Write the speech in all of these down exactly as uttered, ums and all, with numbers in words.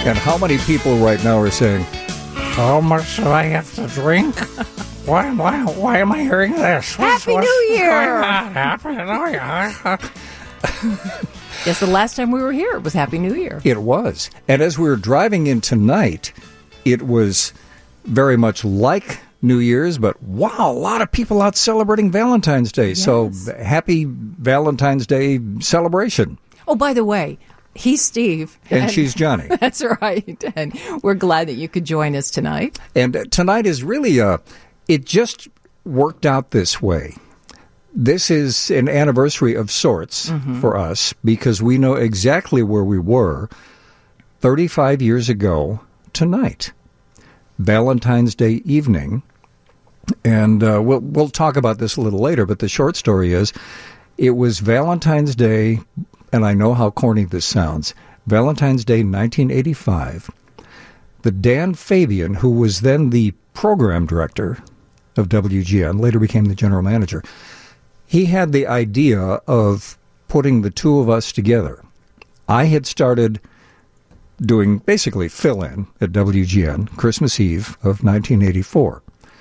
And how many people right now are saying, how much do I have to drink? Why, why, why am I hearing this? What's, Happy what's New Year! Happy New Year! Yes, the last time we were here, it was Happy New Year. It was. And as we were driving in tonight, it was very much like New Year's, but wow, a lot of people out celebrating Valentine's Day. Yes. So happy Valentine's Day celebration. Oh, by the way, he's Steve. And, and she's Johnny. That's right. And we're glad that you could join us tonight. And uh, tonight is really, uh, it just worked out this way. This is an anniversary of sorts mm-hmm. for us because we know exactly where we were thirty-five years ago tonight, Valentine's Day evening. And uh, we'll, we'll talk about this a little later, but the short story is it was Valentine's Day, and I know how corny this sounds, Valentine's Day nineteen eighty-five. The Dan Fabian, who was then the program director of W G N, later became the general manager, he had the idea of putting the two of us together. I had started doing basically fill-in at W G N Christmas Eve of nineteen eighty-four.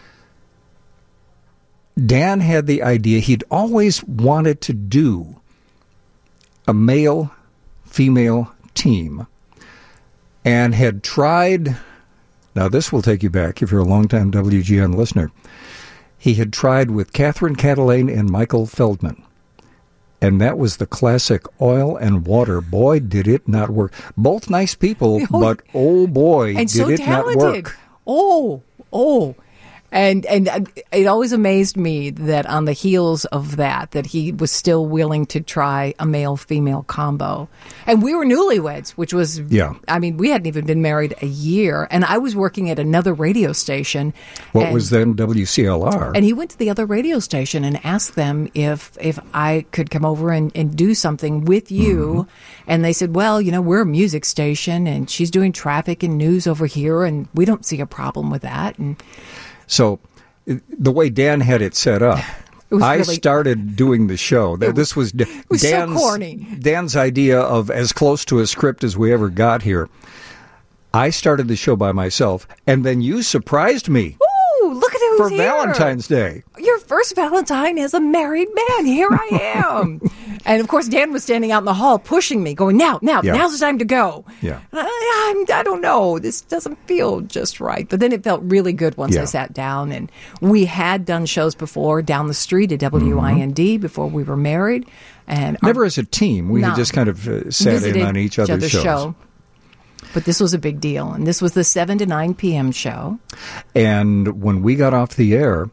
Dan had the idea, he'd always wanted to do a male-female team and had tried, now this will take you back if you're a longtime W G N listener, he had tried with Catherine Catalane and Michael Feldman. And that was the classic oil and water. Boy, did it not work. Both nice people, oh, but oh boy, and did so it talented. not work. Oh, oh. And and it always amazed me that on the heels of that, that he was still willing to try a male-female combo. And we were newlyweds, which was, yeah. I mean, we hadn't even been married a year. And I was working at another radio station. What and, was then W C L R? And he went to the other radio station and asked them if if I could come over and, and do something with you. Mm-hmm. And they said, well, you know, we're a music station, and she's doing traffic and news over here, and we don't see a problem with that. And so the way Dan had it set up, it I really, started doing the show. It this was, it was Dan's, so corny. Dan's idea of as close to a script as we ever got here. I started the show by myself, and then you surprised me. Ooh, look at who's for here. Valentine's Day. Your first Valentine as a married man. Here I am. And, of course, Dan was standing out in the hall pushing me, going, now, now, yeah. now's the time to go. Yeah. I, I'm, I don't know. This doesn't feel just right. But then it felt really good once yeah. I sat down. And we had done shows before down the street at W I N D mm-hmm. before we were married. And Never our, as a team. We no, had just kind of uh, sat in on each other's, other's shows. Show. But this was a big deal. And this was the seven to nine p.m. show. And when we got off the air,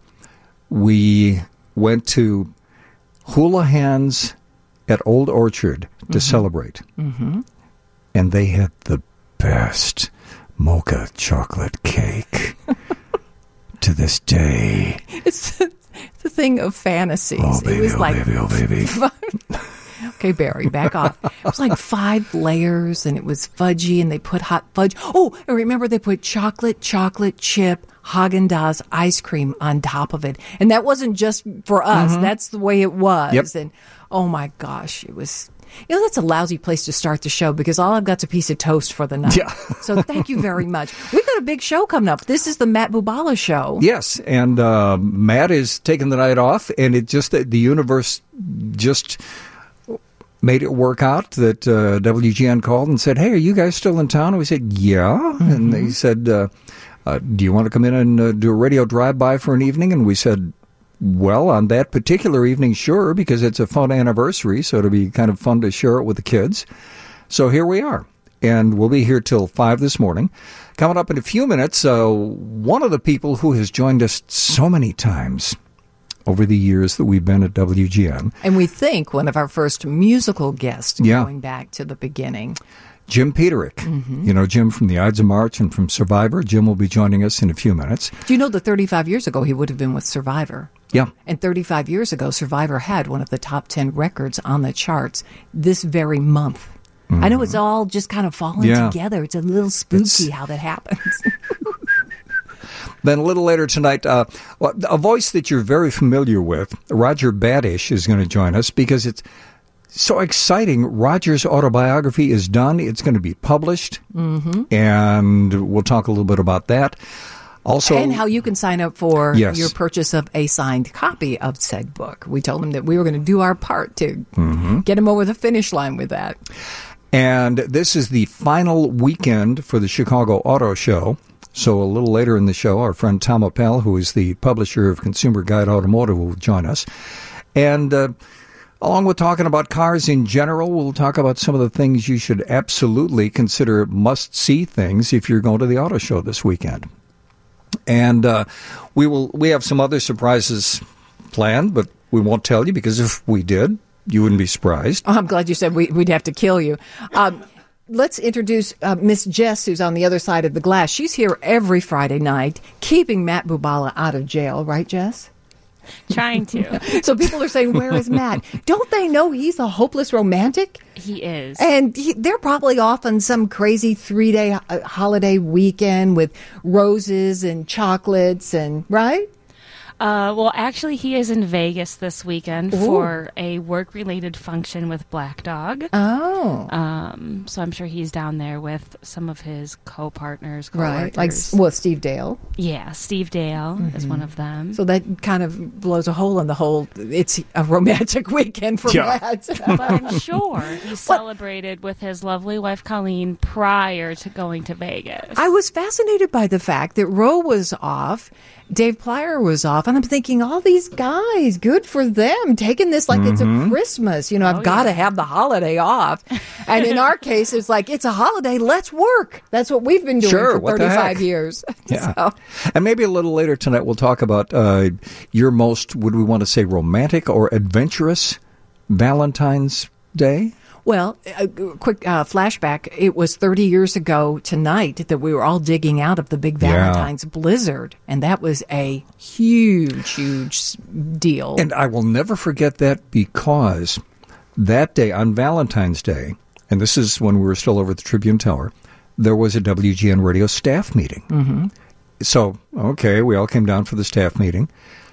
we went to Houlihan's at Old Orchard to mm-hmm. celebrate. Mm-hmm. And they had the best mocha chocolate cake to this day. It's the, the thing of fantasies. Oh, baby, it was oh, like baby, oh, baby. Okay, Barry, back off. It was like five layers, and it was fudgy, and they put hot fudge. Oh, and remember they put chocolate, chocolate chip, Haagen-Dazs ice cream on top of it. And that wasn't just for us. Mm-hmm. That's the way it was. Yep. And oh, my gosh, it was... You know, that's a lousy place to start the show because all I've got's a piece of toast for the night. Yeah. So thank you very much. We've got a big show coming up. This is the Matt Bubala Show. Yes, and uh, Matt is taking the night off, and it just the universe just made it work out that uh, W G N called and said, hey, are you guys still in town? And we said, yeah. Mm-hmm. And they said, uh, uh, do you want to come in and uh, do a radio drive-by for an evening? And we said, well, on that particular evening, sure, because it's a fun anniversary, so it'll be kind of fun to share it with the kids. So here we are, and we'll be here till five this morning. Coming up in a few minutes, uh, one of the people who has joined us so many times over the years that we've been at W G N. And we think one of our first musical guests yeah. going back to the beginning. Jim Peterick. Mm-hmm. You know, Jim from the Ides of March and from Survivor. Jim will be joining us in a few minutes. Do you know that thirty-five years ago he would have been with Survivor? Yeah. And thirty-five years ago, Survivor had one of the top ten records on the charts this very month. Mm-hmm. I know it's all just kind of falling yeah. together. It's a little spooky it's... how that happens. Then a little later tonight, uh, a voice that you're very familiar with, Roger Badish, is going to join us because it's so exciting. Roger's autobiography is done. It's going to be published, mm-hmm. and we'll talk a little bit about that. Also, and how you can sign up for yes. your purchase of a signed copy of said book. We told him that we were going to do our part to mm-hmm. get him over the finish line with that. And this is the final weekend for the Chicago Auto Show. So a little later in the show, our friend Tom Appel, who is the publisher of Consumer Guide Automotive, will join us. And uh, along with talking about cars in general, we'll talk about some of the things you should absolutely consider must-see things if you're going to the auto show this weekend. And uh, we will we have some other surprises planned, but we won't tell you, because if we did, you wouldn't be surprised. Oh, I'm glad you said we, we'd have to kill you. Um, let's introduce uh, Miss Jess, who's on the other side of the glass. She's here every Friday night, keeping Matt Bubala out of jail. Right, Jess? Trying to. So people are saying, where is Matt? Don't they know he's a hopeless romantic? He is. And he, they're probably off on some crazy three-day uh, holiday weekend with roses and chocolates and, right? Uh, well, actually, he is in Vegas this weekend Ooh. for a work-related function with Black Dog. Oh. Um, so I'm sure he's down there with some of his co-partners, co-workers. Right, like, well, Steve Dale. Yeah, Steve Dale mm-hmm. is one of them. So that kind of blows a hole in the whole, it's a romantic weekend for yeah. Matt. But I'm sure he celebrated with his lovely wife, Colleen, prior to going to Vegas. I was fascinated by the fact that Roe was off, Dave Plyer was off, and I'm thinking, all these guys, good for them, taking this like mm-hmm. it's a Christmas. You know, oh, I've got to yeah. have the holiday off. And in our case, it's like, it's a holiday, let's work. That's what we've been doing sure, for what the thirty-five heck? years. Yeah. So. And maybe a little later tonight we'll talk about uh, your most, would we want to say, romantic or adventurous Valentine's Day? Well, a quick uh, flashback. It was thirty years ago tonight that we were all digging out of the big Valentine's yeah. blizzard, and that was a huge, huge deal. And I will never forget that, because that day, on Valentine's Day, and this is when we were still over at the Tribune Tower, there was a W G N radio staff meeting. Mm-hmm. So, okay, we all came down for the staff meeting,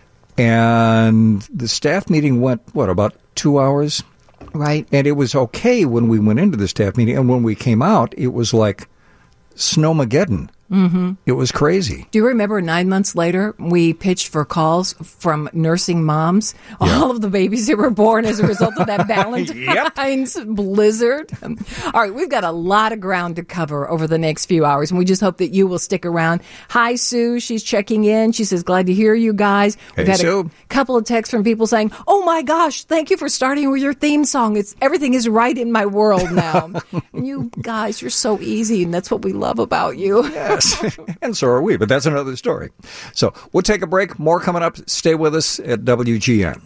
and the staff meeting went, what, about two hours? Right. And it was okay when we went into the staff meeting, and when we came out, it was like Snowmageddon. Mm-hmm. It was crazy. Do you remember nine months later, we pitched for calls from nursing moms, yeah. all of the babies that were born as a result of that Valentine's yep. blizzard? All right, we've got a lot of ground to cover over the next few hours, and we just hope that you will stick around. Hi, Sue. She's checking in. She says, glad to hear you guys. We've hey, had Sue. a couple of texts from people saying, oh, my gosh, thank you for starting with your theme song. It's everything is right in my world now. And you guys, you're so easy, and that's what we love about you. Yes. And so are we, but that's another story. So we'll take a break. More coming up. Stay with us at W G N.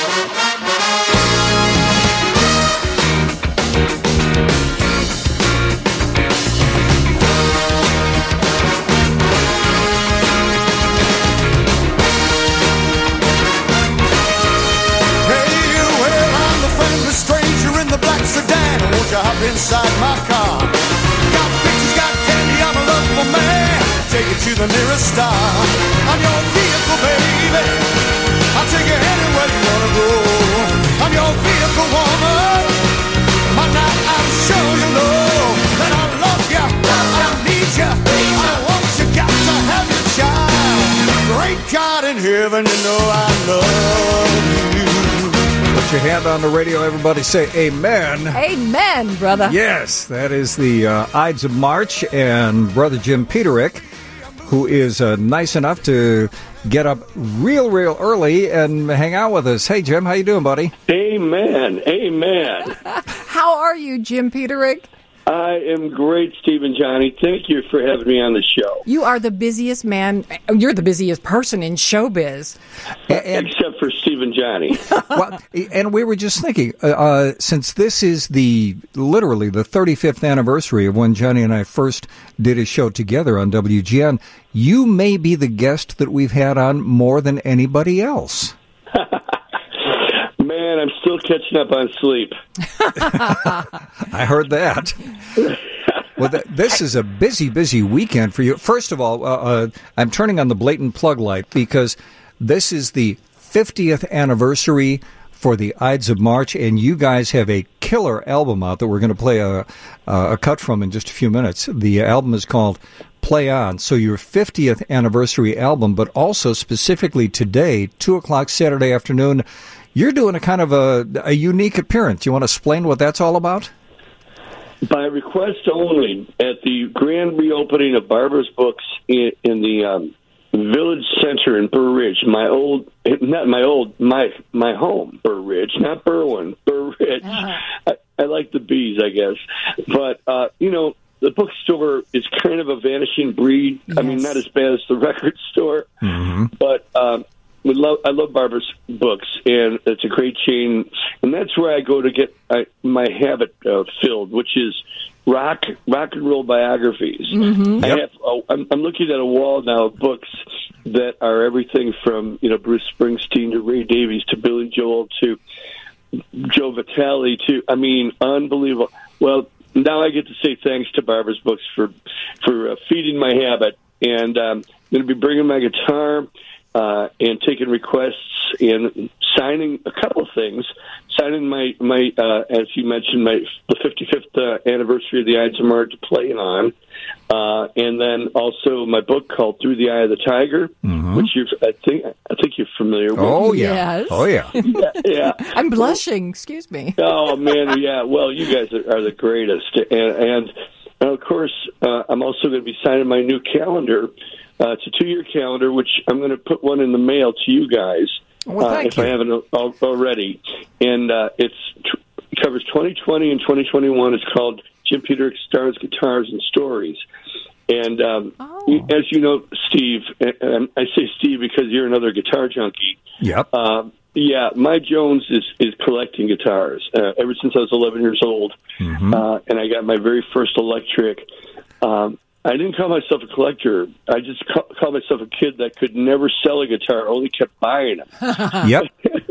Hop inside my car. Got pictures, got candy, I'm a lovable man. Take it to the nearest star. I'm your vehicle, baby. I'll take you anywhere you wanna go. I'm your vehicle, woman. My night, I'm sure you know that I love you, I need you, I want you, got to have your child. Great God in heaven, you know I love you. Put your hand on the radio, everybody. Say amen. Amen, brother. Yes, that is the uh, Ides of March, and Brother Jim Peterick, who is uh, nice enough to get up real, real early and hang out with us. Hey, Jim, how you doing, buddy? Amen. Amen. How are you, Jim Peterick? I am great, Steve and Johnny. Thank you for having me on the show. You are the busiest man. You're the busiest person in showbiz. And, Except for Steve and Johnny. Well, and we were just thinking, uh, uh, since this is the literally the thirty-fifth anniversary of when Johnny and I first did a show together on W G N, you may be the guest that we've had on more than anybody else. Man, I'm still catching up on sleep. I heard that. Well, th- this is a busy, busy weekend for you. First of all, uh, uh, I'm turning on the blatant plug light because this is the fiftieth anniversary for the Ides of March, and you guys have a killer album out that we're going to play a, a cut from in just a few minutes. The album is called Play On. So your fiftieth anniversary album, but also specifically today, two o'clock Saturday afternoon, you're doing a kind of a, a unique appearance. You want to explain what that's all about? By request only, at the grand reopening of Barber's Books in, in the um, Village Center in Burr Ridge, my old, not my old, my my home, Burr Ridge, not Berwyn, Burr Ridge. Uh-huh. I, I like the bees, I guess. But, uh, you know, the bookstore is kind of a vanishing breed. Yes. I mean, not as bad as the record store, mm-hmm. but um, we love. I love Barber's Books, and it's a great chain. And that's where I go to get uh, my habit uh, filled, which is rock, rock and roll biographies. Mm-hmm. I yep. have. Oh, I'm, I'm looking at a wall now of books that are everything from you know Bruce Springsteen to Ray Davies to Billy Joel to Joe Vitale to. I mean, unbelievable. Well. Now I get to say thanks to Barber's Books for for uh, feeding my habit, and um, I'm going to be bringing my guitar uh, and taking requests and signing a couple of things. Signing my my uh, as you mentioned my the fifty-fifth uh, anniversary of the Ides of March playing on, uh, and then also my book called Through the Eye of the Tiger, mm-hmm. which you I think I think you're familiar with. Oh yeah, yes. oh yeah, yeah, yeah. I'm blushing. Excuse me. Oh man, yeah. Well, you guys are, are the greatest, and, and, and of course, uh, I'm also going to be signing my new calendar. Uh, it's a two-year calendar, which I'm going to put one in the mail to you guys. Well, uh, if you. I haven't al- already, and uh, it's tr- it covers twenty twenty and twenty twenty-one. It's called Jim Peter Stars, Guitars, and Stories. And um, oh. as you know, Steve, and I say Steve because you're another guitar junkie. Yep. Uh, yeah, my Jones is, is collecting guitars uh, ever since I was eleven years old, mm-hmm. uh, and I got my very first electric. Um, I didn't call myself a collector. I just call, called myself a kid that could never sell a guitar, only kept buying them. Yep.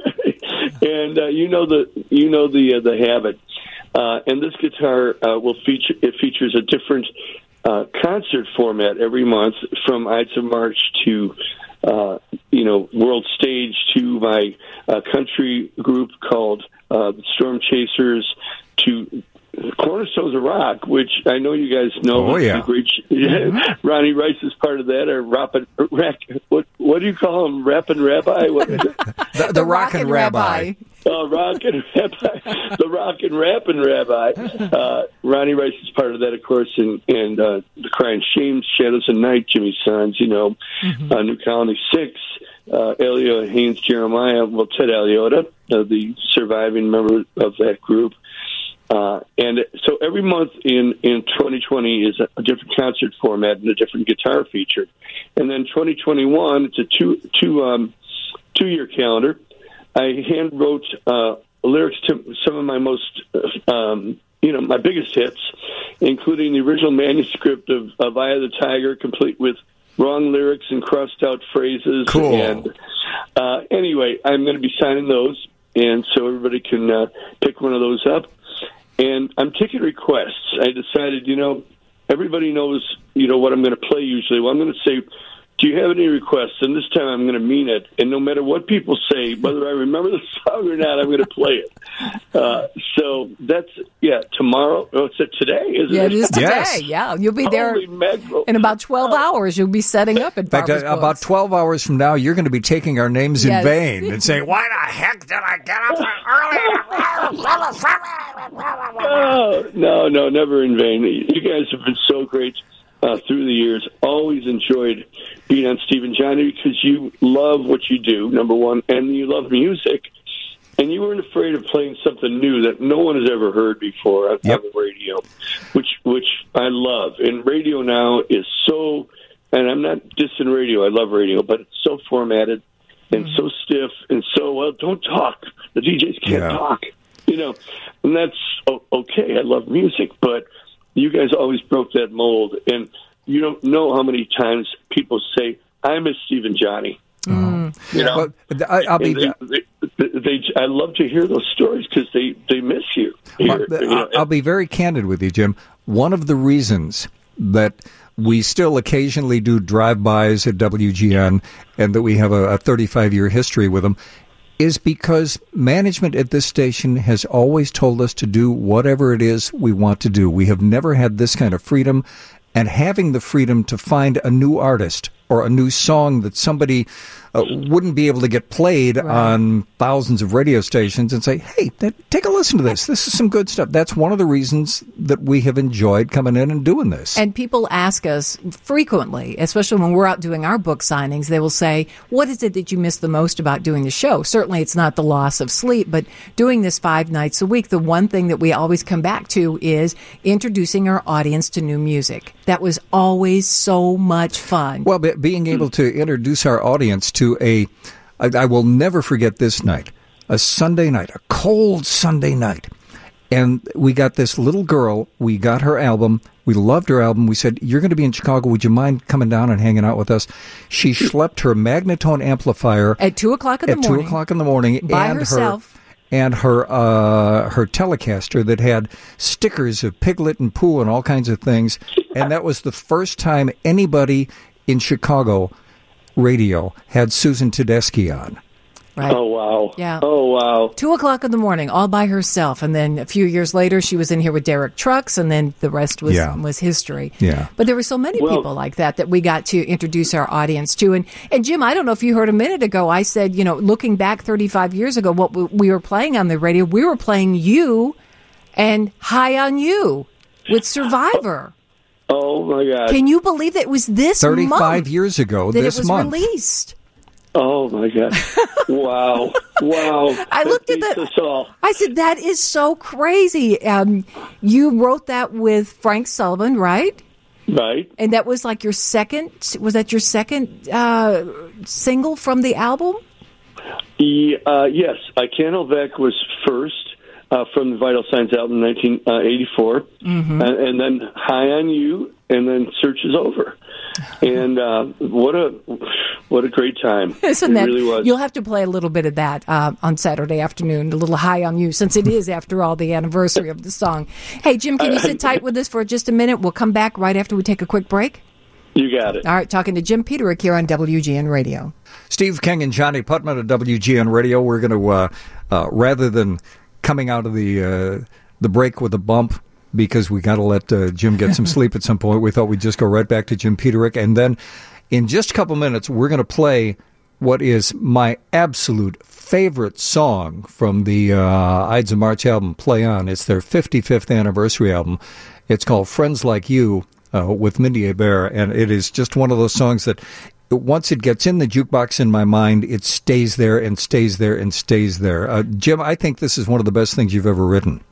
And uh, you know the you know the uh, the habit. Uh, and this guitar uh, will feature. It features a different uh, concert format every month, from Ides of March to uh, you know World Stage to my uh, country group called uh, the Storm Chasers to Cornerstones of Rock, which I know you guys know. Oh yeah, great, mm-hmm. Ronnie Rice is part of that, or Rappin' Rack. What what do you call him? Rappin' Rabbi? What is it? the, the, the Rockin' Rabbi. Rabbi. Oh, Rockin' Rabbi, the Rockin' Rappin' Rabbi. Uh, Ronnie Rice is part of that, of course, and and uh, the Crying Shames, Shadows of Night, Jimmy Sons, you know, mm-hmm. uh, New Colony Six, uh, Elio Haynes, Jeremiah, well, Ted Aliota, uh, the surviving member of that group. Uh, and so every month in, in twenty twenty is a, a different concert format and a different guitar feature. And then twenty twenty-one, it's a two, two, um, two-year calendar. I hand wrote uh, lyrics to some of my most, um, you know, my biggest hits, including the original manuscript of, of Eye of the Tiger, complete with wrong lyrics and crossed-out phrases. Cool. And uh, anyway, I'm going to be signing those, and so everybody can uh, pick one of those up. And I'm taking requests. I decided, you know, everybody knows, you know, what I'm going to play usually. Well, I'm going to say, do you have any requests? And this time I'm going to mean it. And no matter what people say, whether I remember the song or not, I'm going to play it. Uh, so that's, yeah, tomorrow. Oh, it's today, isn't yeah, it? it is today. Yes. Yeah, you'll be there Holy mackerel. in about twelve hours. You'll be setting up at In fact, Barber's uh, about Books. twelve hours from now, you're going to be taking our names Yes. in vain and saying, why the heck did I get up so early? Oh, no, no, never in vain. You guys have been so great uh, through the years. Always enjoyed being on Steve and Johnny because you love what you do, number one, and you love music. And you weren't afraid of playing something new that no one has ever heard before on, yep. on the radio, which which I love. And radio now is so, and I'm not dissing radio, I love radio, but it's so formatted and mm. so stiff and so, well, don't talk. The D Js can't yeah. talk. You know, and that's okay. I love music, but you guys always broke that mold. And you don't know how many times people say, I miss Steve and Johnny. Mm. You know, well, I, I'll be. they, they, they, I love to hear those stories because they, they miss you. Here, well, you know. I'll be very candid with you, Jim. One of the reasons that we still occasionally do drive-bys at W G N and that we have a, a thirty-five year history with them is because management at this station has always told us to do whatever it is we want to do. We have never had this kind of freedom, and having the freedom to find a new artist or a new song that somebody uh, wouldn't be able to get played right. on thousands of radio stations and say, hey, th- take a listen to this. This is some good stuff. That's one of the reasons that we have enjoyed coming in and doing this. And people ask us frequently, especially when we're out doing our book signings, they will say, what is it that you miss the most about doing the show? Certainly it's not the loss of sleep, but doing this five nights a week, the one thing that we always come back to is introducing our audience to new music. That was always so much fun. Well, being able to introduce our audience to a, I, I will never forget this night, a Sunday night, a cold Sunday night. And we got this little girl, we got her album, we loved her album. We said, you're going to be in Chicago, would you mind coming down and hanging out with us? She schlepped her Magnatone amplifier. At two o'clock in the at morning. At two o'clock in the morning. By and herself. Her, and her uh, her Telecaster that had stickers of Piglet and Pooh and all kinds of things. And that was the first time anybody in Chicago radio had Susan Tedeschi on. Right. Oh, wow. Yeah. Oh, wow. Two o'clock in the morning, all by herself. And then a few years later, she was in here with Derek Trucks, and then the rest was yeah. was history. Yeah. But there were so many well, people like that that we got to introduce our audience to. And, and Jim, I don't know if you heard a minute ago, I said, you know, looking back thirty-five years ago, what we, we were playing on the radio, we were playing You and High on You with Survivor. Oh, my God. Can you believe that it was this thirty-five month years ago, that this it was month. released? Oh, my God. Wow. Wow. I looked at that. the. Beats us all. I said, that is so crazy. Um, you wrote that with Frank Sullivan, right? Right. And that was like your second, was that your second uh, single from the album? Yeah, uh, yes. I Can't Hold Back was first. Uh, from the Vital Signs album in nineteen eighty-four, mm-hmm. and, and then High on You, and then Search is Over. And uh, what a what a great time. Isn't it that, really was. You'll have to play a little bit of that uh, on Saturday afternoon, a little High on You, since it is, after all, the anniversary of the song. Hey, Jim, can you sit tight with us for just a minute? We'll come back right after we take a quick break. You got it. All right, talking to Jim Peterick here on W G N Radio. Steve King and Johnny Putman at W G N Radio. We're going to, uh, uh, rather than coming out of the uh, the break with a bump, because we got to let uh, Jim get some sleep at some point, we thought we'd just go right back to Jim Peterick. And then in just a couple minutes, we're going to play what is my absolute favorite song from the uh, Ides of March album, Play On. It's their fifty-fifth anniversary album. It's called Friends Like You uh, with Mindy Hebert, and it is just one of those songs that once it gets in the jukebox in my mind, it stays there and stays there and stays there. Uh, Jim, I think this is one of the best things you've ever written.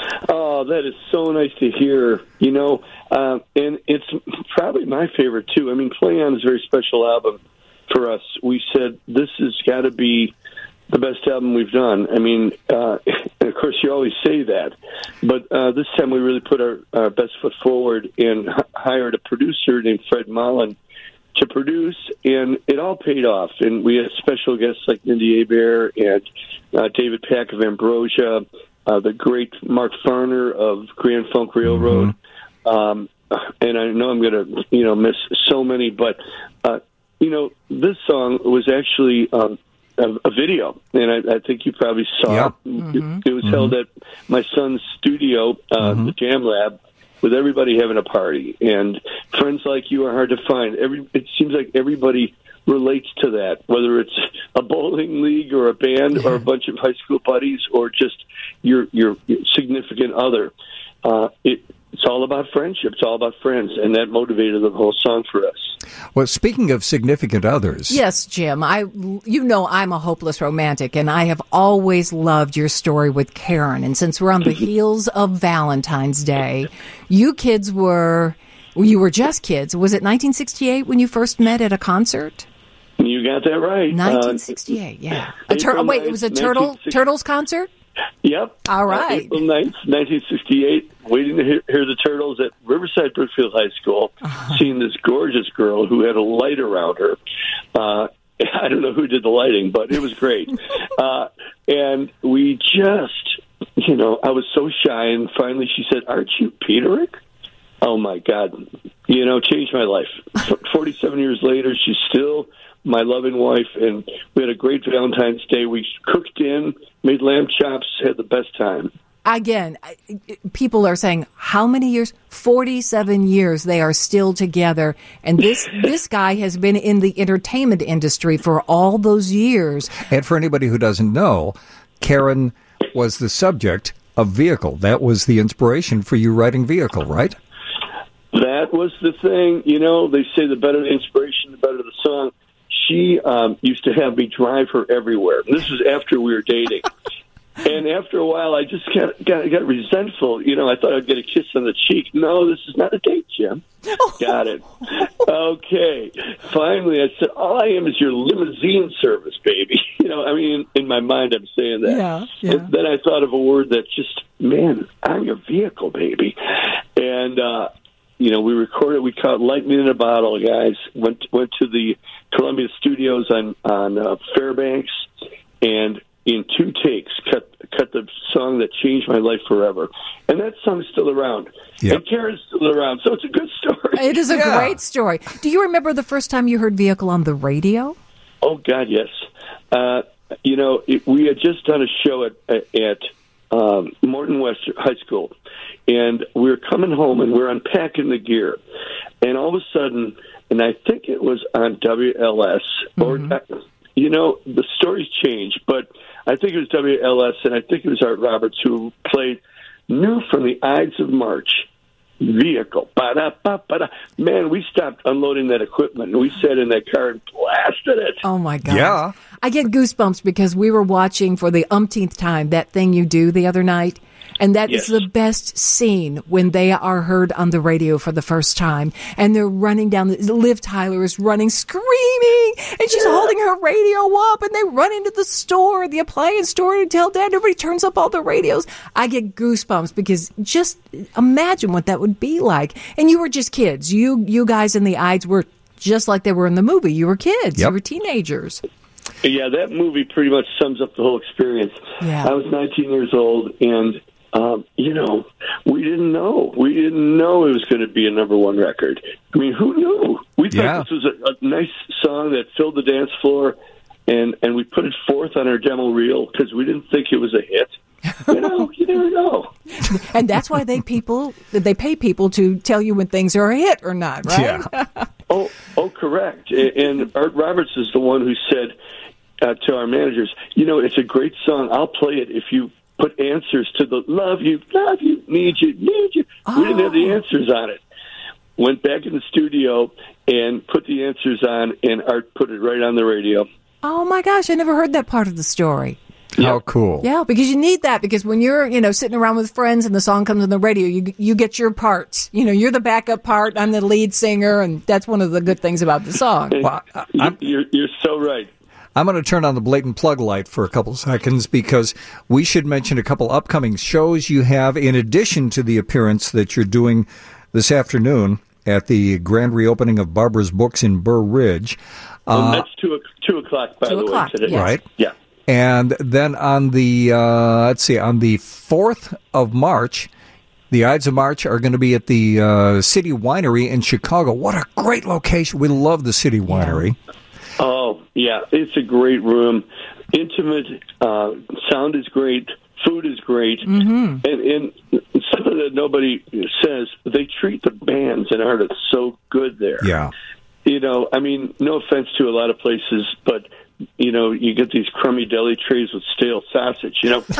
Oh, that is so nice to hear. You know, uh, and it's probably my favorite, too. I mean, Play On is a very special album for us. We said this has got to be the best album we've done. I mean, uh, and of course, you always say that. But uh, this time we really put our, our best foot forward and h- hired a producer named Fred Mullen to produce, and it all paid off. And we had special guests like Mindy Hebert and uh, David Pack of Ambrosia, uh, the great Mark Farner of Grand Funk Railroad. Mm-hmm. Um, and I know I'm going to, you know, miss so many, but, uh, you know, this song was actually um, a, a video, and I, I think you probably saw yeah. it. Mm-hmm. It, it was mm-hmm. held at my son's studio, uh, mm-hmm. the Jam Lab, with everybody having a party. And friends like you are hard to find. Every It seems like everybody relates to that, whether it's a bowling league or a band or a bunch of high school buddies or just your your significant other. Uh, it, it's all about friendship. It's all about friends, and that motivated the whole song for us. Well, speaking of significant others... Yes, Jim, I, you know I'm a hopeless romantic, and I have always loved your story with Karen. And since we're on the heels of Valentine's Day, you kids were, you were just kids. Was it nineteen sixty-eight when you first met at a concert? You got that right. nineteen sixty-eight, uh, yeah. A tur- April wait, it was a Turtle Turtles concert? Yep. All right. Uh, April ninth, nineteen sixty-eight, waiting to hear, hear the Turtles at Riverside Brookfield High School, uh-huh. seeing this gorgeous girl who had a light around her. Uh, I don't know who did the lighting, but it was great. uh, and we just, you know, I was so shy, and finally she said, "Aren't you Peterick?" oh my God, you know, changed my life. forty-seven years later, she's still my loving wife, and we had a great Valentine's Day. We cooked in, made lamb chops, had the best time. Again, people are saying, how many years? forty-seven years they are still together. And this this guy has been in the entertainment industry for all those years. And for anybody who doesn't know, Karen was the subject of Vehicle. That was the inspiration for you writing Vehicle, right? That was the thing. You know, they say the better the inspiration, the better the song. She um, used to have me drive her everywhere. This was after we were dating. And after a while, I just got, got got resentful. You know, I thought I'd get a kiss on the cheek. No, this is not a date, Jim. Got it. Okay. Finally, I said, all I am is your limousine service, baby. You know, I mean, in my mind, I'm saying that. Yeah, yeah. And then I thought of a word that just, man, I'm your vehicle, baby. And, uh, you know, we recorded, we caught lightning in a bottle, guys. Went went to the Columbia Studios on, on uh, Fairbanks, and in two takes, cut cut the song that changed my life forever. And that song's still around. Yep. And Karen's still around, so it's a good story. It is a Yeah. great story. Do you remember the first time you heard Vehicle on the radio? Oh, God, yes. Uh, you know, it, we had just done a show at, at um, Morton West High School, and we were coming home, and we we're unpacking the gear. And all of a sudden, and I think it was on W L S, mm-hmm. or, you know, the stories change, but I think it was W L S, and I think it was Art Roberts who played New from the Ides of March, Vehicle. Ba-da, ba, ba-da. Man, we stopped unloading that equipment, and we sat in that car and blasted it. Oh, my God. Yeah. I get goosebumps because we were watching for the umpteenth time That Thing You Do the other night. And that Yes. is the best scene when they are heard on the radio for the first time. And they're running down, the, Liv Tyler is running, screaming, and she's holding her radio up, and they run into the store, the appliance store, to tell Dad. Everybody turns up all the radios. I get goosebumps because just imagine what that would be like. And you were just kids. You, you guys in the Ides were just like they were in the movie. You were kids. Yep. You were teenagers. Yeah, that movie pretty much sums up the whole experience. Yeah. I was nineteen years old, and, um, you know, we didn't know. We didn't know it was going to be a number one record. I mean, who knew? We thought Yeah. this was a, a nice song that filled the dance floor, and, and we put it forth on our demo reel because we didn't think it was a hit. You know, you never know. And that's why they people they pay people to tell you when things are a hit or not, right? Yeah. Oh, oh, correct. And Art Roberts is the one who said uh, to our managers, you know, it's a great song. I'll play it if you put answers to the love you, love you, need you, need you. Oh. We didn't have the answers on it. Went back in the studio and put the answers on, and Art put it right on the radio. Oh my gosh, I never heard that part of the story. How Yep. cool. Yeah, because you need that, because when you're, you know, sitting around with friends and the song comes on the radio, you you get your parts. You know, you're the backup part, I'm the lead singer, and that's one of the good things about the song. Well, I- You- I'm, You're, you're so right. I'm going to turn on the blatant plug light for a couple seconds because we should mention a couple upcoming shows you have in addition to the appearance that you're doing this afternoon at the grand reopening of Barbara's Books in Burr Ridge. And Uh, that's two, o- two o'clock, by Two the o'clock, way, today. yes. Right. Yeah. And then on the, uh, let's see, on the fourth of March, the Ides of March are going to be at the uh, City Winery in Chicago. What a great location. We love the City Winery. Oh, yeah. It's a great room. Intimate. Uh, sound is great. Food is great. Mm-hmm. And, and something that nobody says, they treat the bands and artists so good there. Yeah. You know, I mean, no offense to a lot of places, but, you know, you get these crummy deli trays with stale sausage, you know.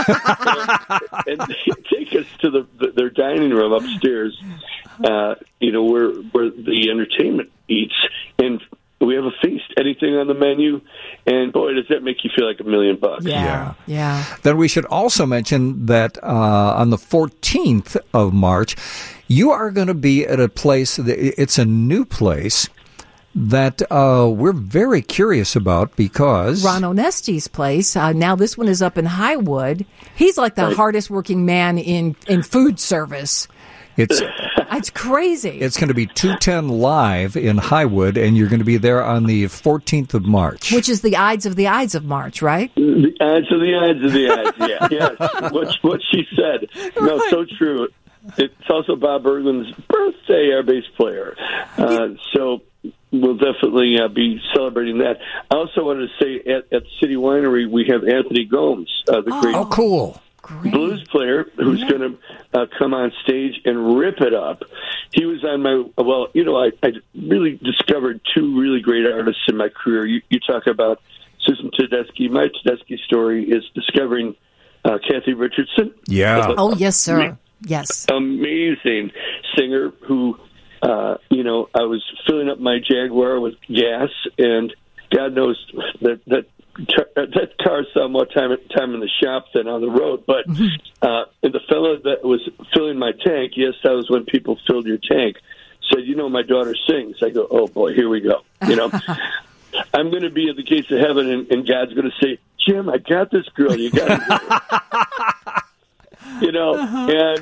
And they take us to the, the their dining room upstairs, uh, you know, where where the entertainment eats. And we have a feast, anything on the menu. And, boy, does that make you feel like a million bucks. Yeah, yeah. Then we should also mention that uh, on the fourteenth of March, you are going to be at a place, that, it's a new place that uh, we're very curious about because... Ron Onesti's place. Uh, now this one is up in Highwood. He's like the Right. hardest working man in, in food service. It's It's crazy. it's going to be two ten Live in Highwood, and you're going to be there on the fourteenth of March. Which is the Ides of the Ides of March, right? The odds of the odds of the odds, yeah. Yes, what, what she said. No, so true. It's it's also Bob Berglund's birthday, our bass player. Uh, so we'll definitely uh, be celebrating that. I also wanted to say at, at City Winery, we have Anthony Gomes, uh, the Oh. great Oh, cool. Great. blues player who's Yeah. going to uh, come on stage and rip it up. He was on my, well, you know, I, I really discovered two really great artists in my career. You, you talk about Susan Tedeschi. My Tedeschi story is discovering uh, Kathy Richardson. Yeah. Oh, yes, sir. Yes. Amazing singer who, uh, you know, I was filling up my Jaguar with gas, and God knows that that that car saw more time time in the shop than on the road. But uh, and the fellow that was filling my tank, yes, that was when people filled your tank, said, you know, my daughter sings. I go, oh boy, here we go. You know, I'm going to be at the gates of heaven, and, and God's going to say, Jim, I got this girl. You got it. You know, uh-huh. and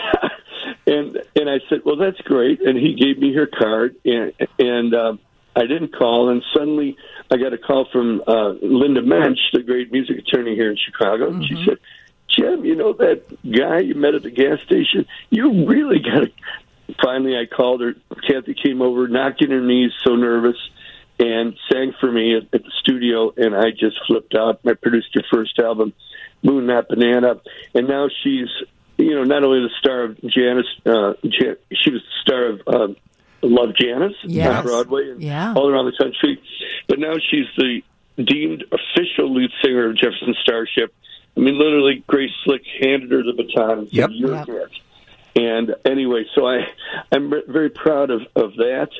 and and I said, well, that's great. And he gave me her card, and and um, I didn't call, and suddenly I got a call from uh, Linda Mensch, the great music attorney here in Chicago. Mm-hmm. She said, Jim, you know that guy you met at the gas station? You really got to. Finally, I called her. Kathy came over, knocked on her knees, so nervous, and sang for me at, at the studio, and I just flipped out. I produced her first album, Moon Not Banana, and now she's, you know, not only the star of Janice, uh, Jan- she was the star of uh, Love Janice yes. on Broadway and yeah. all around the country, but now she's the deemed official lead singer of Jefferson Starship. I mean, literally, Grace Slick handed her the baton and said, yep. you're yep. it. And anyway, so I, I'm very proud of, of that.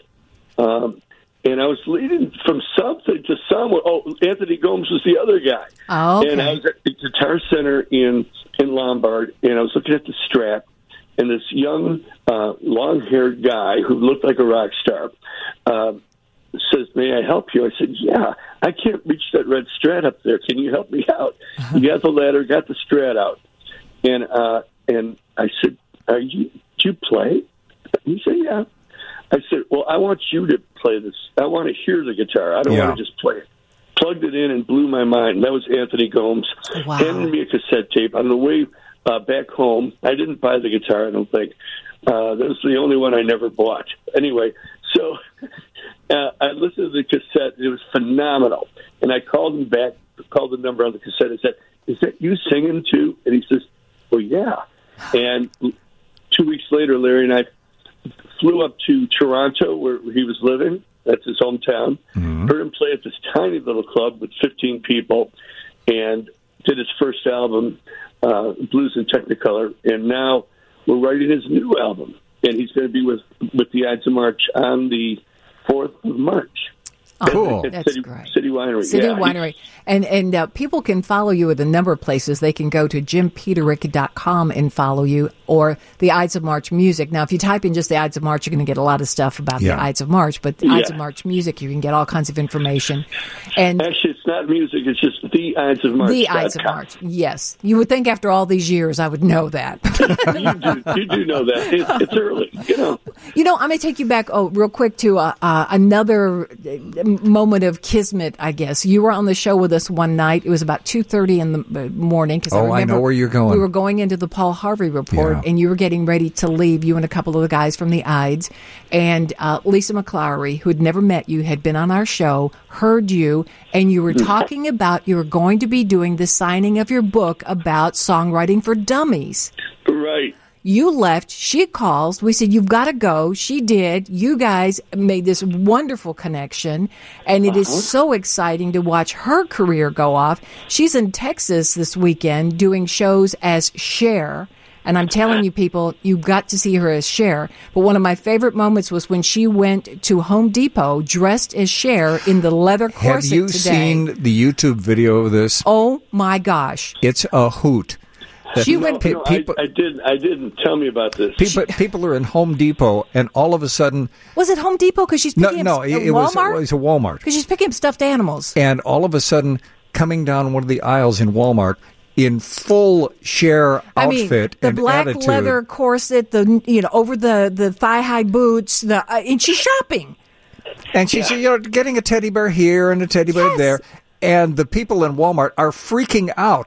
Um, and I was leading from something to someone. Oh, Anthony Gomes was the other guy. Oh, okay. And I was at the Guitar Center in, in Lombard, and I was looking at the Strat, and this young, uh, long-haired guy who looked like a rock star uh, says, may I help you? I said, yeah, I can't reach that red Strat up there. Can you help me out? He got the ladder, got the Strat out. And uh, and I said, Are you, do you play? He said, yeah. I said, well, I want you to play this. I want to hear the guitar. I don't yeah. want to just play it. Plugged it in and blew my mind. That was Anthony Gomes. Wow. Handed me a cassette tape. On the way uh, back home, I didn't buy the guitar, I don't think. Uh, that was the only one I never bought. Anyway, so uh, I listened to the cassette. It was phenomenal. And I called him back, called the number on the cassette and said, is that you singing too? And he says, well, yeah. And two weeks later, Larry and I flew up to Toronto, where he was living. That's his hometown. Mm-hmm. Heard him play at this tiny little club with fifteen people, and did his first album, uh, Blues in Technicolor. And now we're writing his new album, and he's going to be with with the Ides of March on the fourth of March. Cool. At, at That's City, great. City Winery. City yeah, Winery. And and uh, people can follow you at a number of places. They can go to jim peterick dot com and follow you, or the Ides of March music. Now, if you type in just the Ides of March, you're going to get a lot of stuff about yeah. the Ides of March. But the yeah. Ides of March music, you can get all kinds of information. And Actually, it's not music. It's just the Ides of March. the Ides of March. Yes. You would think after all these years I would know that. you, do, you do know that. It, it's early, you know. You know, I'm going to take you back, oh, real quick to uh, uh, another moment of kismet, I guess. You were on the show with us one night. It was about two thirty in the morning. Cause Oh, I, remember I know where you're going. We were going into the Paul Harvey report, Yeah. and you were getting ready to leave, you and a couple of the guys from the Ides. And uh, Lisa McClowry, who had never met you, had been on our show, heard you, and you were talking about you were going to be doing the signing of your book about songwriting for dummies. Right. You left. She calls. We said, you've got to go. She did. You guys made this wonderful connection. And it is so exciting to watch her career go off. She's in Texas this weekend doing shows as Cher. And I'm telling you, people, you've got to see her as Cher. But one of my favorite moments was when she went to Home Depot dressed as Cher in the leather corset Have you today. seen the YouTube video of this? Oh, my gosh. It's a hoot. That She No, went- pe- no, people, I, I didn't. I didn't. Tell me about this. people, people are in Home Depot, and all of a sudden, Was it Home Depot? Because she's no, picking no, up it, uh, it was Walmart? it was a Walmart, Because she's picking up stuffed animals. and all of a sudden, coming down one of the aisles in Walmart in full Cher I mean, outfit the and black attitude. leather corset, the you know over the, the thigh high boots, the uh, and she's shopping. And she's, you know, getting a teddy bear here and a teddy bear Yes. there. And the people in Walmart are freaking out.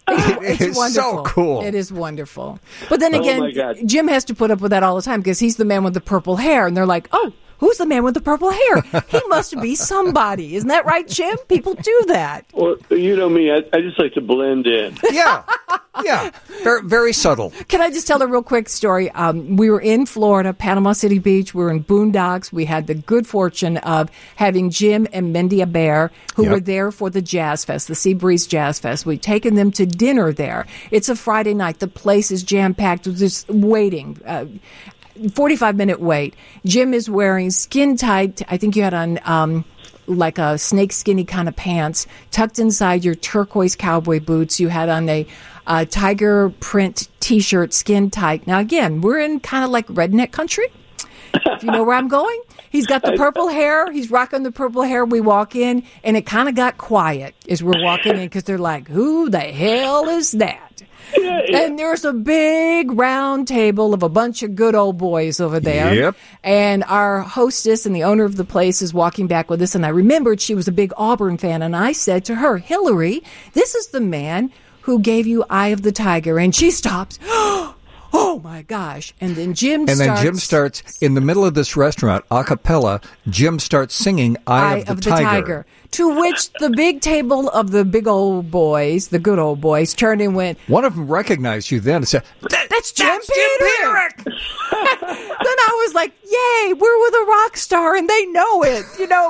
It's It's wonderful. so cool. It is wonderful. But then Oh, again, my God. Jim has to put up with that all the time because he's the man with the purple hair. And they're like, oh, who's the man with the purple hair? He must be somebody. Isn't that right, Jim? People do that. Well, you know me, I, I just like to blend in. Yeah, yeah, very, very subtle. Can I just tell a real quick story? Um, we were in Florida, Panama City Beach. We were in Boondocks. We had the good fortune of having Jim and Mindy Bear, who Yep. were there for the Jazz Fest, the Sea Breeze Jazz Fest. We'd taken them to dinner there. It's a Friday night. The place is jam-packed. We're just waiting. Uh, forty-five minute wait. Jim is wearing skin tight. I think you had on um, like a snake skinny kind of pants, tucked inside your turquoise cowboy boots. You had on a uh, tiger print T-shirt, skin tight. Now again, we're in kind of like redneck country. If you know where I'm going. He's got the purple hair. He's rocking the purple hair. We walk in, and it kind of got quiet as we're walking in because they're like, "Who the hell is that?" Yeah, yeah. And there's a big round table of a bunch of good old boys over there. Yep. And our hostess and the owner of the place is walking back with us. And I remembered she was a big Auburn fan. And I said to her, Hillary, this is the man who gave you Eye of the Tiger. And she stops. Oh, my gosh. And then Jim And starts. then Jim starts, in the middle of this restaurant, a cappella, Jim starts singing Eye, Eye of the Tiger. To which the big table of the big old boys, the good old boys, turned and went, One of them recognized you then and said, That's Jim That's Jim Peterick. Then I was like, yay, we're with a rock star and they know it. You know,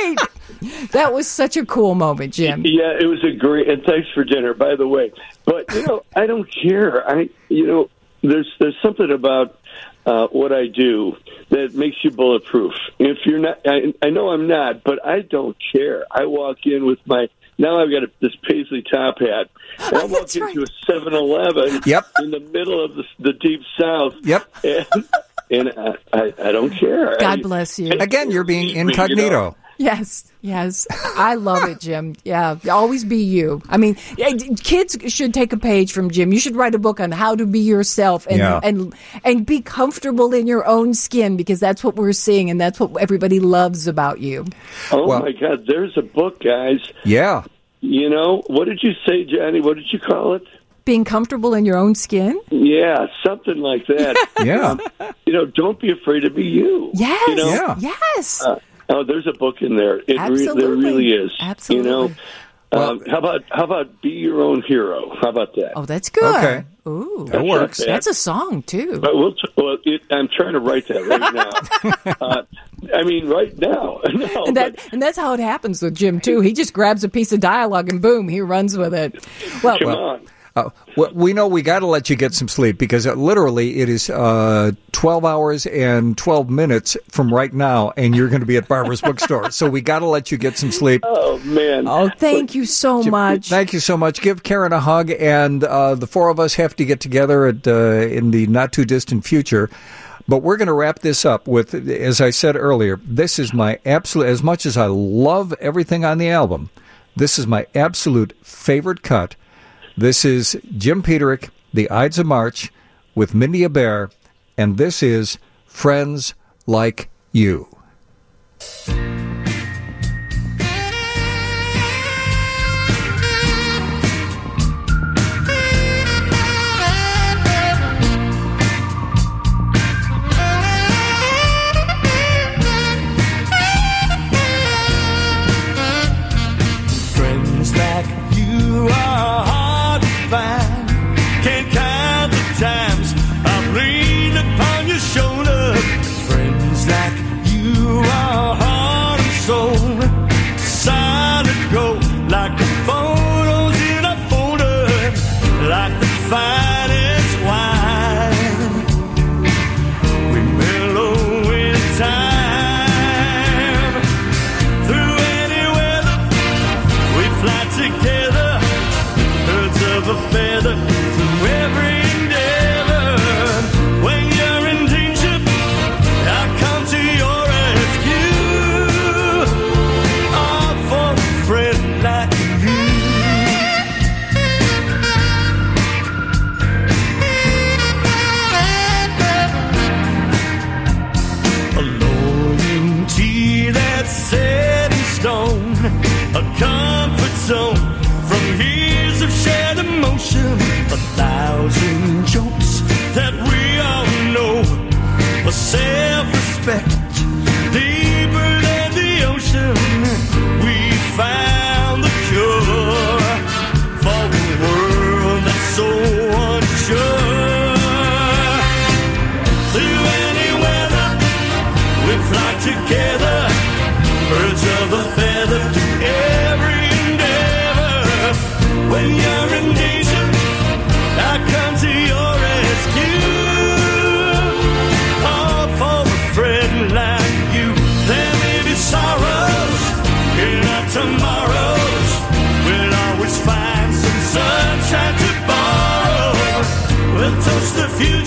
great. That was such a cool moment, Jim. Yeah, it was a great, and thanks for dinner, by the way. But, you know, I don't care. I, you know, there's there's something about uh, what I do that makes you bulletproof. If you're not, I, I know I'm not, but I don't care. I walk in with my, now I've got a, this paisley top hat. And I walk That's into right. a seven eleven Yep. in the middle of the, the deep south. Yep. And, and I, I, I don't care. God I- bless you. Again, you're being You know? incognito. Yes, yes. I love it, Jim. Yeah, always be you. I mean, eh, kids should take a page from Jim. You should write a book on how to be yourself and Yeah. and and be comfortable in your own skin because that's what we're seeing and that's what everybody loves about you. Oh, Well- my God. There's a book, guys. Yeah. You know, what did you say, Johnny? What did you call it? Being comfortable in your own skin? Yeah, something like that. Yeah. You know, don't be afraid to be you. Yes. You know? Yeah. Yes. Uh, oh, there's a book in there. It re- Absolutely. there really is. Absolutely. You know, um, how about how about be your own hero? How about that? Oh, that's good. Okay. Ooh. That works. That's a song, too. But we'll t- well, it, I'm trying to write that right now. uh, I mean, right now. no, And that but and that's how it happens with Jim too. He just grabs a piece of dialogue and boom, he runs with it. Well, come on. Uh, well, we know we got to let you get some sleep because uh, literally it is uh, twelve hours and twelve minutes from right now, and you're going to be at Barbara's bookstore. So we got to let you get some sleep. Oh, man. oh, thank you so much. Thank you so much. Give Karen a hug, and uh, the four of us have to get together at, uh, in the not too distant future. But we're going to wrap this up with, as I said earlier, this is my absolute, as much as I love everything on the album, this is my absolute favorite cut. This is Jim Peterick, The Ides of March, with Mindy Bear, and this is Friends Like You. Friends like you are hard to find. Can't count the times I've leaned upon your shoulder. Friends like you are hard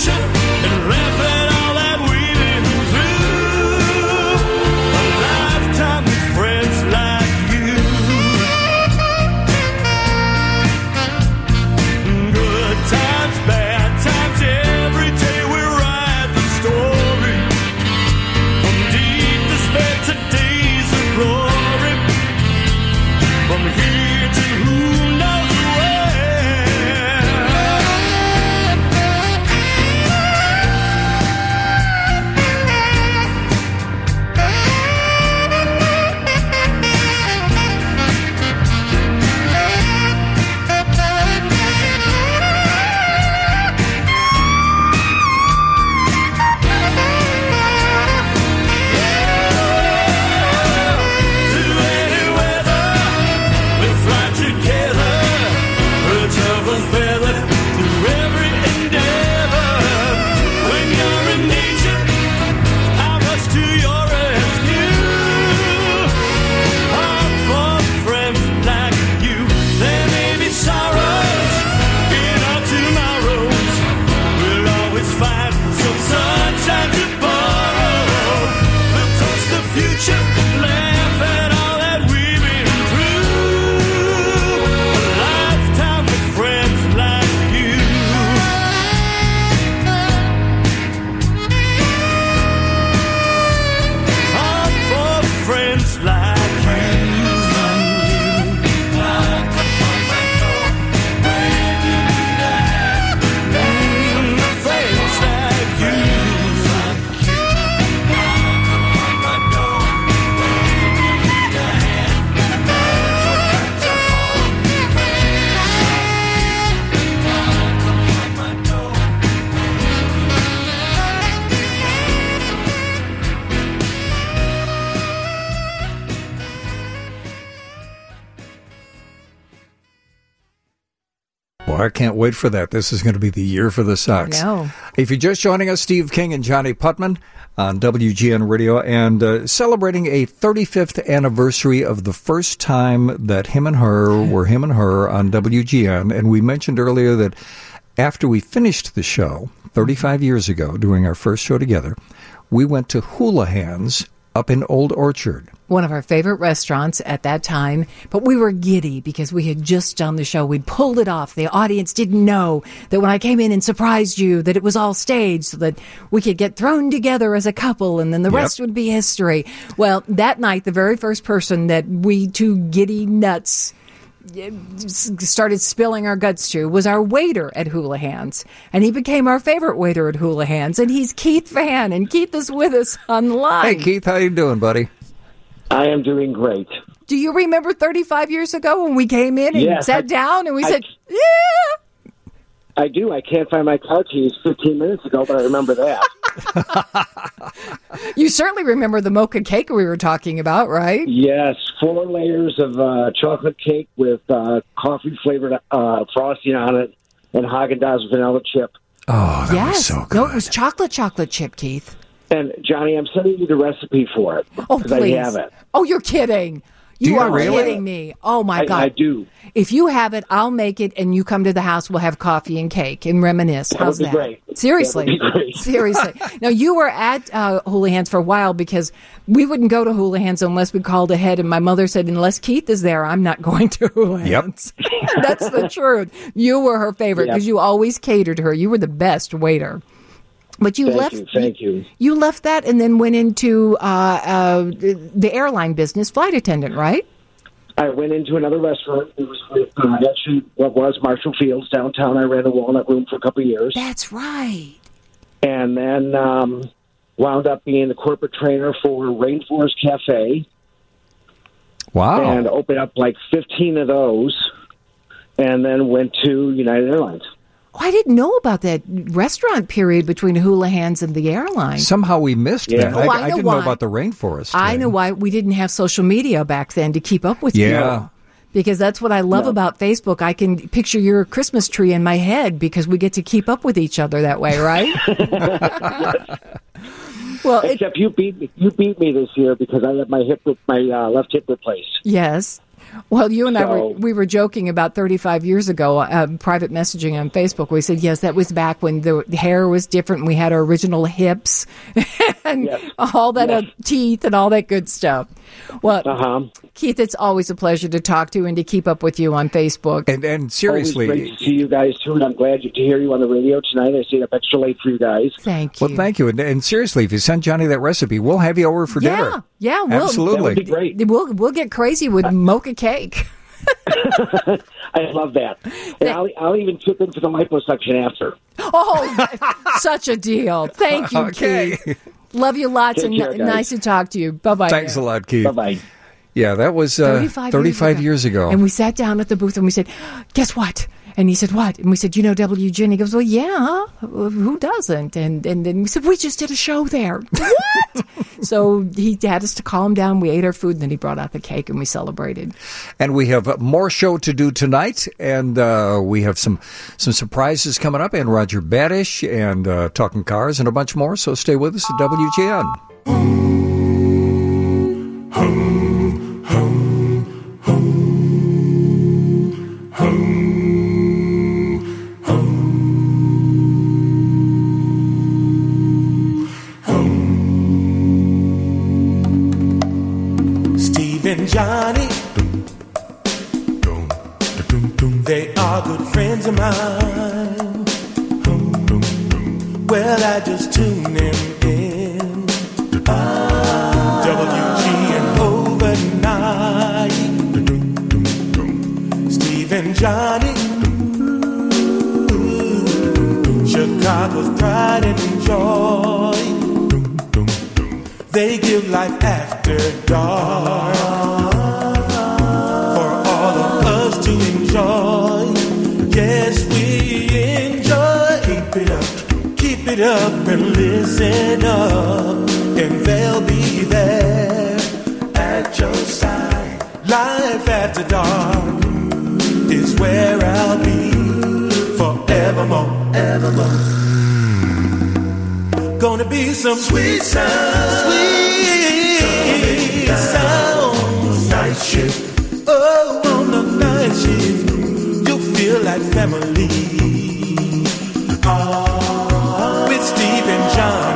future and laugh at all that we've been through. A lifetime with friends like you. Good times, bad times, every day we write the story. From deep despair to days of glory. From here to who knows I can't wait for that. This is going to be the year for the Sox. I know. If you're just joining us, Steve King and Johnny Putman on W G N Radio, and uh, celebrating a thirty-fifth anniversary of the first time that him and her were him and her on W G N. And we mentioned earlier that after we finished the show thirty-five years ago, doing our first show together, we went to Houlihan's up in Old Orchard. One of our favorite restaurants at that time, but we were giddy because we had just done the show. We'd pulled it off. The audience didn't know that when I came in and surprised you that it was all staged so that we could get thrown together as a couple and then the Yep. rest would be history. Well, that night, the very first person that we two giddy nuts started spilling our guts to was our waiter at Houlihan's, and he became our favorite waiter at Houlihan's, and he's Keith Van, and Keith is with us on the line. Hey, Keith, how you doing, buddy? I am doing great. Do you remember thirty-five years ago when we came in and Yes, sat I- down and we I- said, yeah? I do. I can't find my car keys fifteen minutes ago, but I remember that. You certainly remember the mocha cake we were talking about, right? Yes, four layers of uh, chocolate cake with uh, coffee-flavored uh, frosting on it and Haagen-Dazs vanilla chip. Oh, that yes. was so good. No, it was chocolate chocolate chip, Keith. And, Johnny, I'm sending you the recipe for it. Oh, because please. I have it. Oh, you're kidding. Do You you are really? kidding me. Oh, my I, God. I do. If you have it, I'll make it, and you come to the house, we'll have coffee and cake and reminisce. That How's would be that? great. Seriously. That would be great. Seriously. Now, you were at uh, Houlihan's for a while because we wouldn't go to Houlihan's unless we called ahead, and my mother said, unless Keith is there, I'm not going to Houlihan's. Yep. That's the truth. You were her favorite because Yep. you always catered to her. You were the best waiter. But you Thank left. you. Thank you. You left that and then went into uh, uh, the airline business, flight attendant, right? I went into another restaurant. It was with uh, actually what was Marshall Fields downtown. I ran the Walnut Room for a couple of years. That's right. And then um, wound up being the corporate trainer for Rainforest Cafe. Wow. And opened up like fifteen of those, and then went to United Airlines. Oh, I didn't know about that restaurant period between Houlihan's and the airline. Somehow we missed Yeah. that. Oh, I, I know I didn't why. know about the rainforest. I thing. know why we didn't have social media back then to keep up with Yeah. you. Because that's what I love No. about Facebook. I can picture your Christmas tree in my head because we get to keep up with each other that way, right? Well, it, Except you beat me. You beat me this year because I had my hip, my uh, left hip replaced. yes. Well, you and I So- were we were joking about thirty-five years ago, uh, private messaging on Facebook. We said, yes, that was back when the hair was different. We had our original hips and Yes. all that Yes. uh, teeth and all that good stuff. Well, Uh-huh. Keith, it's always a pleasure to talk to and to keep up with you on Facebook. And and seriously, Always great to see you guys, too, and I'm glad to hear you on the radio tonight. I stayed up extra late for you guys. Thank you. well, thank you. And, and seriously, if you send Johnny that recipe, we'll have you over for Yeah, dinner. yeah, we'll- Absolutely. That would be great. We'll we'll get crazy with mocha cake. I love that. And I'll, I'll even chip in for the liposuction after. Oh, such a deal. Thank you, Okay. Keith. Love you lots Take and care, n- guys. nice to talk to you. Bye bye. Thanks a lot, Keith. Bye-bye. Yeah, that was uh, thirty-five, thirty-five years ago. And we sat down at the booth and we said, guess what? And he said, what? And we said, you know W G N? He goes, well, yeah, who doesn't? And and then we said, we just did a show there. What? So he had us to calm down. We ate our food, and then he brought out the cake, and we celebrated. And we have more show to do tonight, and uh, we have some some surprises coming up, and Roger Badish, and uh, Talking Cars, and a bunch more. So stay with us at W G N. Steve and Johnny, they are good friends of mine. Well, I just tune them in. W G N overnight. Steve and Johnny, Chicago's pride and joy. They give life after dark for all of us to enjoy. Yes, we enjoy. Keep it up, keep it up and listen up, and they'll be there at your side. Life after dark is where I'll be forevermore, evermore. Gonna be some sweet sound, sweet sound. Night shift, oh, on the night shift, you'll feel like family. Ah, with Steve and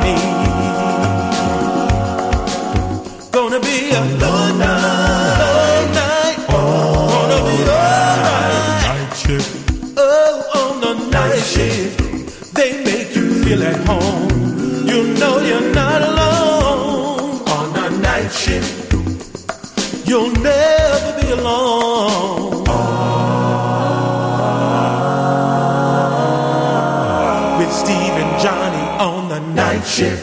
Johnny. Gonna be a long night, long night. Gonna be alright. Night shift, oh, on the night shift, they make you feel at home. You know you're not alone on the night shift. You'll never be alone. With Steve and Johnny on the night shift.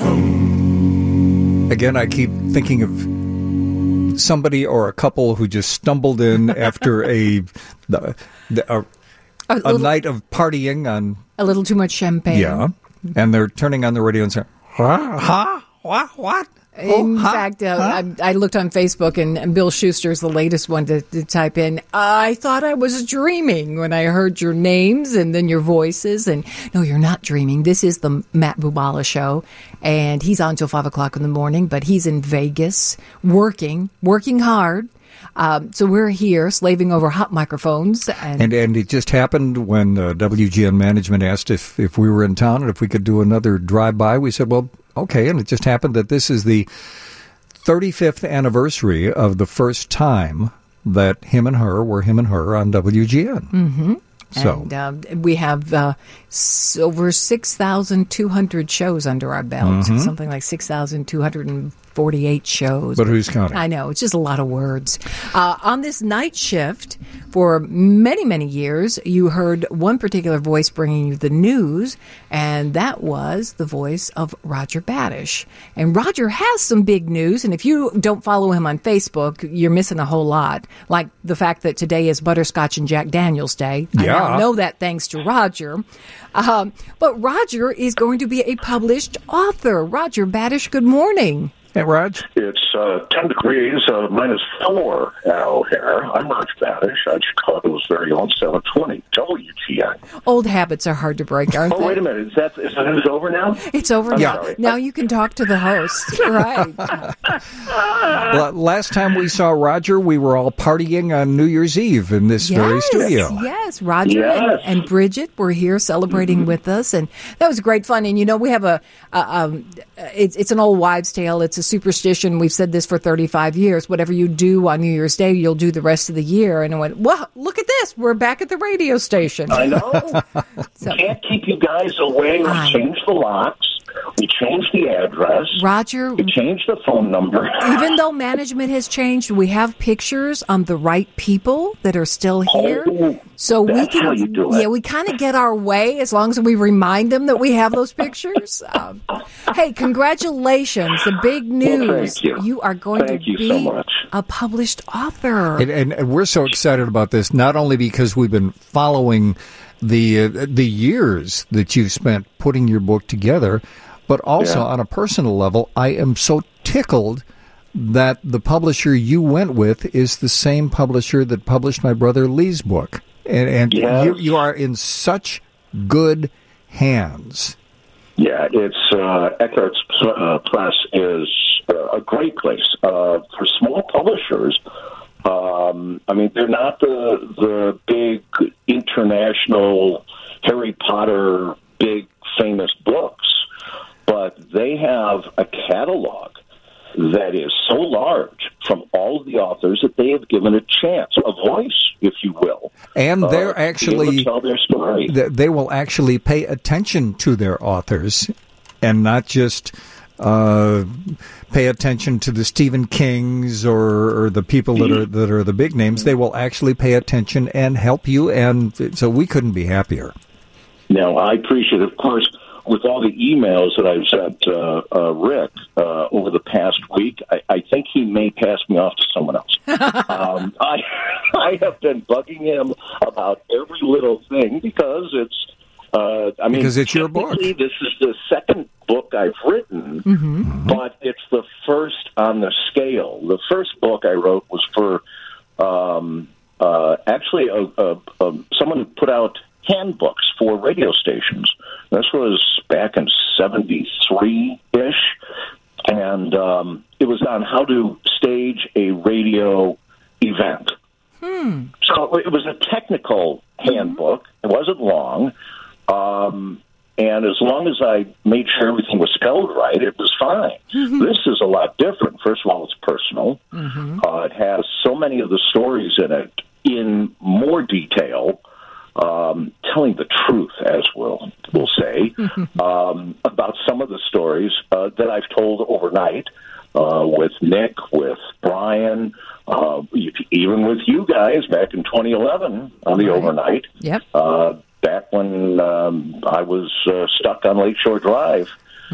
Again, I keep thinking of somebody or a couple who just stumbled in after a the, the, a, A, a little, night of partying on a little too much champagne. yeah, and they're turning on the radio and saying, "Huh? Huh? What? What?" In Oh, huh? fact, uh, Huh? I, I looked on Facebook, and, and Bill Schuster's the latest one to, to type in, I thought I was dreaming when I heard your names and then your voices. And no, you're not dreaming. This is the Matt Bubala Show, and he's on till five o'clock in the morning, but he's in Vegas working, working hard. Um, so we're here slaving over hot microphones. And, And and it just happened when uh, W G N management asked if, if we were in town and if we could do another drive-by. We said, well, okay. And it just happened that this is the thirty-fifth anniversary of the first time that him and her were him and her on W G N. Mm-hmm. So And um, we have uh, s- over six thousand two hundred shows under our belt, something like six thousand two hundred forty-eight shows. But who's counting? I know, it's just a lot of words. Uh, on this night shift, for many, many years, you heard one particular voice bringing you the news, and that was the voice of Roger Badish. And Roger has some big news, and if you don't follow him on Facebook, you're missing a whole lot, like the fact that today is Butterscotch and Jack Daniels Day. I Yeah. now know that thanks to Roger. Um, but Roger is going to be a published author. Roger Badish, good morning. Hey, Raj? It's uh, ten degrees, uh, minus four at O'Hare. I'm Raj Badish on Chicago's very own seven twenty W T N. Old habits are hard to break, aren't Oh, they? wait a minute. Is that is it over now? It's over I'm now. sorry. Now you can talk to the host. Right. Well, last time we saw Roger, we were all partying on New Year's Eve in this very Yes, studio. yes. Roger Yes. And, and Bridget were here celebrating with us, and that was great fun. And you know, we have a, a um, it's it's an old wives' tale. It's a superstition. We've said this for thirty-five years. Whatever you do on New Year's Day, you'll do the rest of the year. And I went, well, look at this. We're back at the radio station. I know. So- Can't keep you guys away. We I- changed the locks. We changed the address. Roger, We changed the phone number. even though management has changed, we have pictures on the right people that are still here. Oh, So we that's can, how you do it. yeah, we kind of get our way as long as we remind them that we have those pictures. Um, hey, congratulations! The big Well, news. thank you. are going Thank to you be so much. a published author. And, and, and we're so excited about this, not only because we've been following the uh, the years that you've spent putting your book together, but also Yeah. on a personal level, I am so tickled that the publisher you went with is the same publisher that published my brother Lee's book. And, and Yes. you, you are in such good hands. Yeah, it's uh, Eckhart's uh, Press is uh, a great place uh, for small publishers. Um, I mean, they're not the the big international Harry Potter big famous books, but they have a catalog that is so large from all of the authors that they have given a chance, a voice, if you will. And uh, they're to be able actually to tell their story. th- they will actually pay attention to their authors and not just uh, pay attention to the Stephen Kings or, or the people that are that are the big names. They will actually pay attention and help you, and so we couldn't be happier. Now, I appreciate, of course, with all the emails that I've sent uh, uh, Rick uh, over the past week, I, I think he may pass me off to someone else. um, I, I have been bugging him about every little thing because it's, uh, I mean, Because it's your book. technically, this is the second book I've written, but it's the first on the scale. The first book I wrote was for um, uh, actually a, a, a, someone who put out handbooks for radio stations. This was back in seventy-three-ish, and um, it was on how to stage a radio event. Hmm. So it was a technical handbook. It wasn't long, um, and as long as I made sure everything was spelled right, it was fine. This is a lot different. First of all, it's personal. Uh, it has so many of the stories in it in more detail. Um, telling the truth, as we'll, we'll say, um, about some of the stories uh, that I've told overnight uh, with Nick, with Brian, uh, even with you guys back in twenty eleven on the Right. overnight. Yep. Uh, back when um, I was uh, stuck on Lakeshore Drive.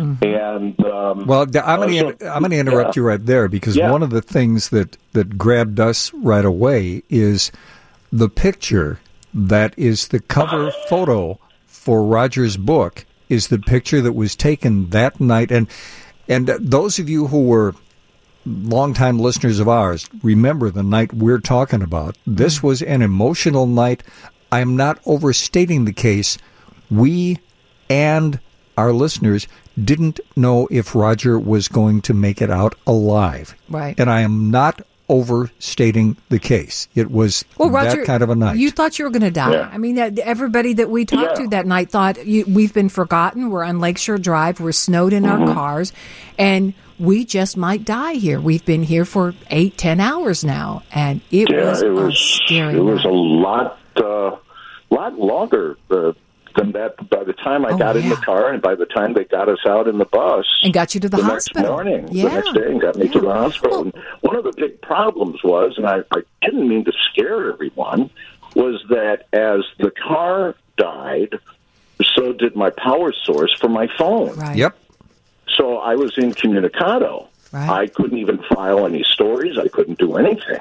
And um, Well, th- I'm going uh, to so- I'm going to interrupt yeah. you right there because Yeah. one of the things that that grabbed us right away is the picture that is the cover photo for Roger's book is the picture that was taken that night. And and those of you who were longtime listeners of ours remember the night we're talking about. This was an emotional night. I'm not overstating the case. We and our listeners didn't know if Roger was going to make it out alive. Right. And I am not overstating the case. It was Well, Roger, that kind of a night. you thought you were going to die. Yeah. I mean, that, everybody that we talked Yeah. to that night thought you, we've been forgotten. We're on Lakeshore Drive. We're snowed in Mm-hmm. our cars, and we just might die here. We've been here for eight, ten hours now, and it yeah, was it a was scary it was night. a lot uh, lot longer uh, than that. By the time I Oh, got in the yeah. car, and by the time they got us out in the bus, And got you to the hospital. next morning, Yeah. the next day, and got me to the hospital. Well- And one of the big problems was, and I, I didn't mean to scare everyone, was that as the car died, so did my power source for my phone. Right. Yep. So I was incommunicado. Right. I couldn't even file any stories. I couldn't do anything.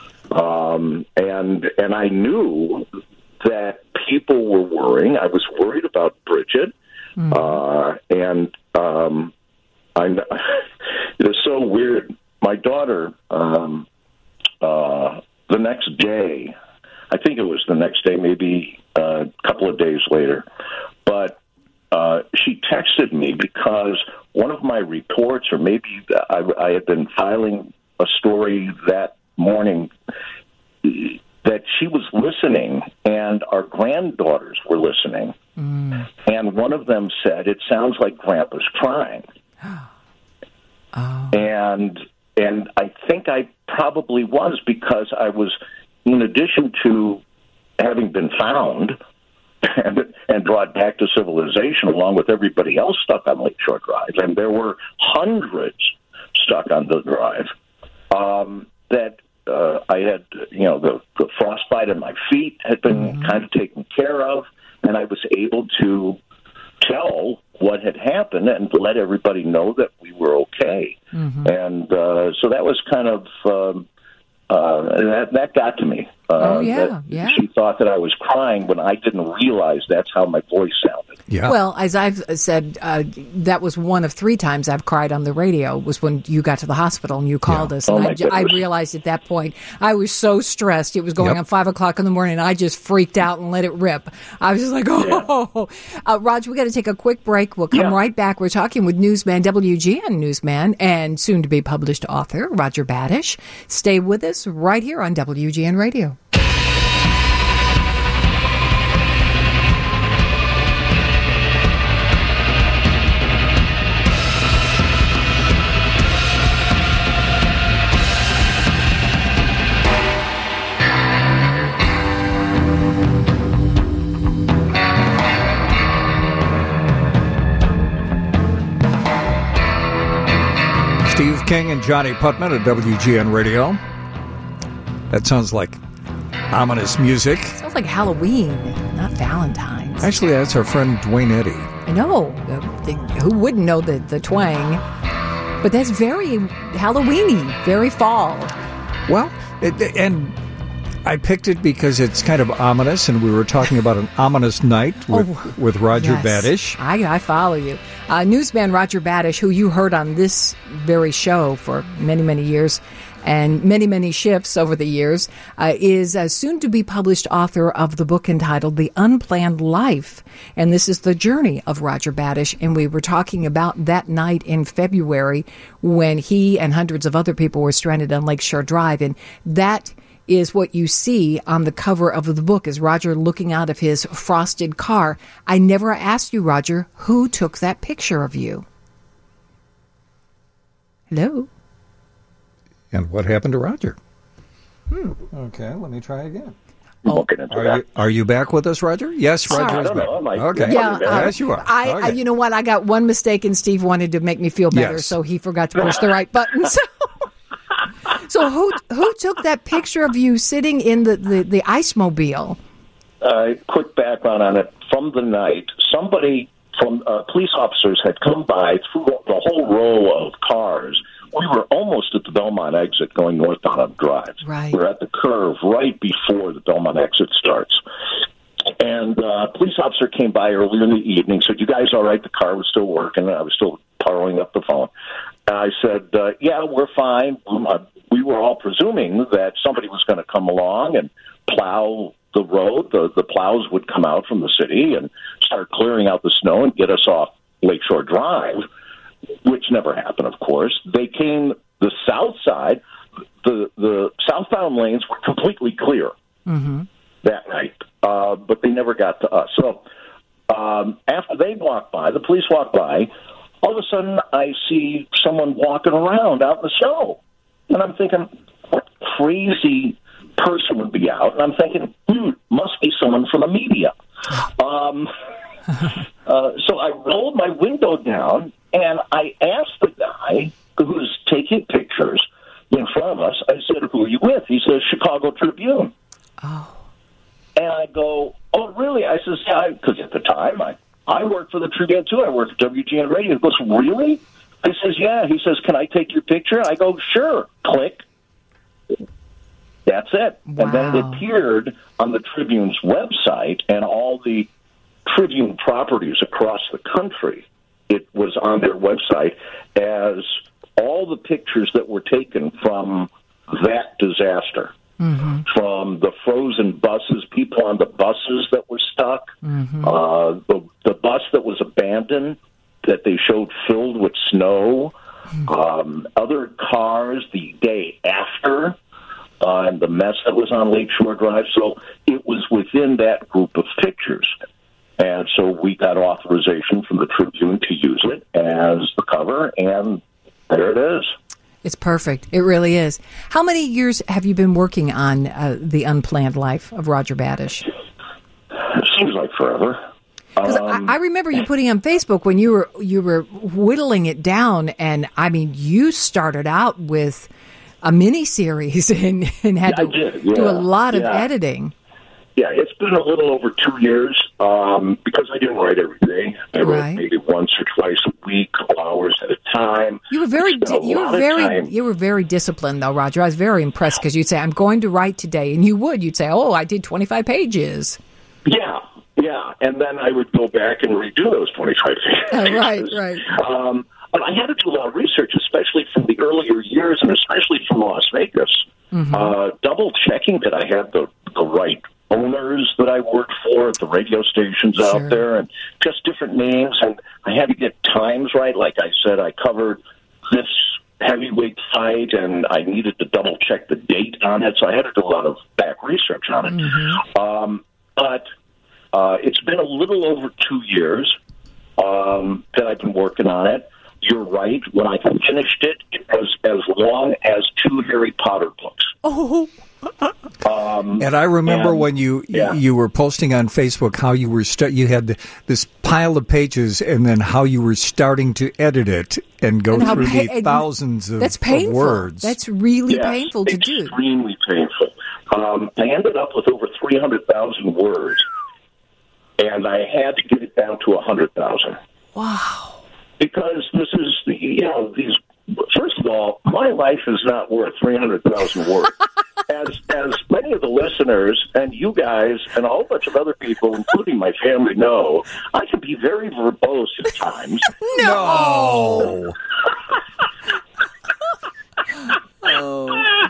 Um, and and I knew that people were worrying. I was worried about Bridget. Uh, and um, I, it is so daughter, um, uh, the next day, I think it was the next day, maybe uh, a couple of days later, but uh, she texted me because one of my reports, or maybe I, I had been filing a story that morning, that she was listening and our granddaughters were listening. Mm. And one of them said, "It sounds like Grandpa's crying." Oh. And and I think I probably was, because I was, in addition to having been found and, and brought back to civilization along with everybody else stuck on Lakeshore Drive, and there were hundreds stuck on the drive, um, that uh, I had, you know, the, the frostbite in my feet had been mm-hmm. kind of taken care of, and I was able to tell what had happened and let everybody know that we were okay. Mm-hmm. And uh, so that was kind of, um, uh, that, that got to me. Uh, oh, yeah, yeah. She thought that I was crying when I didn't realize that's how my voice sounded. Yeah. Well, as I've said, uh, that was one of three times I've cried on the radio, was when you got to the hospital and you called yeah. us. And oh I, I realized at that point, I was so stressed. It was going yep. on five o'clock in the morning, and I just freaked out and let it rip. I was just like, oh. Yeah. Uh, Roger, we got to take a quick break. We'll come yeah. right back. We're talking with newsman, W G N newsman, and soon-to-be published author, Roger Badish. Stay with us right here on W G N Radio. Steve King and Johnny Putman at W G N Radio. That sounds like ominous music. Sounds like Halloween, not Valentine's. Actually, that's our friend Dwayne Eddy. I know. Who wouldn't know the, the twang? But that's very Halloweeny, very fall. Well, it, and I picked it because it's kind of ominous, and we were talking about an ominous night with, oh, with Roger yes. Badish. I, I follow you. Uh, newsman Roger Badish, who you heard on this very show for many, many years, and many, many shifts over the years, uh, is a soon-to-be-published author of the book entitled The Unplanned Life. And this is the journey of Roger Badish. And we were talking about that night in February when he and hundreds of other people were stranded on Lakeshore Drive. And that is what you see on the cover of the book, is Roger looking out of his frosted car. I never asked you, Roger, who took that picture of you? Hello? And what happened to Roger? Hmm. Okay, let me try again. Oh, are, you, are you back with us, Roger? Yes, Roger Sorry. is I back. don't know. Okay. Yeah, uh, yes, you are. I, okay. I, you know what? I got one mistake, and Steve wanted to make me feel better, yes. so he forgot to push the right button. So, so who who took that picture of you sitting in the, the, the ice mobile? Uh, quick background on it. From the night, somebody from uh, police officers had come by through the whole row of cars. We were almost at the Belmont exit going northbound on Drive. Right. We're at the curve right before the Belmont exit starts. And uh, a police officer came by earlier in the evening, said, "You guys all right?" The car was still working. I was still powering up the phone. And I said, uh, yeah, we're fine. We were all presuming that somebody was going to come along and plow the road. The, the plows would come out from the city and start clearing out the snow and get us off Lakeshore Drive, which never happened, of course. They came the south side. The, the southbound lanes were completely clear mm-hmm. that night, uh, but they never got to us. So um, after they walked by, the police walked by, all of a sudden I see someone walking around out in the snow. And I'm thinking, what crazy person would be out? And I'm thinking, hmm, must be someone from the media. Um, uh, so I rolled my window down, and I asked the guy who was taking pictures in front of us, I said, "Who are you with?" He says, "Chicago Tribune." Oh. And I go, "Oh, really?" I says, "Yeah," because at the time, I, I worked for the Tribune, too. I worked at W G N Radio. He goes, "Really?" He says, "Yeah." He says, "Can I take your picture?" I go, "Sure." Click. That's it. Wow. And then it appeared on the Tribune's website and all the Tribune properties across the country. It was on their website as all the pictures that were taken from that disaster, mm-hmm. from the frozen buses, people on the buses that were stuck, mm-hmm. uh, the, the bus that was abandoned that they showed filled with snow, mm-hmm. um, other cars the day after, uh, and the mess that was on Lakeshore Drive. So it was within that group of pictures. And so we got authorization from the Tribune to use it as the cover, and there it is. It's perfect. It really is. How many years have you been working on uh, The Unplanned Life of Roger Badish? It seems like forever. Because Um, I, I remember you putting on Facebook when you were you were whittling it down, and I mean, you started out with a mini series and, and had Yeah, to I did, yeah, do a lot of yeah. editing. Yeah, it's been a little over two years um, because I didn't write every day. I wrote Right. maybe once or twice a week, a couple hours at a time. You were very, I spent di- a you were lot of very, time- you were very disciplined, though, Roger. I was very impressed because you'd say, "I'm going to write today," and you would. You'd say, "Oh, I did twenty-five pages." Yeah, yeah, and then I would go back and redo those twenty-five pages. Oh, right, right. Um, but I had to do a lot of research, especially from the earlier years, and especially from Las Vegas. Mm-hmm. Uh, double checking that I had the the right owners that I worked for at the radio stations Sure. out there, and just different names. And I had to get times right. Like I said, I covered this heavyweight fight, and I needed to double check the date on it. So I had to do a lot of back research on it. Mm-hmm. Um, but uh, it's been a little over two years um, that I've been working on it. You're right. When I finished it, it was as long as two Harry Potter books. Oh. Um, And I remember and- when you yeah. you were posting on Facebook how you were st- you had the, this pile of pages, and then how you were starting to edit it and go And how through pa- the and thousands of, That's of painful. words. That's really Yes, painful to do. Extremely painful. Um, I ended up with over three hundred thousand words, and I had to get it down to one hundred thousand. Wow. Because this is, you know, these. First of all, my life is not worth three hundred thousand words. As as many of the listeners and you guys and a whole bunch of other people, including my family, know, I can be very verbose at times. No. Oh.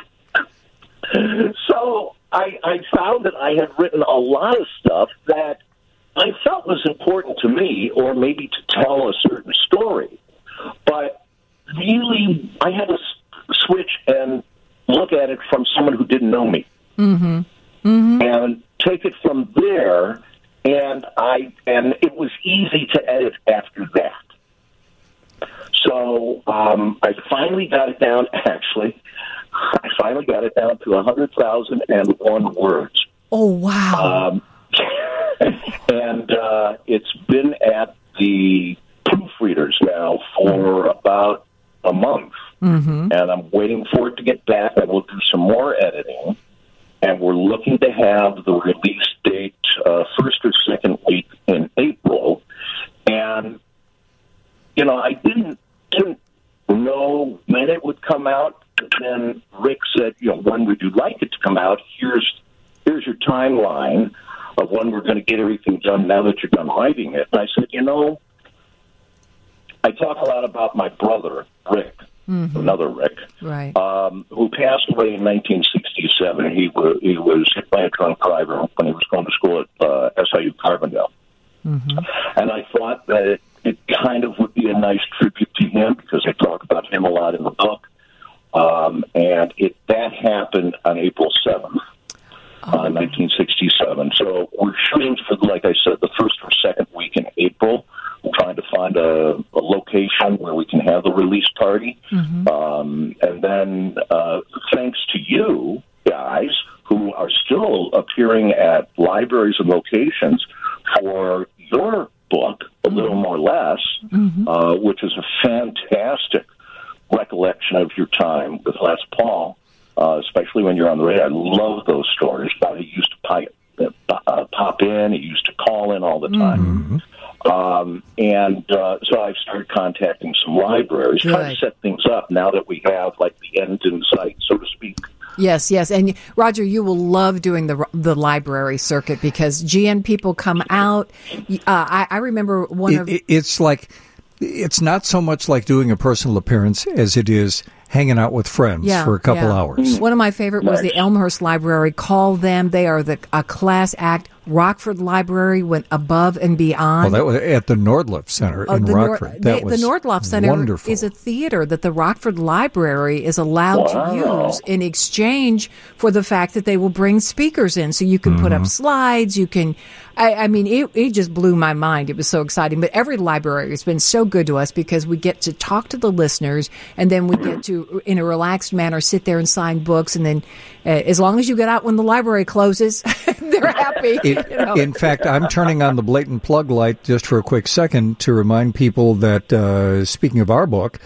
So I, I found that I had written a lot of stuff that I felt was important to me, or maybe to tell a certain story. But really, I had to s- switch and look at it from someone who didn't know me, Mm-hmm. Mm-hmm. and take it from there. And I and it was easy to edit after that. So um, I finally got it down. Actually, I finally got it down to one hundred thousand and one words. Oh, wow. Um, and uh, it's been at the proofreaders now for about a month. Mm-hmm. And I'm waiting for it to get back. I will do some more editing. And we're looking to have the release date uh, first or second week in April. And, you know, I didn't, didn't know when it would come out. But then Rick said, you know, when would you like it to come out? Here's here's your timeline of when we're going to get everything done now that you're done writing it. And I said, you know, I talk a lot about my brother, Rick, Mm-hmm. another Rick, Right. um, who passed away in nineteen sixty-seven. He was, he was hit by a drunk driver when he was going to school at uh, S I U Carbondale. Mm-hmm. And I thought that it, it kind of would be a nice tribute to him because I talk about him a lot in the book. Um, and it that happened on April seventh, Oh. uh, nineteen sixty-seven. So we're shooting for, like I said, the first or second week in April. We're trying to find a, a location where we can have the release party. Mm-hmm. Um, and then uh, thanks to you guys who are still appearing at libraries and locations for your book, A Little More Less, Mm-hmm. uh, which is a fantastic recollection of your time with Les Paul, uh, especially when you're on the radio. I love those stories. He used to pop, uh, pop in. He used to call in all the time. Mm-hmm. Um, and uh, so I've started contacting some libraries, trying to Good. set things up now that we have, like, the end in sight, so to speak. Yes, yes. And Roger, you will love doing the the library circuit because G N people come out. Uh, I, I remember one It, of... it- it's like it's not so much like doing a personal appearance as it is hanging out with friends Yeah, for a couple yeah. hours. One of my favorite was the Elmhurst Library. Call them. They are the a class act. Rockford Library went above and beyond. Oh, that was at the Nordloff Center Oh, in the Nor- Rockford. they- that was the Nordloff Center wonderful. is a theater that the Rockford Library is allowed Wow. to use in exchange for the fact that they will bring speakers in. So you can put Mm-hmm. up slides. You can, I, I mean, it, it just blew my mind. It was so exciting. But every library has been so good to us because we get to talk to the listeners, and then we get to, in a relaxed manner, sit there and sign books. And then, uh, as long as you get out when the library closes, they're happy. In, you know. in fact, I'm turning on the blatant plug light just for a quick second to remind people that, uh, speaking of our book,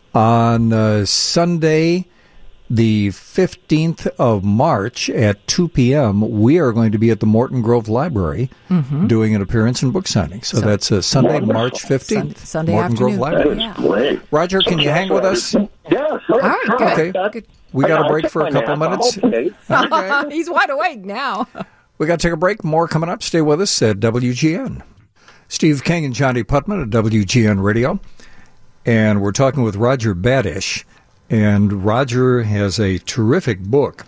on uh, Sunday, the fifteenth of March at two p.m., we are going to be at the Morton Grove Library doing an appearance and book signing. So, So- that's uh, Sunday, Wonderful. March fifteenth. Sun- Sunday Morton afternoon. Grove That Library. is Yeah. great. Roger, can you hang with us? Yeah, sure. All right, sure. good. Okay. Good. We got I- a break I for a took my couple nap. minutes. I'm okay. Okay. He's wide awake now. We got to take a break. More coming up. Stay with us at W G N. Steve King and Johnny Putman at W G N Radio. And we're talking with Roger Badish. And Roger has a terrific book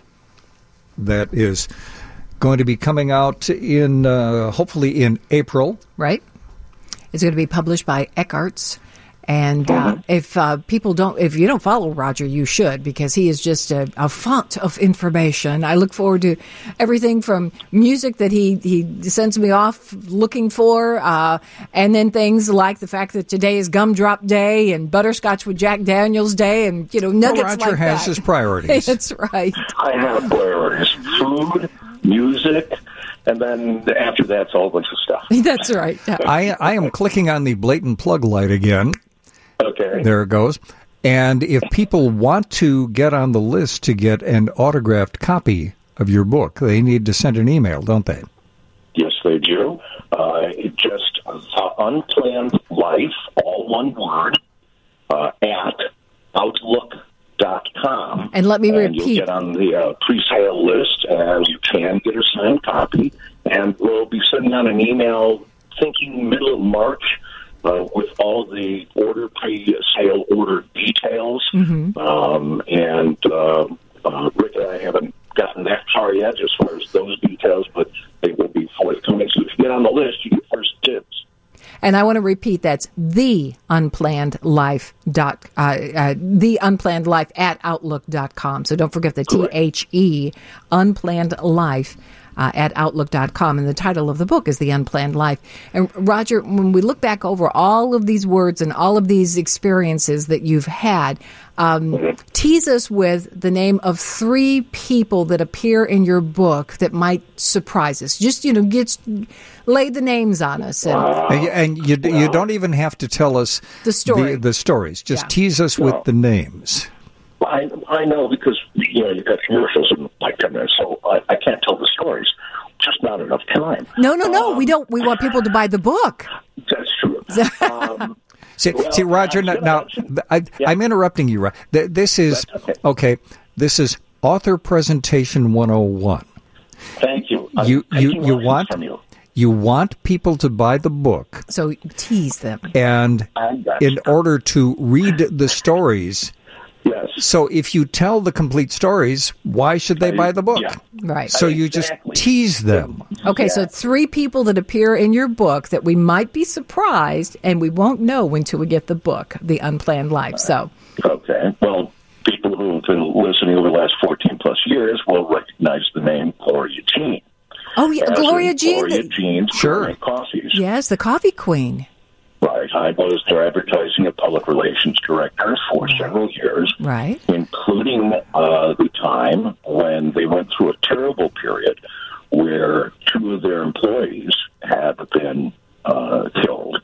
that is going to be coming out in, uh, hopefully in April. Right? It's going to be published by Eckhartz. And uh, if uh, people don't, if you don't follow Roger, you should, because he is just a, a font of information. I look forward to everything from music that he, he sends me off looking for, uh, and then things like the fact that today is Gumdrop Day and Butterscotch with Jack Daniels Day, and you know nuggets Well, Roger like has that. his priorities. That's right. I have priorities: food, music, and then after that's all a bunch of stuff. That's right. Yeah. I, I am clicking on the blatant plug light again. Okay. There it goes. And if people want to get on the list to get an autographed copy of your book, they need to send an email, don't they? Yes, they do. Uh, it just uh, unplanned life, all one word, uh, at outlook dot com. And let me and repeat. You'll get on the uh, pre-sale list, and you can get a signed copy. And we'll be sending out an email, thinking middle of March, uh, with all the order pre-sale order details. Mm-hmm. Um, and uh, uh, Rick and I haven't gotten that far yet as far as those details, but they will be forthcoming. So if you get on the list, you get first dibs. And I want to repeat, that's the unplanned life dot uh, uh, the unplanned life at outlook dot com. So don't forget the T H E unplanned life uh, at outlook dot com. And the title of the book is The Unplanned Life. And Roger, when we look back over all of these words and all of these experiences that you've had, um, tease us with the name of three people that appear in your book that might surprise us. Just, you know, get, lay the names on us. And, And, you- and you, you don't even have to tell us The story. the, the stories. Just Yeah. tease us with the names. I I know because you know you've got commercials in like ten minutes, so I, I can't tell the stories. Just not enough time. No, no, no. We don't. We want people to buy the book. That's true. um, See, Well, see Roger, I was now, gonna now mention- I, Yeah. I'm interrupting you. Ro- Th- This is, That's okay. okay, this is Author Presentation one oh one. thank you. I'm You, you, taking you lessons want from you. you want people to buy the book, So tease them. and I got in you. order to read the stories, Yes. so if you tell the complete stories, why should they buy the book? Yeah. Right. So you just Exactly. tease them. Okay, so three people that appear in your book that we might be surprised, and we won't know until we get the book, The Unplanned Life. So, Okay. Well, people who have been listening over the last fourteen plus years will recognize the name Gloria Jean. oh yeah, As Gloria in Jean. Gloria the- Jean's Sure. Gourmet Coffees. yes, the coffee queen. Right. I was their advertising and public relations director for several years. Right. Including uh, the time when they went through a terrible period where two of their employees had been uh, killed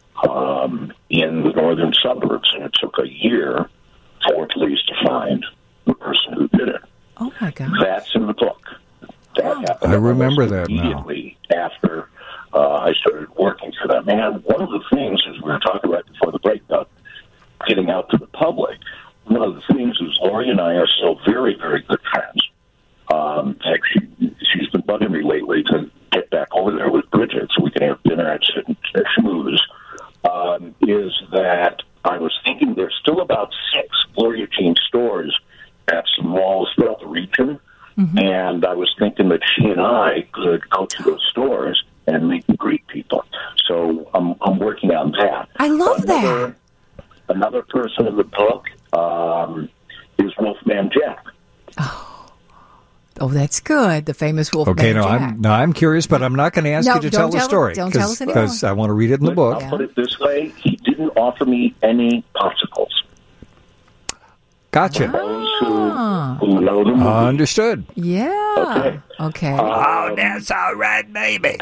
um, in the northern suburbs, and it took a year for police to find the person who did it. Oh my God. That's in the book. That happened I remember almost that now. immediately after uh, I started working for them. And one of the things, as we were talking about before the break, about getting out to the public, one of the things is Lori and I are still very, very good friends. Um, in fact, she, she's been bugging me lately to get back over there with Bridget so we can have dinner and sit and schmooze. um, is that I was thinking there's still about six Gloria Jean stores at some malls throughout the region, mm-hmm. and I was thinking that she and I could go to those stores and meet and greet people. So I'm, I'm working on that. I love another, that. Another person in the book um, is Wolfman Jack. Oh. oh, that's good. The famous Wolfman okay, no, Jack. I'm no, I'm curious, but I'm not going to ask no, you to don't tell the tell story us, don't tell us anymore. because I want to read it in the book. I'll put it this way: he didn't offer me any popsicles. Gotcha. Those who, who know the movie. Understood. Yeah. Okay. Okay. Um, Oh, that's all right, baby.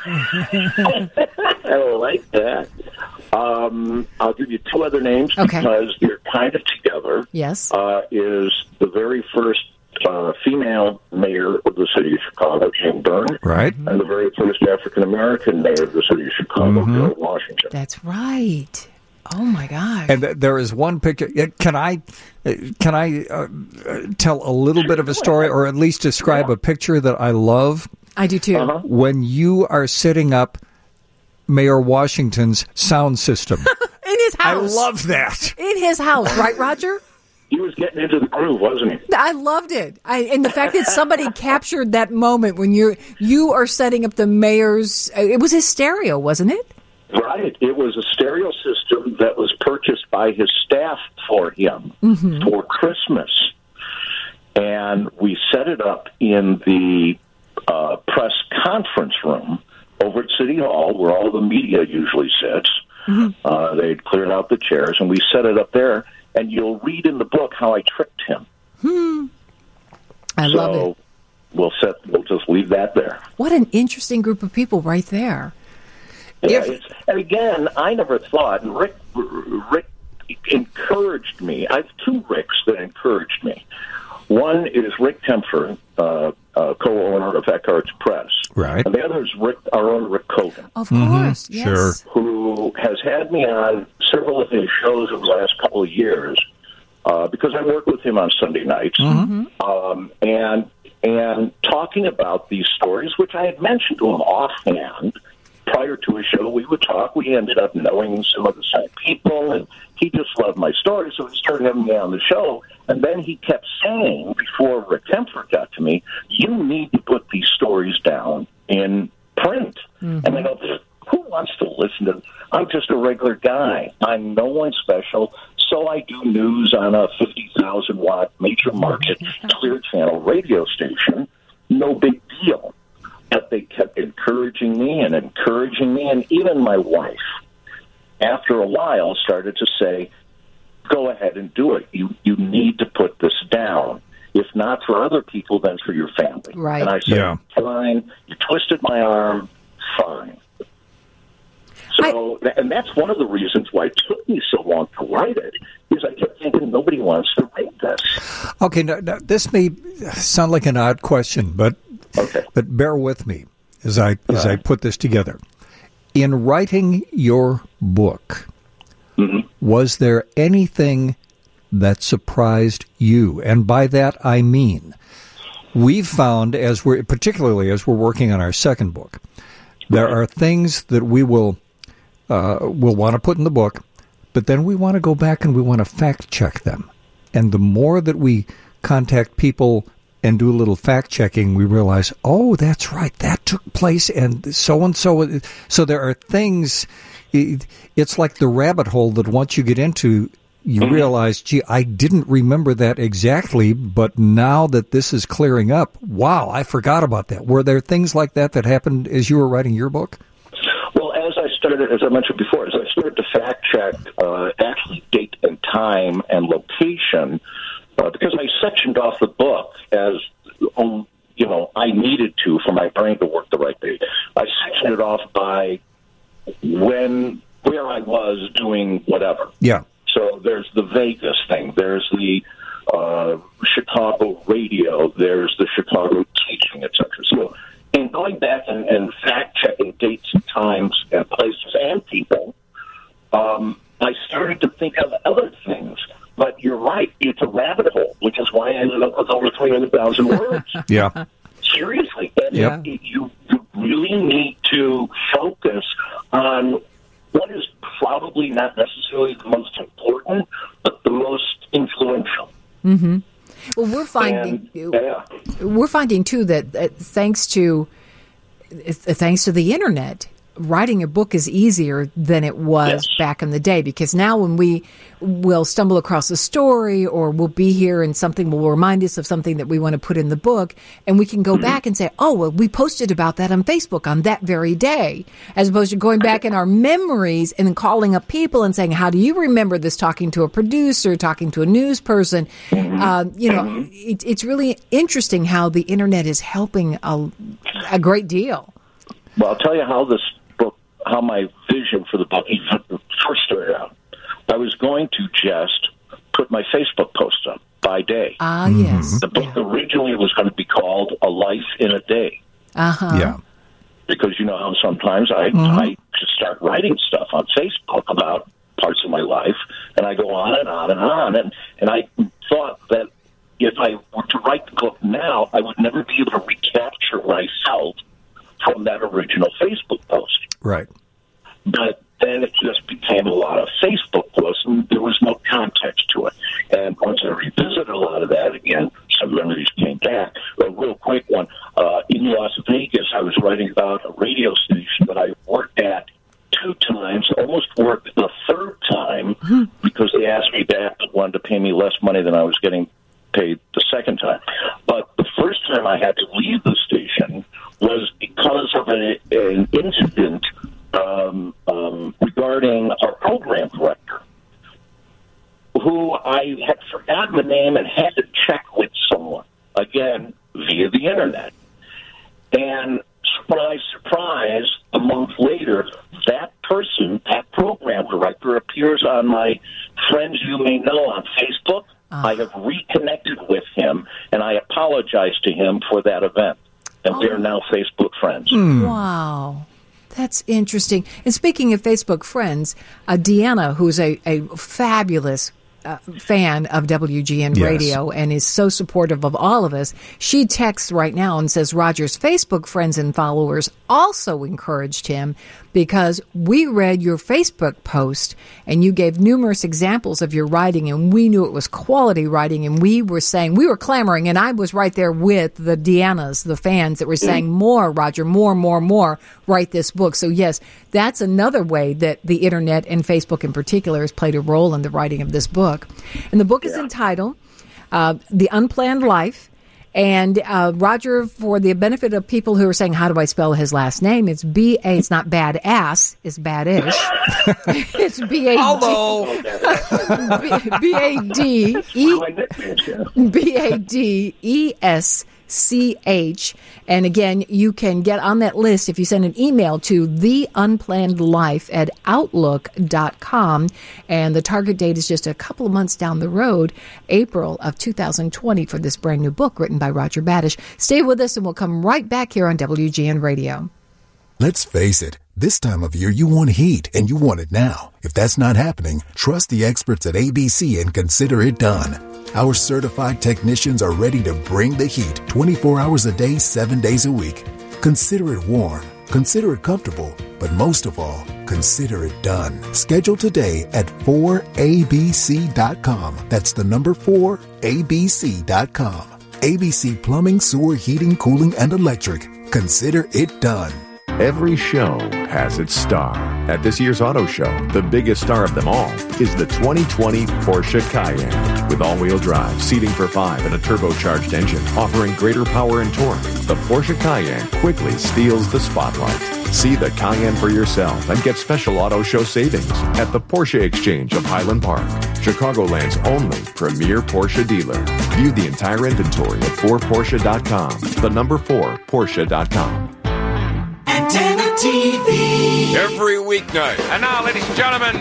I like that. Um, I'll give you two other names Okay. because they're kind of together. Yes. Uh, is the very first uh, female mayor of the city of Chicago, Jane Byrne, Right. and the very first African American mayor of the city of Chicago, Mm-hmm. George Washington. That's right. Oh my gosh. And th- there is one picture. uh, Can I, uh, can I uh, uh, tell a little bit of a story, or at least describe a picture that I love? I do too. Uh-huh. When you are setting up Mayor Washington's sound system, In his I house. love that. In his house, right, Roger? He was getting into the groove, wasn't he? I loved it. I, and the fact that somebody captured that moment when you're you are setting up the mayor's. uh, It was his stereo, wasn't it? Right. It was a stereo system that was purchased by his staff for him Mm-hmm. for Christmas. And we set it up in the uh, press conference room over at City Hall, where all the media usually sits. Mm-hmm. Uh, they'd cleared out the chairs, and we set it up there. And you'll read in the book how I tricked him. Hmm. I so love it. We'll set. We'll just leave that there. What an interesting group of people right there. Yeah, If- it's, and again, I never thought, and Rick, Rick encouraged me. I have two Ricks that encouraged me. One is Rick Tempfer, uh, uh, co-owner of Eckhart's Press. Right. And the other is Rick, our own Rick Cogan, Of course. Yes. sure. who has had me on several of his shows over the last couple of years uh, because I work with him on Sunday nights. Um, and and talking about these stories, which I had mentioned to him offhand. Prior to a show, we would talk. We ended up knowing some of the same people, and he just loved my story, so he started having me on the show. And then he kept saying, before Rick Tempfer got to me, you need to put these stories down in print. Mm-hmm. And I go, who wants to listen to them? I'm just a regular guy. I'm no one special, so I do news on a fifty thousand watt major market clear channel radio station. No big deal. But they kept encouraging me and encouraging me, and even my wife, after a while, started to say, go ahead and do it. You you need to put this down. If not for other people, then for your family. Right. And I said, Yeah. fine. You twisted my arm, fine. So, and that's one of the reasons why it took me so long to write it, is I kept thinking nobody wants to read this. Okay, now, now, this may sound like an odd question, but Okay. but bear with me as I as I put this together. In writing your book, Mm-hmm. was there anything that surprised you? And by that I mean, we've found, as we're particularly as we're working on our second book, there are things that we will uh, will want to put in the book, but then we want to go back and we want to fact check them. And the more that we contact people and do a little fact checking, we realize, oh, that's right, that took place, and so and so. So there are things. It, it's like the rabbit hole that once you get into, you Mm-hmm. realize, gee, I didn't remember that exactly, but now that this is clearing up, wow, I forgot about that. Were there things like that that happened as you were writing your book? Well, as I started, as I mentioned before, as I started to fact check uh, actually date and time and location, uh, because I sectioned off the book as, um, you know, I needed to for my brain to work the right way. I sectioned it off by when, where I was doing whatever. Yeah. So there's the Vegas thing. There's the uh, Chicago radio. There's the Chicago teaching, et cetera. So in going back and, and fact-checking dates and times and places and people, um, I started to think of other things. But you're right. It's a rabbit hole, which is why I ended up with over three hundred thousand words. Yeah. Seriously. And Yep. you, you really need to focus on what is probably not necessarily the most important, but the most influential. Mm-hmm. Well, we're finding And, yeah. we're finding too that uh, thanks to uh, thanks to the internet, writing a book is easier than it was Yes. back in the day, because now when we will stumble across a story or we'll be here and something will remind us of something that we want to put in the book, and we can go Mm-hmm. back and say, oh, well, we posted about that on Facebook on that very day, as opposed to going back in our memories and then calling up people and saying, how do you remember this, talking to a producer, talking to a news person. Mm-hmm. Uh, you know, it, it's really interesting how the internet is helping a, a great deal. Well, I'll tell you how this book, how my vision for the book first started out. I was going to just put my Facebook posts up by day. Ah, yes. The book Yeah. originally was going to be called A Life in a Day, Uh-huh. Yeah. because you know how sometimes I, I just start writing stuff on Facebook about parts of my life, and I go on and on and on. And, and I thought that if I were to write the book now, I would never be able to recapture myself from that original Facebook post. Right. But then it just became a lot of Facebook posts, and there was no context to it. And once I revisited a lot of that again, some memories came back. A real quick one, uh, in Las Vegas, I was writing about a radio station that I worked at two times, almost worked the third time, because they asked me back and wanted to pay me less money than I was getting paid the second time. But the first time I had to leave the station was because of an, an incident um, um, regarding our program director, who I had forgotten the name and had to check with someone, again, via the internet. And surprise, surprise, a month later, that person, that program director, appears on my Friends You May Know on Facebook. I have reconnected with him, and I apologized to him for that event. And we are now Facebook friends. Wow. That's interesting. And speaking of Facebook friends, uh, Deanna, who's a, a fabulous uh, fan of W G N Yes. Radio and is so supportive of all of us, she texts right now and says Roger's Facebook friends and followers also encouraged him because we read your Facebook post and you gave numerous examples of your writing, and we knew it was quality writing, and we were saying, we were clamoring, and I was right there with the Deannas, the fans that were saying, more, Roger, more, more, more, write this book. So yes, that's another way that the internet and Facebook in particular has played a role in the writing of this book. And the book is entitled uh, The Unplanned Life. And uh, Roger, for the benefit of people who are saying, how do I spell his last name? It's B A, it's not bad ass, it's bad-ish. It's B A D. Hello. B A D E B A D E S C H. And again, you can get on that list if you send an email to the unplanned life at outlook dot com. And the target date is just a couple of months down the road, April of two thousand twenty, for this brand new book written by Roger Badish. Stay with us and we'll come right back here on W G N Radio. Let's face it, this time of year you want heat, and you want it now. If that's not happening, trust the experts at A B C and consider it done. Our certified technicians are ready to bring the heat twenty-four hours a day, seven days a week. Consider it warm. Consider it comfortable. But most of all, consider it done. Schedule today at four A B C dot com. That's the number four A B C dot com. A B C Plumbing, Sewer, Heating, Cooling, and Electric. Consider it done. Every show has its star. At this year's auto show, the biggest star of them all is the twenty twenty Porsche Cayenne. With all-wheel drive, seating for five, and a turbocharged engine offering greater power and torque, the Porsche Cayenne quickly steals the spotlight. See the Cayenne for yourself and get special auto show savings at the Porsche Exchange of Highland Park, Chicagoland's only premier Porsche dealer. View the entire inventory at four Porsche dot com, the number four Porsche dot com. Antenna T V. Every weeknight. And now, ladies and gentlemen,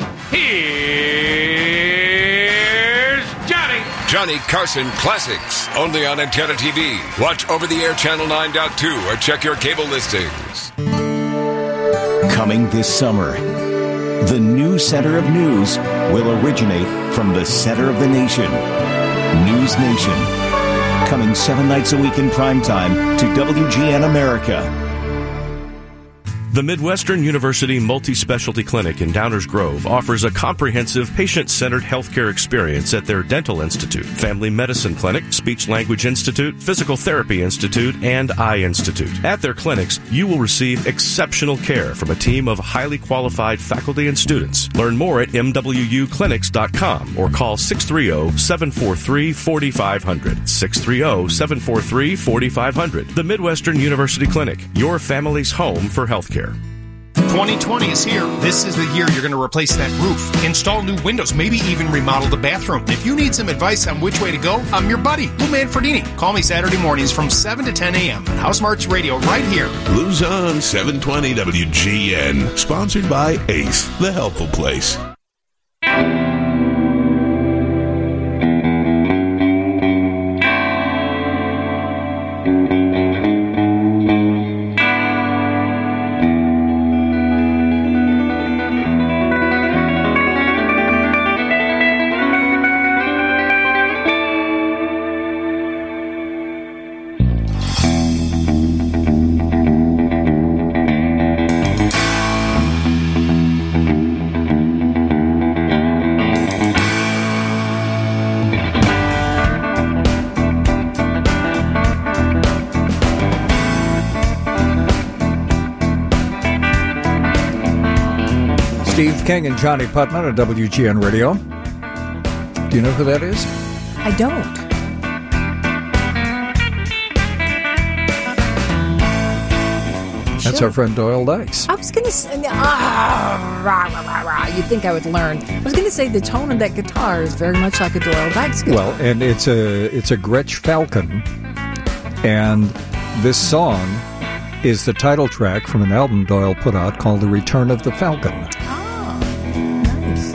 here's Johnny. Johnny Carson Classics. Only on Antenna T V. Watch over-the-air channel nine point two or check your cable listings. Coming this summer, the new center of news will originate from the center of the nation. News Nation. Coming seven nights a week in primetime to W G N America. The Midwestern University Multi-Specialty Clinic in Downers Grove offers a comprehensive patient-centered healthcare experience at their Dental Institute, Family Medicine Clinic, Speech-Language Institute, Physical Therapy Institute, and Eye Institute. At their clinics, you will receive exceptional care from a team of highly qualified faculty and students. Learn more at m w u clinics dot com or call six three zero, seven four three, four five zero zero. six three zero, seven four three, four five zero zero. The Midwestern University Clinic, your family's home for healthcare. twenty twenty is here. This is the year you're going to replace that roof, install new windows, maybe even remodel the bathroom. If you need some advice on which way to go, I'm your buddy, Lou Manfredini. Call me Saturday mornings from seven to ten a.m. House March Radio right here. Lou's on seven twenty W G N. Sponsored by Ace, the helpful place. Steve King and Johnny Putman on W G N Radio. Do you know who that is? I don't. That's Sure. our friend Doyle Dykes. I was going to say, ah, rah, rah, rah, rah. You'd think I would learn. I was going to say the tone of that guitar is very much like a Doyle Dykes guitar. Well, and it's a it's a Gretsch Falcon, and this song is the title track from an album Doyle put out called The Return of the Falcon. Oh, nice.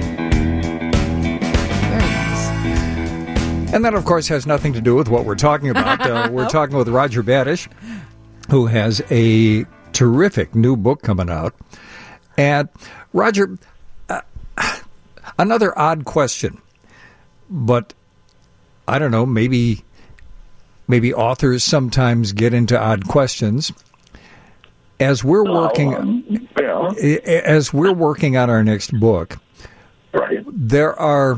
Very nice. And that, of course, has nothing to do with what we're talking about. Uh, we're talking with Roger Badish, who has a terrific new book coming out. And, Roger, uh, another odd question, but I don't know, maybe maybe authors sometimes get into odd questions. As we're working, um, yeah. as we're working on our next book, right. there are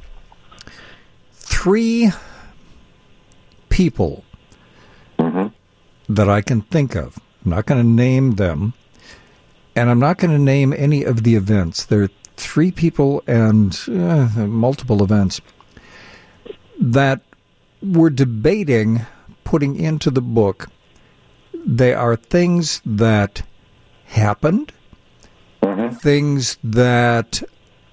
three people mm-hmm. that I can think of. I'm not going to name them, and I'm not going to name any of the events. There are three people and uh, multiple events that we're debating putting into the book. They are things that happened, mm-hmm. things that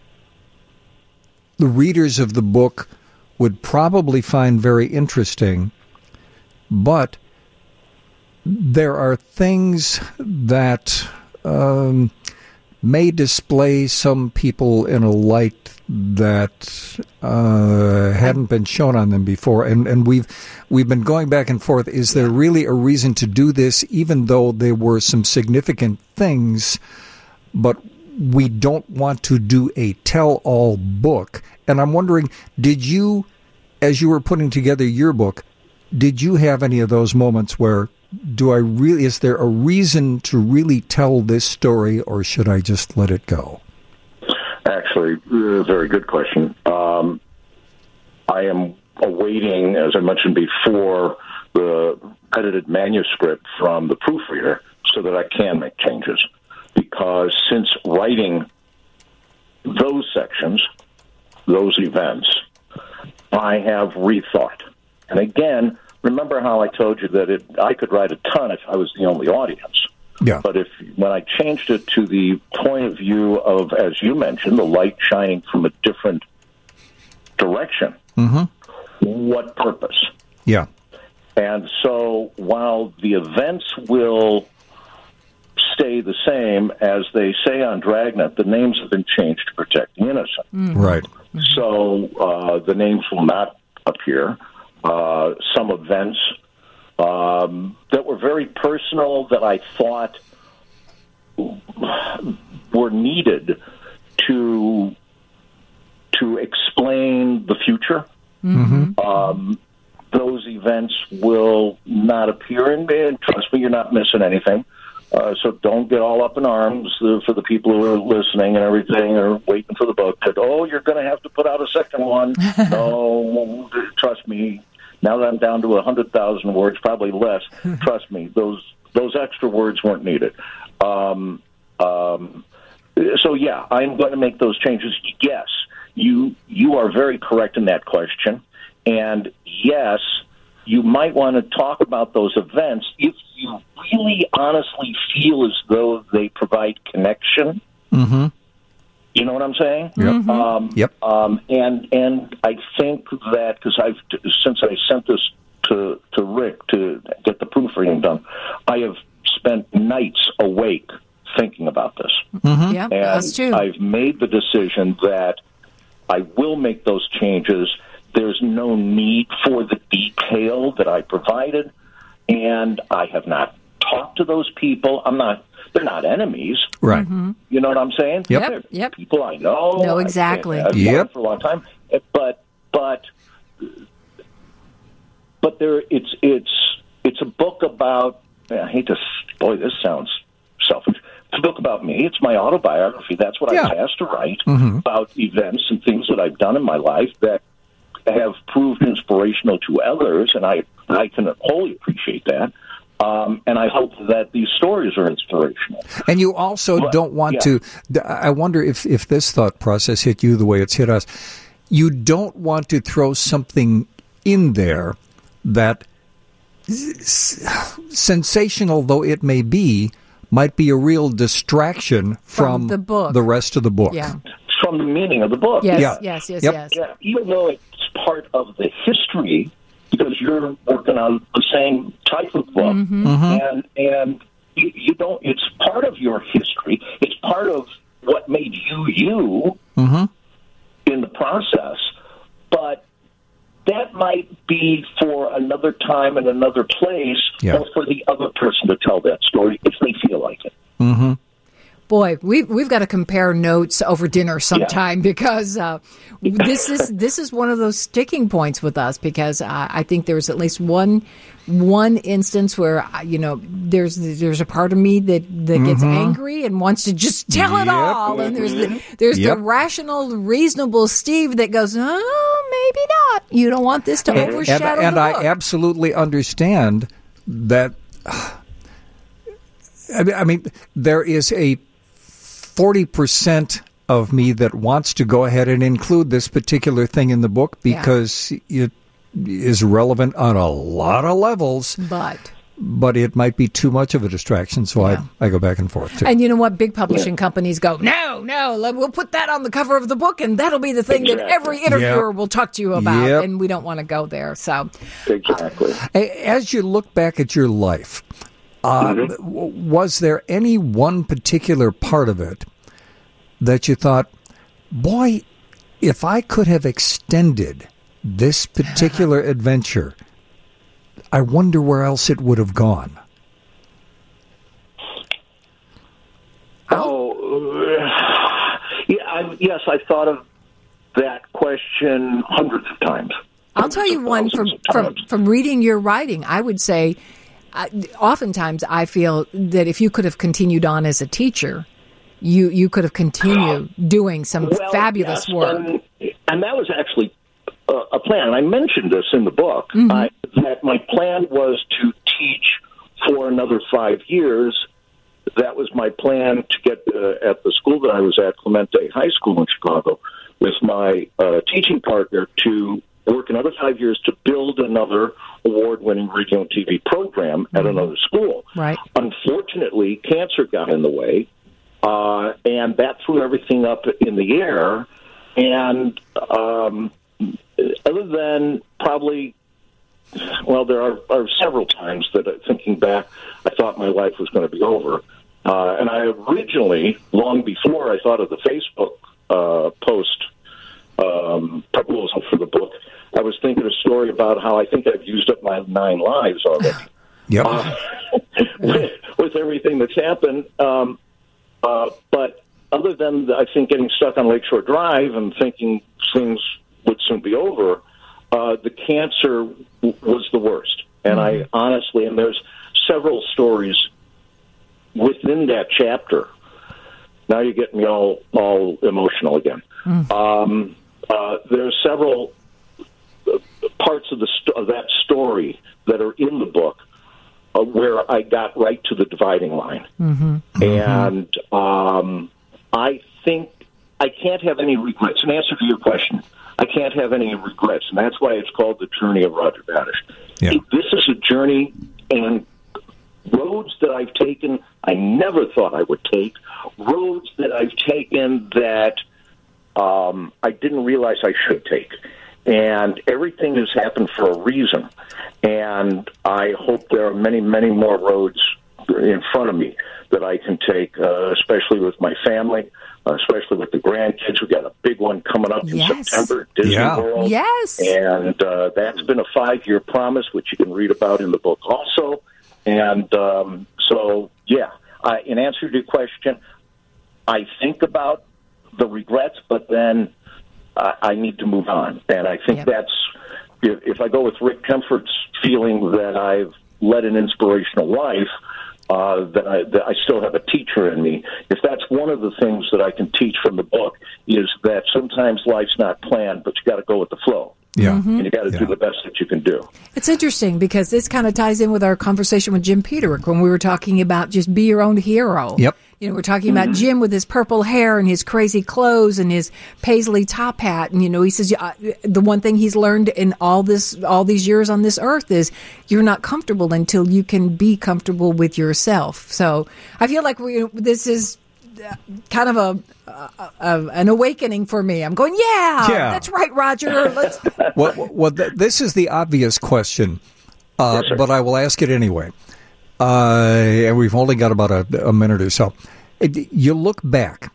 the readers of the book would probably find very interesting, but there are things that um, may display some people in a light that uh, hadn't been shown on them before, and and we've we've been going back and forth. Is there really a reason to do this, even though there were some significant things, but we don't want to do a tell-all book? And I'm wondering, did you, as you were putting together your book, did you have any of those moments where, do I really, is there a reason to really tell this story, or should I just let it go? Actually, a very good question. Um, I am awaiting, as I mentioned before, the edited manuscript from the proofreader so that I can make changes. Because since writing those sections, those events, I have rethought. And again, remember how I told you that it, I could write a ton if I was the only audience. Yeah. But if when I changed it to the point of view of, as you mentioned, the light shining from a different direction, mm-hmm. what purpose? Yeah. And so while the events will stay the same, as they say on Dragnet, the names have been changed to protect the innocent. Mm-hmm. Right. So uh, the names will not appear. Uh, some events um, that were very personal that I thought were needed to to explain the future. Mm-hmm. Um, those events will not appear, and, and trust me, you're not missing anything. Uh, so don't get all up in arms uh, for the people who are listening and everything or waiting for the book. That, oh, you're going to have to put out a second one. No, trust me. Now that I'm down to one hundred thousand words, probably less, trust me, those those extra words weren't needed. Um, um, so, yeah, I'm going to make those changes. Yes, you you are very correct in that question. And, yes, you might want to talk about those events if you really honestly feel as though they provide connection. Mm-hmm. You know what I'm saying? Yep. Mm-hmm. Um, yep. Um, and and I think that because I've since I sent this to to Rick to get the proofreading done, I have spent nights awake thinking about this. Mm-hmm. Yeah, and that's true. I've made the decision that I will make those changes. There's no need for the detail that I provided, and I have not talked to those people. I'm not. They're not enemies. Right. Mm-hmm. You know what I'm saying? Yep. They're Yep. people I know. No, exactly. I've yep. known for a long time. But but but there it's it's it's a book about. I hate to. Boy, this sounds selfish. It's a book about me. It's my autobiography. That's what Yeah. I was asked to write Mm-hmm. about events and things that I've done in my life that have proved inspirational to others, and I I can wholly appreciate that. Um, and I hope that these stories are inspirational. And you also But, don't want yeah. to, I wonder if, if this thought process hit you the way it's hit us. You don't want to throw something in there that, s- sensational though it may be, might be a real distraction from, From the book. the rest of the book. Yeah. From the meaning of the book. Yes, Yeah. yes, yes, Yep. yes. Yeah, even though it's part of the history, because you're working on the same type of book, Mm-hmm. and and you, you don't. It's part of your history. It's part of what made you you Mm-hmm. in the process. But that might be for another time and another place, Yeah. or for the other person to tell that story if they feel like it. Mm-hmm. Boy, we've we've got to compare notes over dinner sometime because uh, this is this is one of those sticking points with us because uh, I think there's at least one one instance where uh, you know there's there's a part of me that, that gets Mhm. angry and wants to just tell it Yep. all, and there's the there's Yep. the rational, reasonable Steve that goes, oh, maybe not. You don't want this to And, overshadow and the I book. absolutely understand that. I mean, I mean, there is a forty percent of me that wants to go ahead and include this particular thing in the book because it is relevant on a lot of levels. But but it might be too much of a distraction, so Yeah. I, I go back and forth too. And you know what? Big publishing companies go, no, no, let- we'll put that on the cover of the book, and that'll be the thing that Exactly. every interviewer Yep. will talk to you about. Yep. And we don't want to go there. So, Exactly. A- As you look back at your life, uh, Mhm. w- was there any one particular part of it that you thought, boy, if I could have extended this particular adventure, I wonder where else it would have gone? Oh, uh, yeah, I, yes, I've thought of that question hundreds of times. I'll tell you one from, Thousands of from, times. from reading your writing. I would say, uh, oftentimes I feel that if you could have continued on as a teacher, you, you could have continued doing some Well, fabulous yes, work. And, and that was actually a, a plan. And I mentioned this in the book, Mhm. I, that my plan was to teach for another five years. That was my plan to get uh, at the school that I was at, Clemente High School in Chicago, with my uh, teaching partner to work another five years to build another award-winning radio and T V program at another school. Right. Unfortunately, cancer got in the way, uh, and that threw everything up in the air. And um, other than probably, well, there are, are several times that, uh, thinking back, I thought my life was going to be over. Uh, and I originally, long before I thought of the Facebook uh, post um, proposal for the book, I was thinking a story about how I think I've used up my nine lives already. Yep. Uh, with, with everything that's happened. Um, uh, but other than, I think, getting stuck on Lakeshore Drive and thinking things would soon be over, uh, the cancer w- was the worst. And I honestly, and there's several stories with chapter. Now you're getting me all all emotional again. Mm. Um, uh, there are several parts of the st- of that story that are in the book uh, where I got right to the dividing line, Mm-hmm. and um, I think I can't have any regrets. In answer to your question, I can't have any regrets, and that's why it's called The Journey of Roger Badish. Yeah. This is a journey, and roads that I've taken I never thought I would take, roads that I've taken that um, I didn't realize I should take. And everything has happened for a reason. And I hope there are many, many more roads in front of me that I can take, uh, especially with my family, uh, especially with the grandkids. We got a big one coming up in Yes. September, Disney Yeah. World. Yes. And uh, that's been a five-year promise, which you can read about in the book also. And um, so, yeah, uh, in answer to your question, I think about the regrets, but then uh, I need to move on. And I think Yep. that's, if, if I go with Rick Kempfert's feeling that I've led an inspirational life, uh, that, I, that I still have a teacher in me. If that's one of the things that I can teach from the book, is that sometimes life's not planned, but you got to go with the flow. Yeah. Mm-hmm. And you got to Yeah. do the best that you can do. It's interesting because this kind of ties in with our conversation with Jim Peterick when we were talking about just be your own hero. Yep. You know, we're talking about Jim with his purple hair and his crazy clothes and his paisley top hat. And, you know, he says uh, the one thing he's learned in all this, all these years on this earth is you're not comfortable until you can be comfortable with yourself. So I feel like we, this is kind of a, a, a an awakening for me. I'm going, yeah, Yeah. that's right, Roger. Let's. Well, well th- this is the obvious question, uh, Yes, sir. but I will ask it anyway. Uh, and we've only got about a, a minute or so. It, you look back.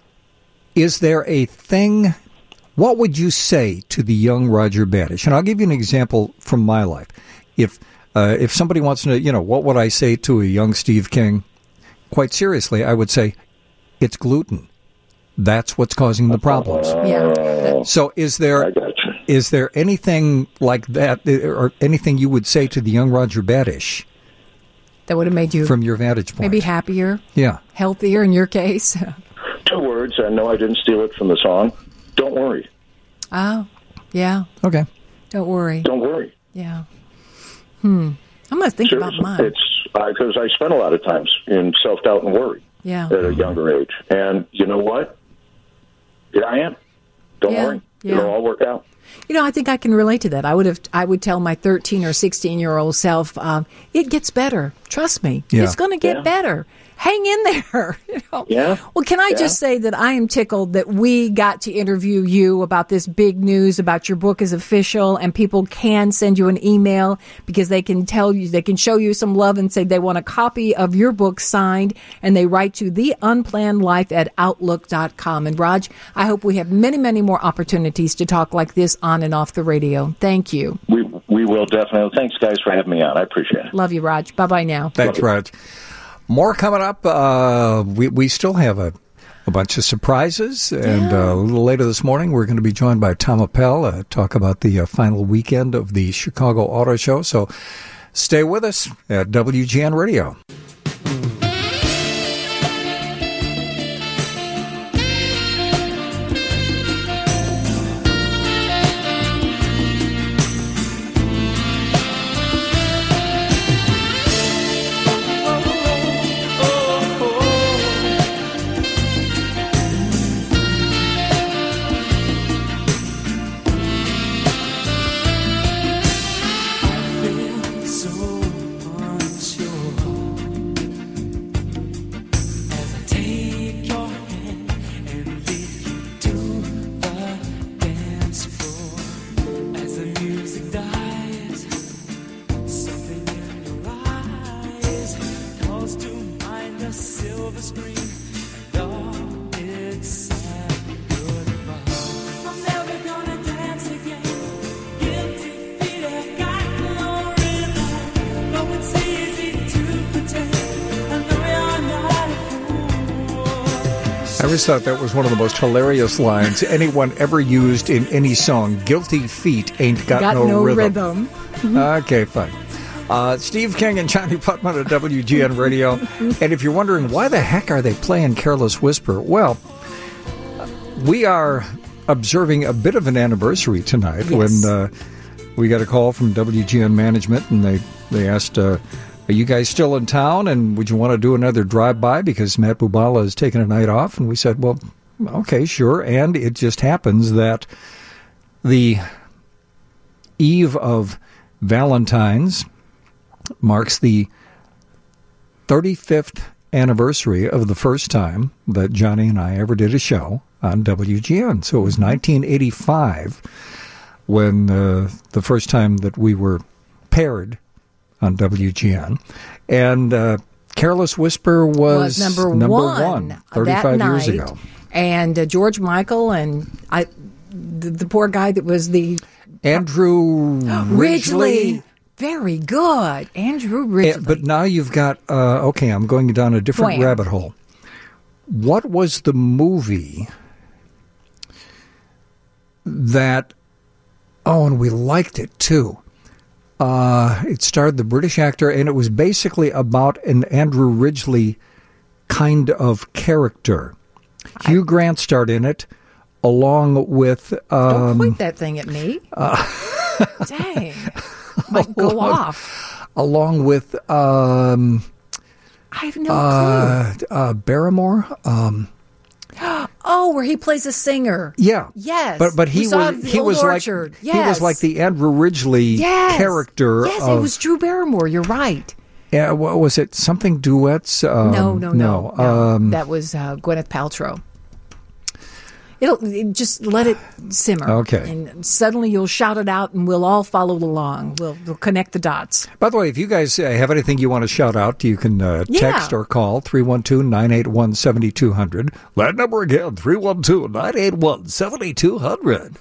Is there a thing? What would you say to the young Roger Badish? And I'll give you an example from my life. If uh, if somebody wants to know, you know, what would I say to a young Steve King? Quite seriously, I would say, it's gluten. That's what's causing the problems. Yeah. So is there I got you. is there anything like that, or anything you would say to the young Roger Badish That would have made you from your vantage point? maybe happier, Yeah. healthier in your case. Two words. I know I didn't steal it from the song. Don't worry. Oh, yeah. Okay. Don't worry. Don't worry. Yeah. Hmm. I'm going to think Seriously, about mine. it's because I spent a lot of times in self doubt and worry Yeah. at a younger age, and you know what? Here I am. Don't Yeah, worry. yeah. It'll all work out. You know, I think I can relate to that. I would have. I would tell my thirteen or sixteen year old self, um, "It gets better. Trust me. Yeah. It's going to get Yeah. better. Hang in there." You know? Yeah. Well, can I Yeah. just say that I am tickled that we got to interview you about this big news about your book is official, and people can send you an email because they can tell you, they can show you some love and say they want a copy of your book signed, and they write to the unplanned life at outlook dot com. And Raj, I hope we have many, many more opportunities to talk like this on and off the radio. Thank you. We we will definitely. Thanks, guys, for having me on. I appreciate it. Love you, Raj. Bye bye now. Thanks, Raj. More coming up. Uh, we we still have a, a bunch of surprises, and uh, a little later this morning we're going to be joined by Tom Appel, uh, talk about the uh, final weekend of the Chicago Auto Show. So stay with us at W G N Radio. I always thought that was one of the most hilarious lines anyone ever used in any song. Guilty feet ain't got, Got no, no rhythm. rhythm. Okay, fine. Uh, Steve King and Johnny Putman at W G N Radio. And if you're wondering, why the heck are they playing Careless Whisper? Well, we are observing a bit of an anniversary tonight. Yes. When uh, we got a call from W G N management, and they, they asked, uh, are you guys still in town, and would you want to do another drive-by because Matt Bubala is taking a night off? And we said, well, okay, sure. And it just happens that the eve of Valentine's marks the thirty-fifth anniversary of the first time that Johnny and I ever did a show on W G N. So it was nineteen eighty-five when uh, the first time that we were paired on W G N. And uh, Careless Whisper was, was number, number one, one thirty-five that years night. ago. And uh, George Michael and I, the, the poor guy that was the... Andrew Ridgely. Ridgely. Very good. Andrew Ridgely. Uh, but now you've got, uh, okay, I'm going down a different Wham. rabbit hole. What was the movie that, oh, and we liked it too. Uh, it starred the British actor, and it was basically about an Andrew Ridgely kind of character. I, Hugh Grant starred in it, along with... Um, Don't point that thing at me. Uh, Dang. Might go along, off. Along with... Um, I have no uh, clue. Uh, Barrymore? Um, oh, where he plays a singer. Yeah. Yes. But but he we saw was the he Old was Orchard. like yes. he was like the Andrew Ridgely yes. character. Yes, of, it was Drew Barrymore. You're right. Yeah, what was it? Something duets? Um, no, no, no, no. Um, that was uh, Gwyneth Paltrow. It'll it, just let it simmer. Okay. And suddenly you'll shout it out, and we'll all follow along. We'll, we'll connect the dots. By the way, if you guys uh, have anything you want to shout out, you can uh, yeah. text or call three one two, nine eight one, seven two zero zero. That number again, three one two, nine eight one, seven two zero zero.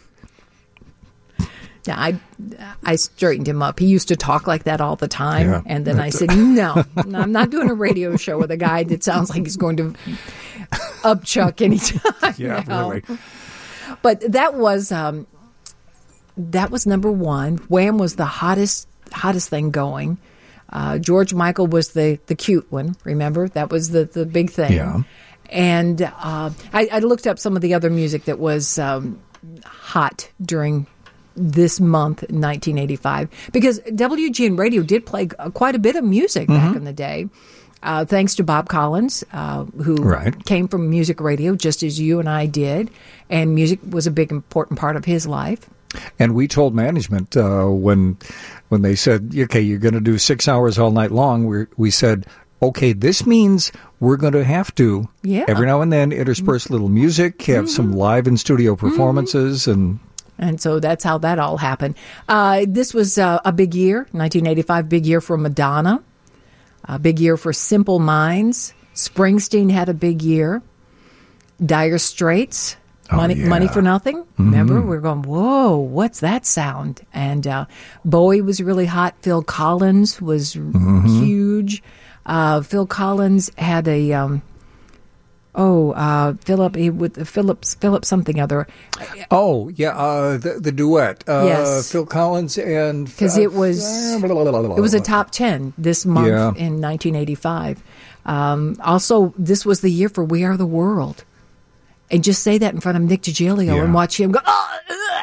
Yeah, I, I straightened him up. He used to talk like that all the time. Yeah. And then I said, no, no, I'm not doing a radio show with a guy that sounds like he's going to upchuck anytime. Yeah, now. really. But that was um, that was number one. Wham was the hottest hottest thing going. Uh, George Michael was the, the cute one, remember? That was the, the big thing. Yeah. And uh, I, I looked up some of the other music that was um, hot during this month in nineteen eighty-five, because W G N Radio did play quite a bit of music Mm-hmm. back in the day, uh, thanks to Bob Collins, uh, who right. came from music radio just as you and I did, and music was a big important part of his life. And we told management uh, when when they said, okay, you're going to do six hours all night long, we we said, okay, this means we're going to have to, yeah. every now and then, intersperse little music, have mm-hmm. some live in studio performances, mm-hmm. and... And so that's how that all happened. Uh, this was uh, a big year, nineteen eighty-five, big year for Madonna, a big year for Simple Minds. Springsteen had a big year. Dire Straits, oh, Money yeah. Money for Nothing. Mm-hmm. Remember, we were going, whoa, what's that sound? And uh, Bowie was really hot. Phil Collins was mm-hmm. huge. Uh, Phil Collins had a... Um, Oh, uh, Philip, he, with Phillips, Philip something other. Oh, yeah, uh, the, the duet. Uh, yes. Phil Collins and... Because uh, it was blah, blah, blah, blah, blah. it was a top ten this month yeah. in nineteen eighty-five. Um, also, this was the year for We Are the World. And just say that in front of Nick DiGilio yeah. and watch him go, oh,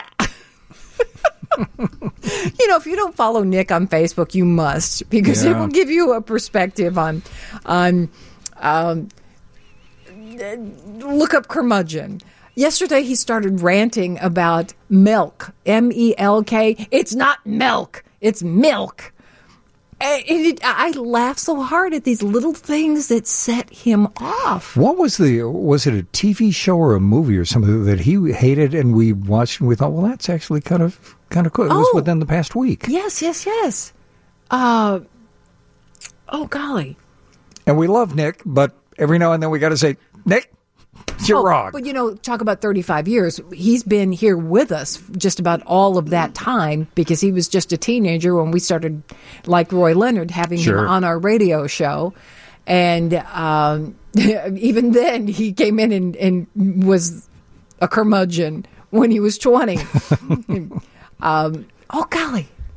you know, if you don't follow Nick on Facebook, you must, because yeah. it will give you a perspective on... on um, look up curmudgeon. Yesterday he started ranting about milk, M E L K. It's not milk, it's milk. And it, I laugh so hard at these little things that set him off. What was the, was it a T V show or a movie or something that he hated and we watched and we thought, well, that's actually kind of kind of cool. It oh, was within the past week. Yes, yes, yes. Uh, oh, golly. And we love Nick, but every now and then we got to say, Nick, you're oh, wrong. But, you know, talk about thirty-five years. He's been here with us just about all of that time because he was just a teenager when we started, like Roy Leonard, having sure. him on our radio show. And um, even then, he came in and, and was a curmudgeon when he was twenty. um, oh, golly.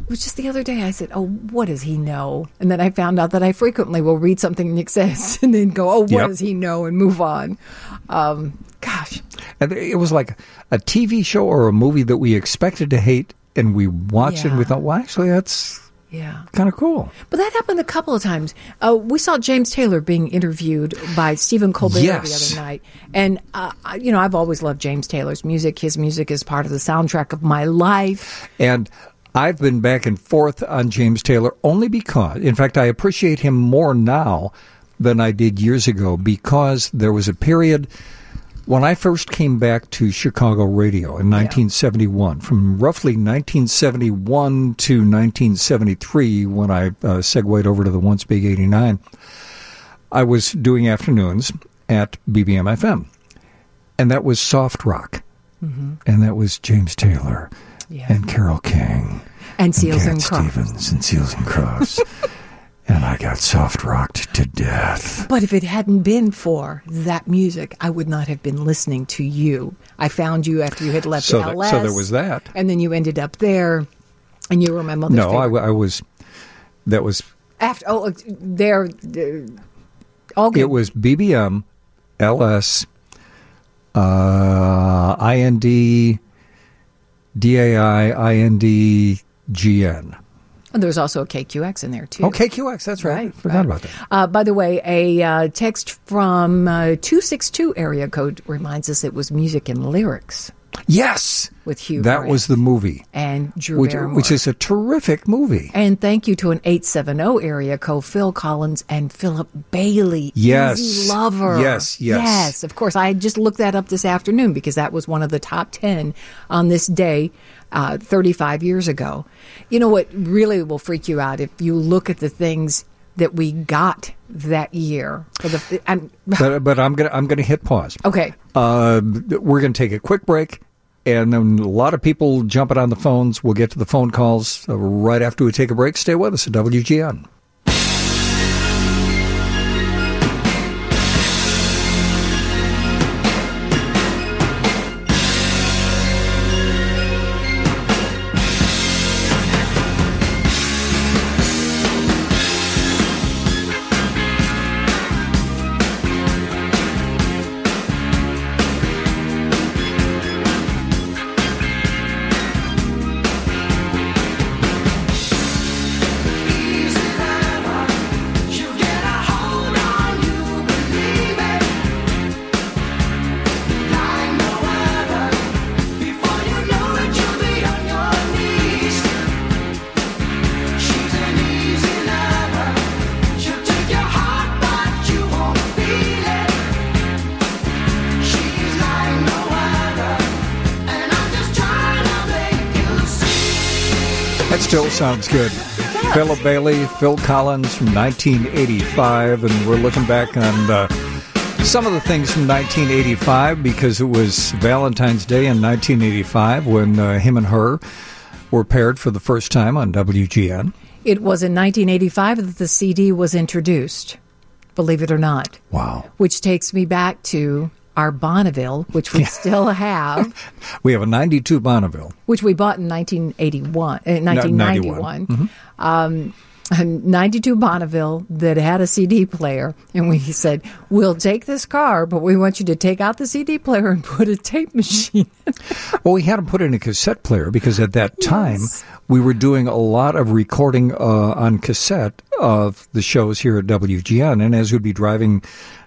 it was just the other day I said, oh, what does he know? And then I found out that I frequently will read something Nick says and then go, oh, what Yep. does he know? And move on. Um, gosh. And it was like a T V show or a movie that we expected to hate, and we watched it and we Yeah. thought, well, actually, that's Yeah. kind of cool. But that happened a couple of times. Uh, we saw James Taylor being interviewed by Stephen Colbert Yes. the other night. And, uh, I- you know, I've always loved James Taylor's music. His music is part of the soundtrack of my life. And I've been back and forth on James Taylor only because, in fact, I appreciate him more now than I did years ago, because there was a period when I first came back to Chicago radio in nineteen seventy-one, from roughly nineteen seventy-one to nineteen seventy-three, when I uh, segued over to the Once Big eighty-nine, I was doing afternoons at B B M F M. And that was soft rock. Mhm. And that was James Taylor Yeah. and Carole King. And Seals Cat and Crofts. Stevens and Seals and Crofts. And I got soft rocked to death. But if it hadn't been for that music, I would not have been listening to you. I found you after you had left So that- L S. so there was that. And then you ended up there, and you were my mother's No, I, favorite. I was, that was, After, oh, uh, there, uh, all good. it was B B M, L S, uh, I N D, D A I, I N D, G N. And there was also a K Q X in there, too. Oh, K Q X, that's right. I forgot right. about that. Uh, by the way, a uh, text from uh, two six two area code reminds us it was music and lyrics. Yes! With Hugh That Grant was the movie. and Drew Which, Barrymore. which is a terrific movie. And thank you to an eight seven zero area code, Phil Collins and Philip Bailey. Yes. Easy Lover. Yes, yes. Yes, of course. I just looked that up this afternoon because that was one of the top ten on this day uh, thirty-five years ago. You know what really will freak you out if you look at the things that we got that year. For the, I'm, But, but I'm gonna I'm gonna hit pause. okay. Uh, we're going to take a quick break, and then a lot of people jumping on the phones. We'll get to the phone calls uh, right after we take a break. Stay with us at W G N. That still sounds good. Philip Bailey, Phil Collins from nineteen eighty-five, and we're looking back on uh, some of the things from nineteen eighty-five because it was Valentine's Day in nineteen eighty-five when uh, him and her were paired for the first time on W G N. It was in nineteen eighty-five that the C D was introduced, believe it or not. Wow. Which takes me back to our Bonneville, which we still have, We have a ninety-two Bonneville. which we bought in nineteen eighty-one, uh, nineteen ninety-one. Mhm. Um, a ninety-two Bonneville that had a C D player, and we said, we'll take this car, but we want you to take out the C D player and put a tape machine in. Well, we had him put in a cassette player because at that time we were doing a lot of recording uh, on cassette of the shows here at W G N. And as we'd be driving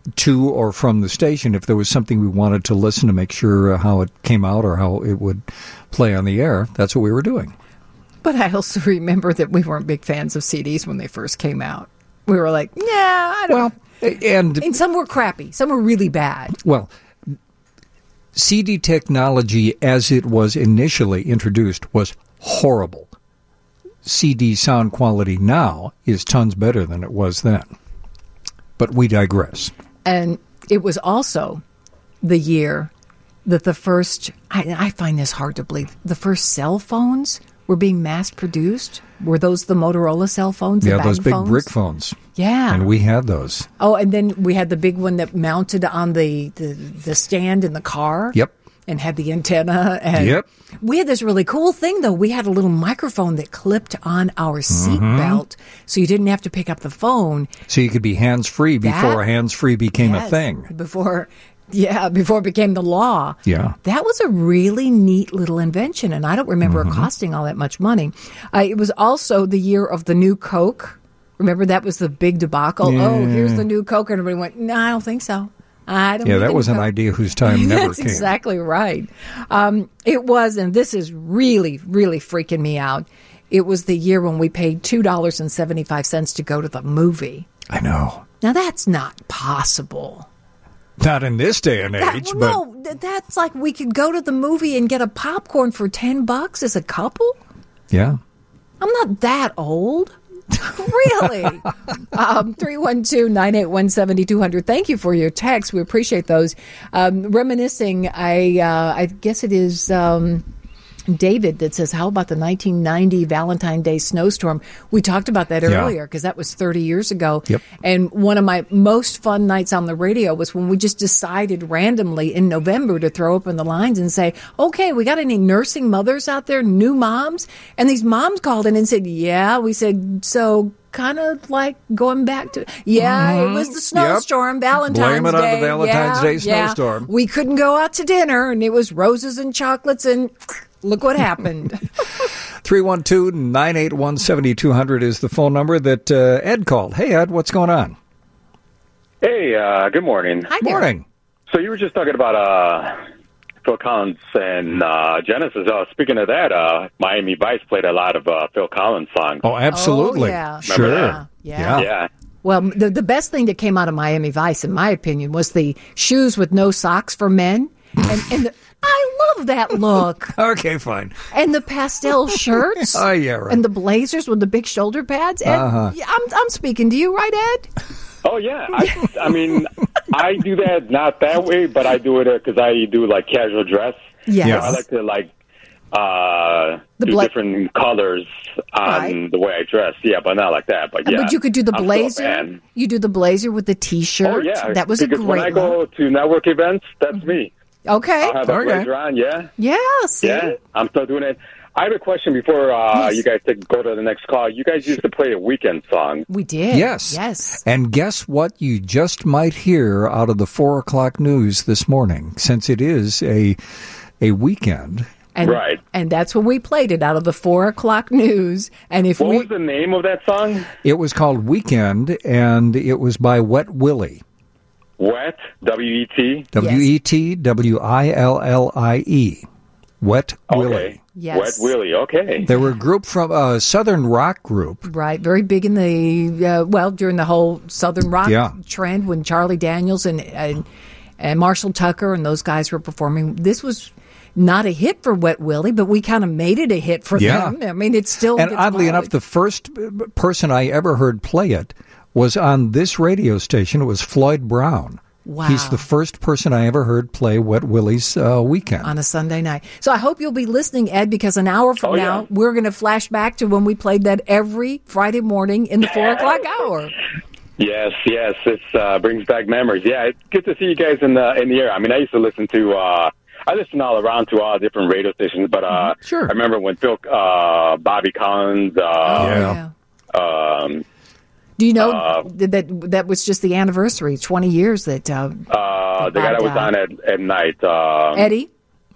to or from the station, if there was something we wanted to listen to make sure uh, how it came out or how it would play on the air, that's what we were doing. But I also remember that we weren't big fans of C Ds when they first came out. We were like, yeah, I don't Well, and, and some were crappy. Some were really bad. Well, C D technology as it was initially introduced was horrible. C D sound quality now is tons better than it was then. But we digress. And it was also the year that the first, I, I find this hard to believe, the first cell phones were being mass produced. Were those the Motorola cell phones? the Yeah, those bag big phones? brick phones. Yeah. And we had those. Oh, and then we had the big one that mounted on the, the, the stand in the car. Yep. and had the antenna. And Yep. We had this really cool thing, though. We had a little microphone that clipped on our seat Mhm. belt, so you didn't have to pick up the phone. So you could be hands-free before That- hands-free became Yes, a thing. Before, yeah, before it became the law. Yeah. That was a really neat little invention, and I don't remember Mm-hmm. it costing all that much money. Uh, it was also the year of the new Coke. Remember, that was the big debacle. Yeah. Oh, here's the new Coke, and everybody went, no, I don't think so. I don't Yeah, think that was an Coke." idea whose time never That's came. exactly right. Um, it was, and this is really, really freaking me out. It was the year when we paid two dollars and seventy-five cents to go to the movie. I know. Now, that's not possible. Not in this day and That- age, but no, th- that's like we could go to the movie and get a popcorn for ten bucks as a couple. yeah. I'm not that old. Really? um, three one two, nine eight one, seven two zero zero. Thank you for your text. We appreciate those. Um, reminiscing, I uh, I guess it is um, David that says, how about the nineteen ninety Valentine's Day snowstorm? We talked about that Yeah. earlier because that was thirty years ago. Yep. And one of my most fun nights on the radio was when we just decided randomly in November to throw open the lines and say, okay, we got any nursing mothers out there, new moms? And these moms called in and said, yeah. We said, so kind of like going back to, yeah, Mhm. it was the snowstorm, Valentine's Blame it on the Day. Valentine's yeah, Day yeah. snowstorm. We couldn't go out to dinner, and it was roses and chocolates, and look what happened. three one two, nine eight one, seven two zero zero is the phone number that uh, Ed called. Hey, Ed, what's going on? Hey, uh, good morning. Hi there. Morning. So you were just talking about uh, Phil Collins and uh, Genesis. Uh, speaking of that, uh, Miami Vice played a lot of uh, Phil Collins songs. Oh, absolutely. Oh, yeah. Sure. Remember Yeah. Yeah. Well, the, the best thing that came out of Miami Vice, in my opinion, was the shoes with no socks for men. And, and the, I love that look. Okay, fine. And the pastel shirts. Oh, yeah, right. And the blazers with the big shoulder pads. Ed, Uh-huh. yeah, I'm, I'm speaking to you, right, Ed? Oh, yeah. I, I mean, I do that not that way, but I do it because I do, like, casual dress. Yes. So I like to, like, uh, The do bla- different colors on Right. the way I dress. Yeah, but not like that. But, yeah. But you could do the I'm still a blazer. fan. You do the blazer with the T-shirt. Oh, yeah. That was a because great when I look. go to network events, that's me. Okay. I'll have a Okay. blazer on, yeah. Yeah, see? Yeah, I'm still doing it. I have a question before uh, Yes. you guys take, go to the next call. You guys used to play a weekend song. We did. Yes. Yes. And guess what you just might hear out of the four o'clock news this morning, since it is a a weekend. And, Right. And that's when we played it out of the four o'clock news. And if What we was the name of that song? It was called Weekend, and it was by Wet Willie. Wet, W E T. W E T W I L L I E. Wet Willie. Okay. Yes. Wet Willie, okay. They were a group from a Southern rock group. Right, very big in the uh, well during the whole Southern rock Yeah. trend when Charlie Daniels and, and and Marshall Tucker and those guys were performing. This was not a hit for Wet Willie, but we kind of made it a hit for Yeah. them. I mean, it's still And gets oddly enough, mileage. the first person I ever heard play it was on this radio station. It was Floyd Brown. Wow. He's the first person I ever heard play Wet Willie's uh, Weekend. on a Sunday night. So I hope you'll be listening, Ed, because an hour from Oh, now yeah. we're going to flash back to when we played that every Friday morning in the four o'clock hour. Yes, yes. It uh, brings back memories. Yeah, it's good to see you guys in the in the air. I mean, I used to listen to. Uh, I listen all around to all different radio stations, but uh, Sure. I remember when Phil, uh, Bobby Collins. Uh, yeah. Um, Do you know Uh, that, that that was just the anniversary, twenty years that uh, uh, the guy that was Bob on at, at night. Um, Eddie?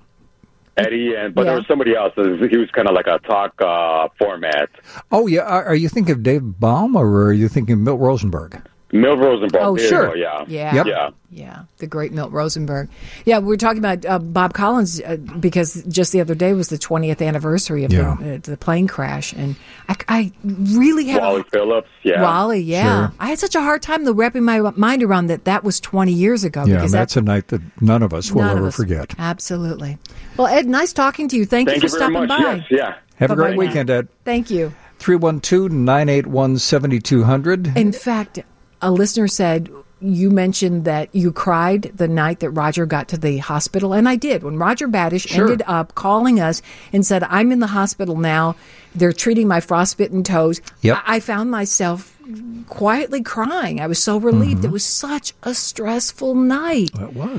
Eddie, and but Yeah. there was somebody else. He was kind of like a talk uh, format. Oh, yeah. Are, are you thinking of Dave Baum or are you thinking of Milt Rosenberg? Milt Rosenberg. Oh, there you sure. go, yeah. Yeah. Yep. Yeah. Yeah, the great Milt Rosenberg. Yeah, we were talking about uh, Bob Collins uh, because just the other day was the twentieth anniversary of Yeah. the, uh, the plane crash, and I, I really had Wally a, Phillips, yeah. Wally, yeah. Sure. I had such a hard time though wrapping my mind around that. That was twenty years ago. Yeah, because that's a night that none of us will none of ever us- forget. Absolutely. Well, Ed, nice talking to you. Thank, Thank you you for very stopping much. by. Yes, yeah. Have a great Bye-bye now. weekend, Ed. Thank you. three one two, nine eight one, seven two zero zero. In fact, a listener said, you mentioned that you cried the night that Roger got to the hospital, and I did. When Roger Badish Sure. ended up calling us and said, I'm in the hospital now, they're treating my frostbitten toes, Yep. I-, I found myself quietly crying. I was so relieved. Mm-hmm. It was such a stressful night. It was.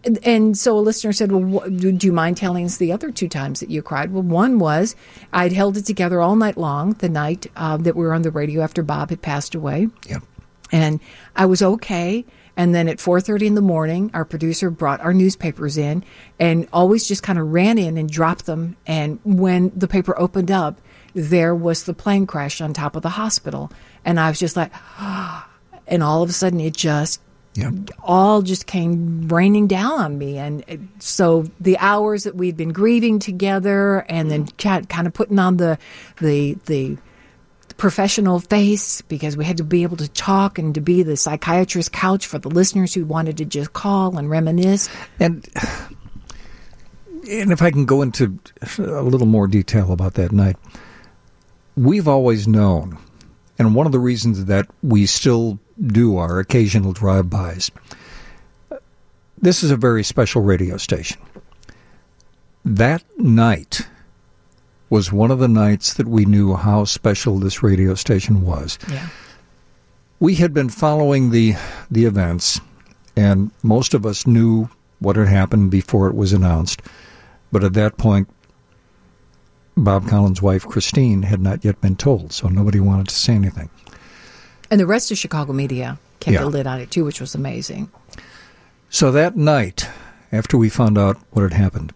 And so a listener said, well, wh- do you mind telling us the other two times that you cried? Well, one was I'd held it together all night long, the night uh, that we were on the radio after Bob had passed away. Yep. And I was okay. And then at four thirty in the morning, our producer brought our newspapers in and always just kind of ran in and dropped them. And when the paper opened up, there was the plane crash on top of the hospital. And I was just like, and all of a sudden it just, Yep. all just came raining down on me. And it, so the hours that we'd been grieving together and then kind of putting on the, the, the professional face because we had to be able to talk and to be the psychiatrist's couch for the listeners who wanted to just call and reminisce. And, and if I can go into a little more detail about that night, we've always known, and one of the reasons that we still do our occasional drive-bys, this is a very special radio station. That night was one of the nights that we knew how special this radio station was. Yeah. We had been following the the events, and most of us knew what had happened before it was announced. But at that point, Bob Collins' wife, Christine, had not yet been told, so nobody wanted to say anything. And the rest of Chicago media kept Yeah. a lid on it, too, which was amazing. So that night, after we found out what had happened,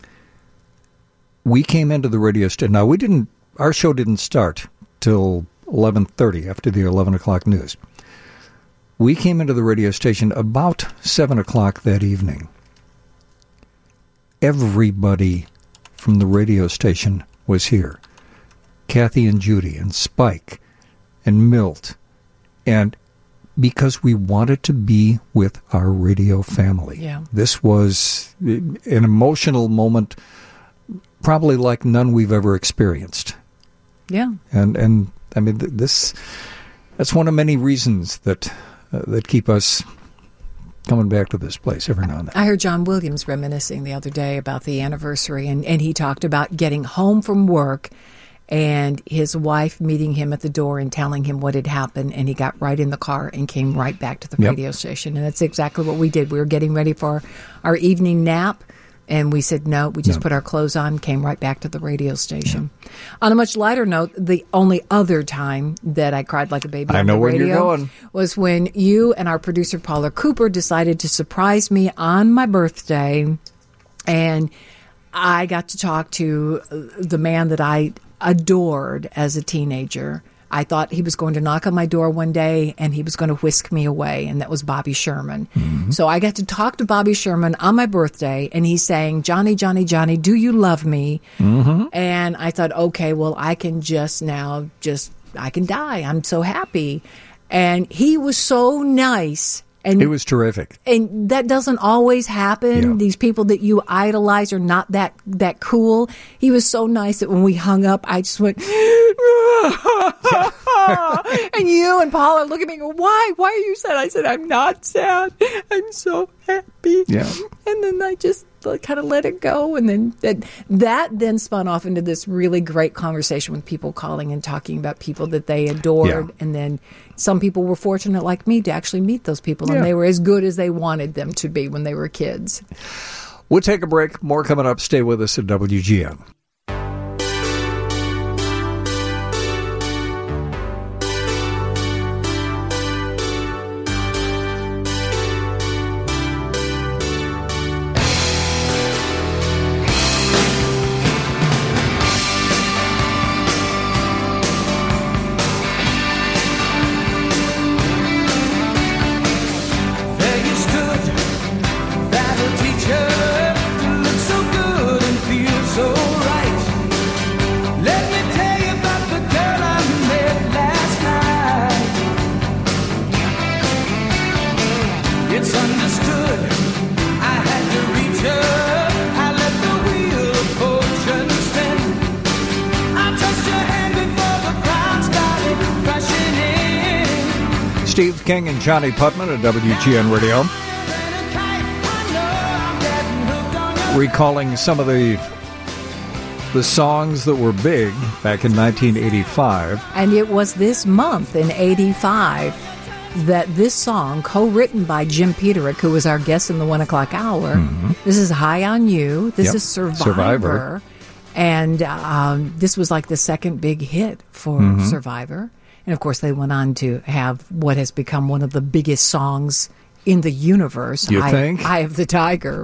we came into the radio station. Now, we didn't, our show didn't start till eleven thirty, after the eleven o'clock news. We came into the radio station about seven o'clock that evening. Everybody from the radio station was here. Kathy and Judy and Spike and Milt. And because we wanted to be with our radio family. Yeah. This was an emotional moment, probably like none we've ever experienced. Yeah. And, and I mean, th- this, that's one of many reasons that, uh, that keep us coming back to this place every now and then. I heard John Williams reminiscing the other day about the anniversary, and, and he talked about getting home from work and his wife meeting him at the door and telling him what had happened, and he got right in the car and came right back to the Yep. radio station. And that's exactly what we did. We were getting ready for our evening nap, and we said no. We just No. put our clothes on, came right back to the radio station. On a much lighter note, the only other time that I cried like a baby I on know the where radio you're going. was when you and our producer Paula Cooper decided to surprise me on my birthday, and I got to talk to the man that I adored as a teenager. I thought he was going to knock on my door one day and he was going to whisk me away, and that was Bobby Sherman. Mm-hmm. So I got to talk to Bobby Sherman on my birthday, and he's saying, Johnny, Johnny, Johnny, do you love me? Mm-hmm. And I thought, okay, well, I can just now just, I can die. I'm so happy. And he was so nice. And It was terrific. and that doesn't always happen. Yeah. These people that you idolize are not that that cool. He was so nice that when we hung up, I just went, and you and Paula look at me and go, why? Why are you sad? I said, I'm not sad. I'm so happy. Yeah. And then I just kind of let it go. And then that, that then spun off into this really great conversation with people calling and talking about people that they adored. Yeah. And then some people were fortunate, like me, to actually meet those people. Yeah. And they were as good as they wanted them to be when they were kids. We'll take a break. More coming up. Stay with us at W G N. There you stood, that old teacher, you look so good and feel so right. Let me tell you about the girl I met last night. It's understood, I had to reach her. I let the wheel of fortune spin. I touched your hand before the crowd started crashing in. Steve King and Johnny Putman at W G N Radio. Recalling some of the the songs that were big back in nineteen eighty-five. And it was this month in eighty-five that this song, co-written by Jim Peterick, who was our guest in the one o'clock hour, mm-hmm. this is High on You. This yep. is Survivor. Survivor. And um, this was like the second big hit for mm-hmm. Survivor. And, of course, they went on to have what has become one of the biggest songs in the universe. You Eye, think? Eye of the Tiger.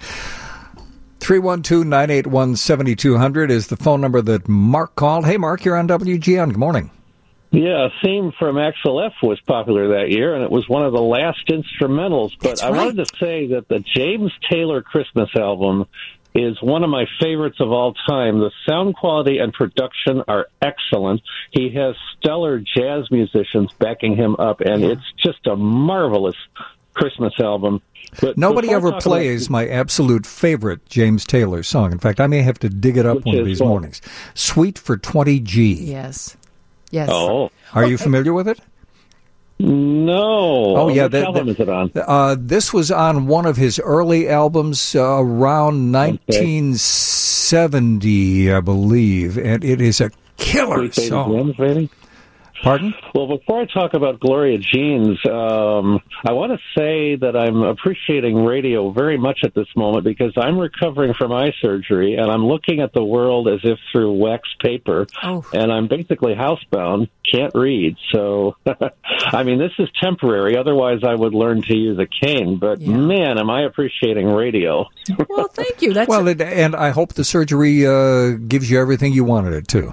three one two, nine eight one, seven two zero zero is the phone number that Mark called. Hey, Mark, you're on W G N. Good morning. Yeah, a theme from Axel F was popular that year, and it was one of the last instrumentals. But That's I right. wanted to say that the James Taylor Christmas album is one of my favorites of all time. The sound quality and production are excellent. He has stellar jazz musicians backing him up, and yeah. it's just a marvelous Christmas album. But nobody ever plays about, my absolute favorite James Taylor song. In fact, I may have to dig it up one of these what? mornings. Suite for twenty G. Yes. Yes. Oh. Are you familiar with it? No. Oh, yeah. Which that, album that, is it on? Uh, this was on one of his early albums uh, around nineteen seventy, I believe, and it is a killer Sweet song. Baby Jim, Pardon? Well, before I talk about Gloria Jeans, um, I want to say that I'm appreciating radio very much at this moment because I'm recovering from eye surgery and I'm looking at the world as if through wax paper, oh. and I'm basically housebound, can't read. So, I mean, this is temporary. Otherwise, I would learn to use a cane. But yeah. man, am I appreciating radio. Well, thank you. That's well, a- it, and I hope the surgery uh, gives you everything you wanted it to.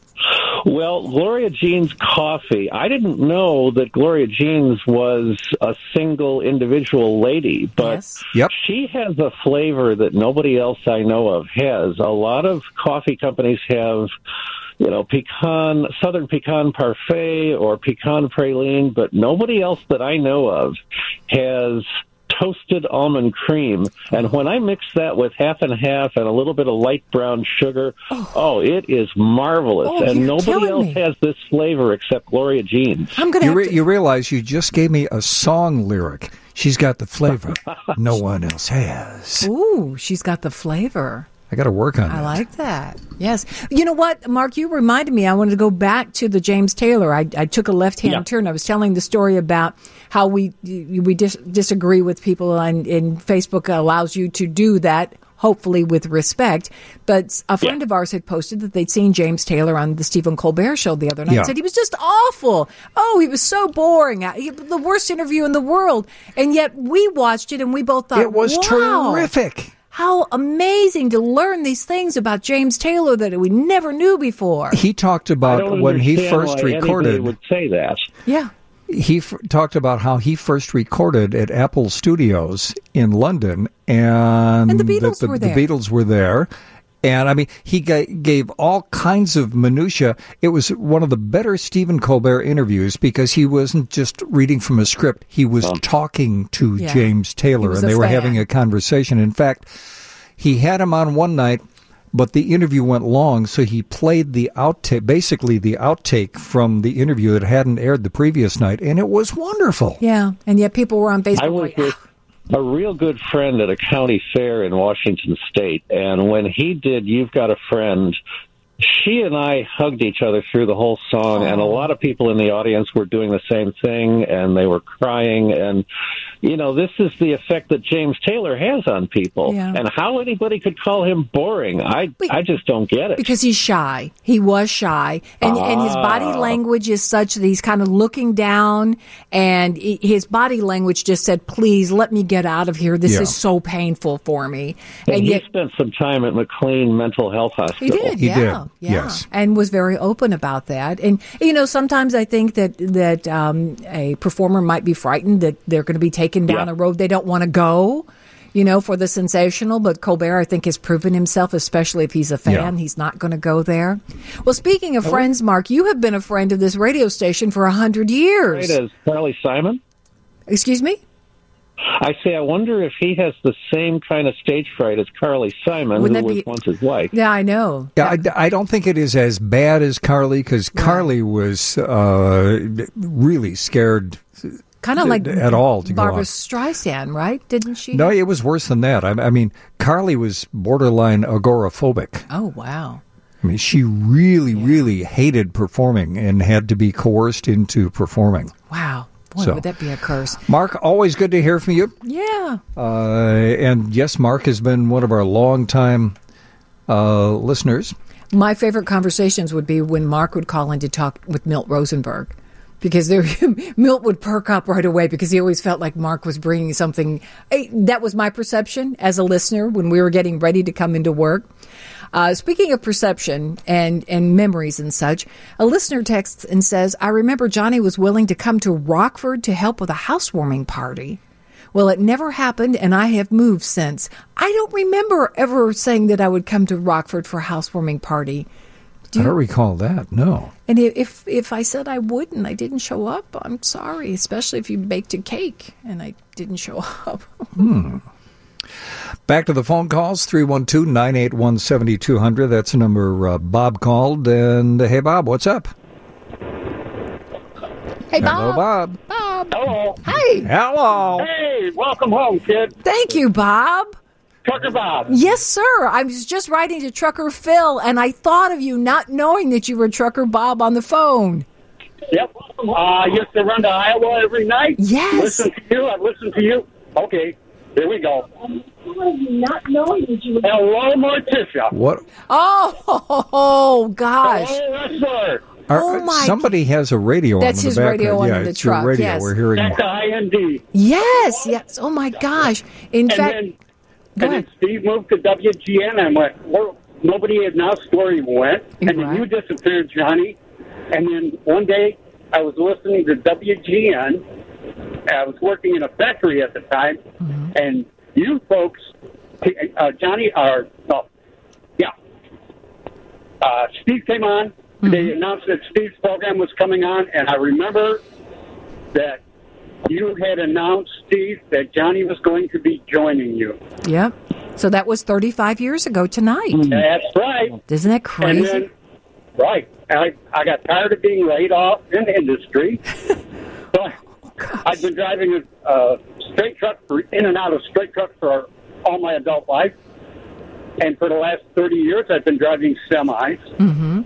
Well, Gloria Jean's coffee. I didn't know that Gloria Jean's was a single individual lady, but yes. yep. she has a flavor that nobody else I know of has. A lot of coffee companies have, you know, pecan, Southern pecan parfait or pecan praline, but nobody else that I know of has toasted almond cream, and when I mix that with half and half and a little bit of light brown sugar, oh, oh it is marvelous. Oh, and nobody else me. has this flavor except Gloria Jean's. I'm gonna you, have re- to- you realize you just gave me a song lyric. She's got the flavor no one else has. Ooh, she's got the flavor. I got to work on that. I like that. Yes. You know what, Mark, you reminded me, I wanted to go back to the James Taylor. I, I took a left-hand yeah. turn. I was telling the story about how we we dis- disagree with people, and, and Facebook allows you to do that, hopefully with respect. But a friend yeah. of ours had posted that they'd seen James Taylor on the Stephen Colbert Show the other night yeah. and said he was just awful. Oh, he was so boring. He, the worst interview in the world. And yet we watched it and we both thought, it was wow. terrific. How amazing to learn these things about James Taylor that we never knew before. He talked about when he first why recorded. Would say that. Yeah. He f- talked about how he first recorded at Apple Studios in London, and, and the Beatles the, the, were there. The Beatles were there. And, I mean, he g- gave all kinds of minutia. It was one of the better Stephen Colbert interviews because he wasn't just reading from a script. He was oh. talking to yeah. James Taylor, and they were fan. having a conversation. In fact, he had him on one night, but the interview went long, so he played the outtake, basically the outtake from the interview that hadn't aired the previous night, and it was wonderful. Yeah, and yet people were on Facebook I was like, with a real good friend at a county fair in Washington State, and when he did You've Got a Friend, she and I hugged each other through the whole song, oh. and a lot of people in the audience were doing the same thing, and they were crying. And, you know, this is the effect that James Taylor has on people. Yeah. And how anybody could call him boring, I I just don't get it. Because he's shy. He was shy. And, ah. and his body language is such that he's kind of looking down, and his body language just said, please, let me get out of here. This yeah. is so painful for me. And, and he yet, spent some time at McLean Mental Health Hospital. He did, he yeah. did. Yeah, yes. And was very open about that. And, you know, sometimes I think that, that um, a performer might be frightened that they're going to be taken down yeah. a road they don't want to go, you know, for the sensational. But Colbert, I think, has proven himself, especially if he's a fan. Yeah. He's not going to go there. Well, speaking of friends, Mark, you have been a friend of this radio station for a hundred years. Right, as Carly Simon? Excuse me? I say, I wonder if he has the same kind of stage fright as Carly Simon, Wouldn't who was be... once his wife. Yeah, I know. Yeah, I, I don't think it is as bad as Carly, because right. Carly was uh, really scared. Kind of like at all to Barbara go out. Streisand, right? Didn't she? No, it was worse than that. I, I mean, Carly was borderline agoraphobic. Oh, wow. I mean, she really, yeah. really hated performing and had to be coerced into performing. Wow. Boy, so, would that be a curse. Mark, always good to hear from you. Yeah. Uh, and yes, Mark has been one of our longtime uh, listeners. My favorite conversations would be when Mark would call in to talk with Milt Rosenberg, because there, Milt would perk up right away because he always felt like Mark was bringing something. That was my perception as a listener when we were getting ready to come into work. Uh, speaking of perception and, and memories and such, a listener texts and says, I remember Johnny was willing to come to Rockford to help with a housewarming party. Well, it never happened, and I have moved since. I don't remember ever saying that I would come to Rockford for a housewarming party. Do I you, don't recall that, no. and if if I said I would and I didn't show up, I'm sorry, especially if you baked a cake and I didn't show up. hmm. Back to the phone calls, three one two, nine eight one, seven two zero zero. That's the number uh, Bob called. And uh, hey, Bob, what's up? Hey, Bob. Hello, Bob. Bob. Hello. Hey. Hello. Hey, welcome home, kid. Thank you, Bob. Trucker Bob. Yes, sir. I was just writing to Trucker Phil, and I thought of you not knowing that you were Trucker Bob on the phone. Yep. Uh, I used to run to Iowa every night. Yes. Listen to you. I listen to you. Okay. Here we go. Not knowing that you were. Hello, Morticia. What? Oh, oh gosh. Hello, wrestler. Are, Oh, my- Somebody has a radio That's on in his the back. radio yeah, on the it's your truck, radio. yes. We're hearing That's the I N D. Yes, yes. Oh, my gosh. In and fact, then, go and ahead. then Steve moved to W G N. I went, well, nobody had announced where he went. And then Right. you disappeared, Johnny. And then one day I was listening to W G N. I was working in a factory at the time. Mm-hmm. And you folks, uh, Johnny, or, no, yeah. Uh, Steve came on. Mm-hmm. They announced that Steve's program was coming on. And I remember that you had announced, Steve, that Johnny was going to be joining you. Yep. So that was thirty-five years ago tonight. That's right. Isn't that crazy? And then, right. I, I got tired of being laid off in the industry. So I, I've been driving a uh, straight truck, for, in and out of straight truck for all my adult life. And for the last thirty years, I've been driving semis. Mm-hmm.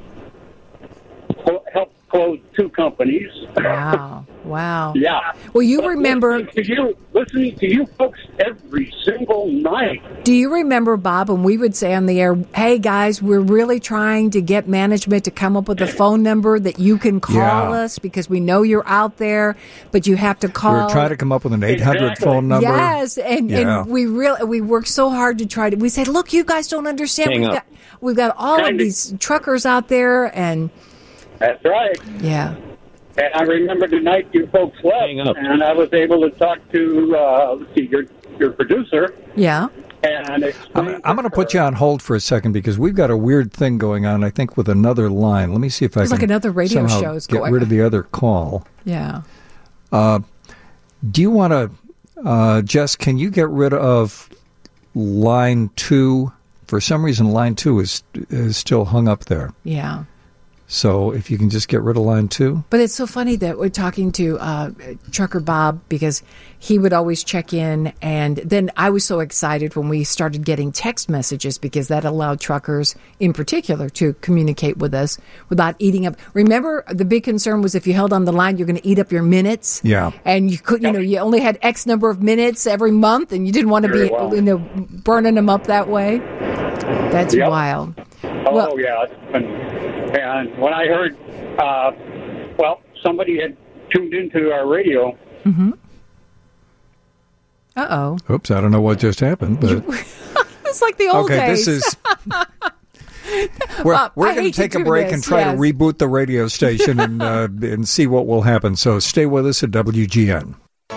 Helped close two companies. Wow. Wow. Yeah. Well, you But remember... Listening to you, listening to you folks every single night. Do you remember, Bob, when we would say on the air, hey, guys, we're really trying to get management to come up with a phone number that you can call Yeah. us because we know you're out there, but you have to call. We were trying to come up with an eight hundred Exactly. phone number. Yes, and, Yeah. and we really we worked so hard to try to. We said, look, you guys don't understand. Hang We've up. got we've got all of these truckers out there, and That's right. yeah, And I remember the night you folks left, Hang up. and I was able to talk to uh, let's see, your your producer, yeah. and I'm, explain I'm going to put you on hold for a second because we've got a weird thing going on, I think, with another line. Let me see if I There's can like another radio somehow show's get going rid of the other call. Yeah. Uh, do you want to, uh, Jess, can you get rid of line two? For some reason, line two is is still hung up there. Yeah. So if you can just get rid of line two. But it's so funny that we're talking to uh, Trucker Bob because he would always check in. And then I was so excited when we started getting text messages because that allowed truckers in particular to communicate with us without eating up. Remember, the big concern was if you held on the line, you're going to eat up your minutes. Yeah. And you could, you know, you only had X number of minutes every month and you didn't want to Very be, well. you know, burning them up that way. That's Yep. wild. Oh, Well- yeah. And, and when I heard, uh, well, somebody had tuned into our radio. Mm-hmm. Uh-oh. Oops, I don't know what just happened, but It's like the old okay, days. this is. We're, Bob, we're I going hate to take to a do break this, and try yes. to reboot the radio station and uh, and see what will happen. So stay with us at W G N.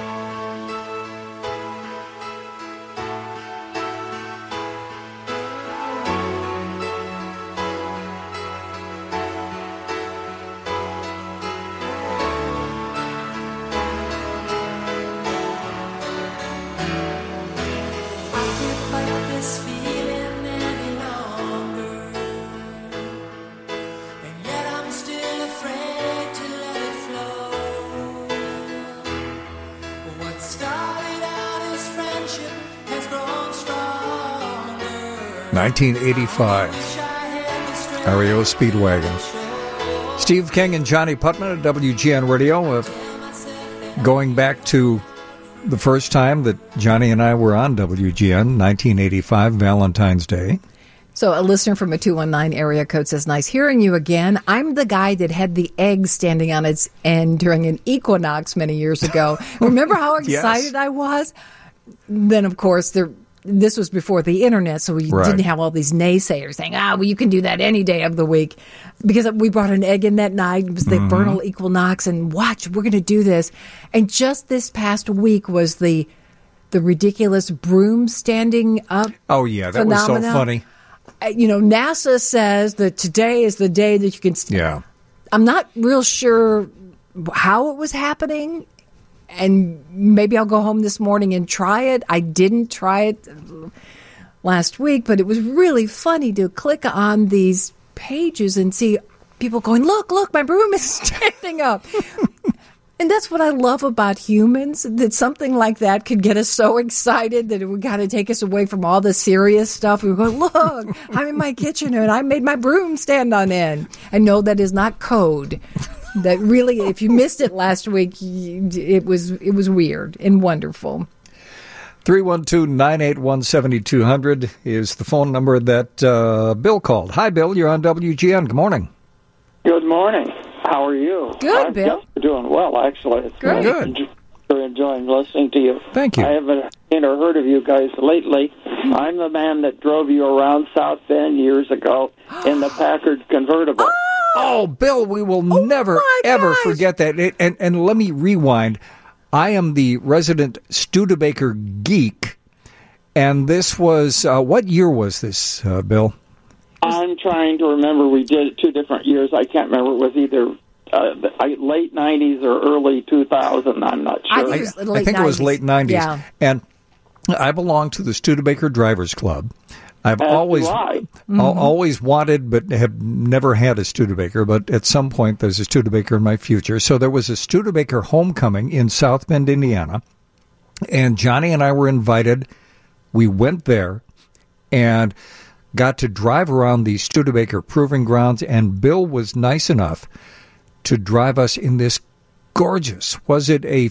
nineteen eighty-five, R E O Speedwagon. Steve King and Johnny Putman at W G N Radio. Uh, Going back to the first time that Johnny and I were on W G N, nineteen eighty-five, Valentine's Day. So a listener from a two one nine area code says, nice hearing you again. I'm the guy that had the egg standing on its end during an equinox many years ago. Remember how excited Yes. I was? Then, of course, there, this was before the internet, so we Right. didn't have all these naysayers saying, ah, well, you can do that any day of the week. Because we brought an egg in that night. It was the Mhm. vernal equinox, and watch, we're going to do this. And just this past week was the the ridiculous broom standing up Oh, yeah, that was so phenomena. funny. Uh, You know, NASA says that today is the day that you can. St- Yeah. I'm not real sure how it was happening, and maybe I'll go home this morning and try it. I didn't try it last week, but it was really funny to click on these pages and see people going, look, look, my broom is standing up. And that's what I love about humans, that something like that could get us so excited that it would kind of take us away from all the serious stuff. We go, look, I'm in my kitchen and I made my broom stand on end. I know that is not code. That really, if you missed it last week, you- it was it was weird and wonderful. three one two, nine eight one, seven two zero zero is the phone number that uh, Bill called. Hi, Bill. You're on W G N. Good morning. Good morning. How are you? Good, I'm Bill. just doing well, actually. It's Good. Good. Enjoy, enjoying listening to you. Thank you. I haven't seen or heard of you guys lately. I'm the man that drove you around South Bend years ago in the Packard convertible. Oh, Bill, we will never, ever forget that. It, and, and let me rewind. I am the resident Studebaker geek, and this was, uh, what year was this, uh, Bill? I'm trying to remember. We did it two different years. I can't remember. It was either uh, the- late nineties or early two thousand. I'm not sure. I think it was late I think it was late nineties. Yeah. And I belong to the Studebaker Drivers Club. I've As do always I. al- always wanted but have never had a Studebaker, but at some point there's a Studebaker in my future. So there was a Studebaker homecoming in South Bend, Indiana, and Johnny and I were invited. We went there and got to drive around the Studebaker Proving Grounds, and Bill was nice enough to drive us in this gorgeous, was it a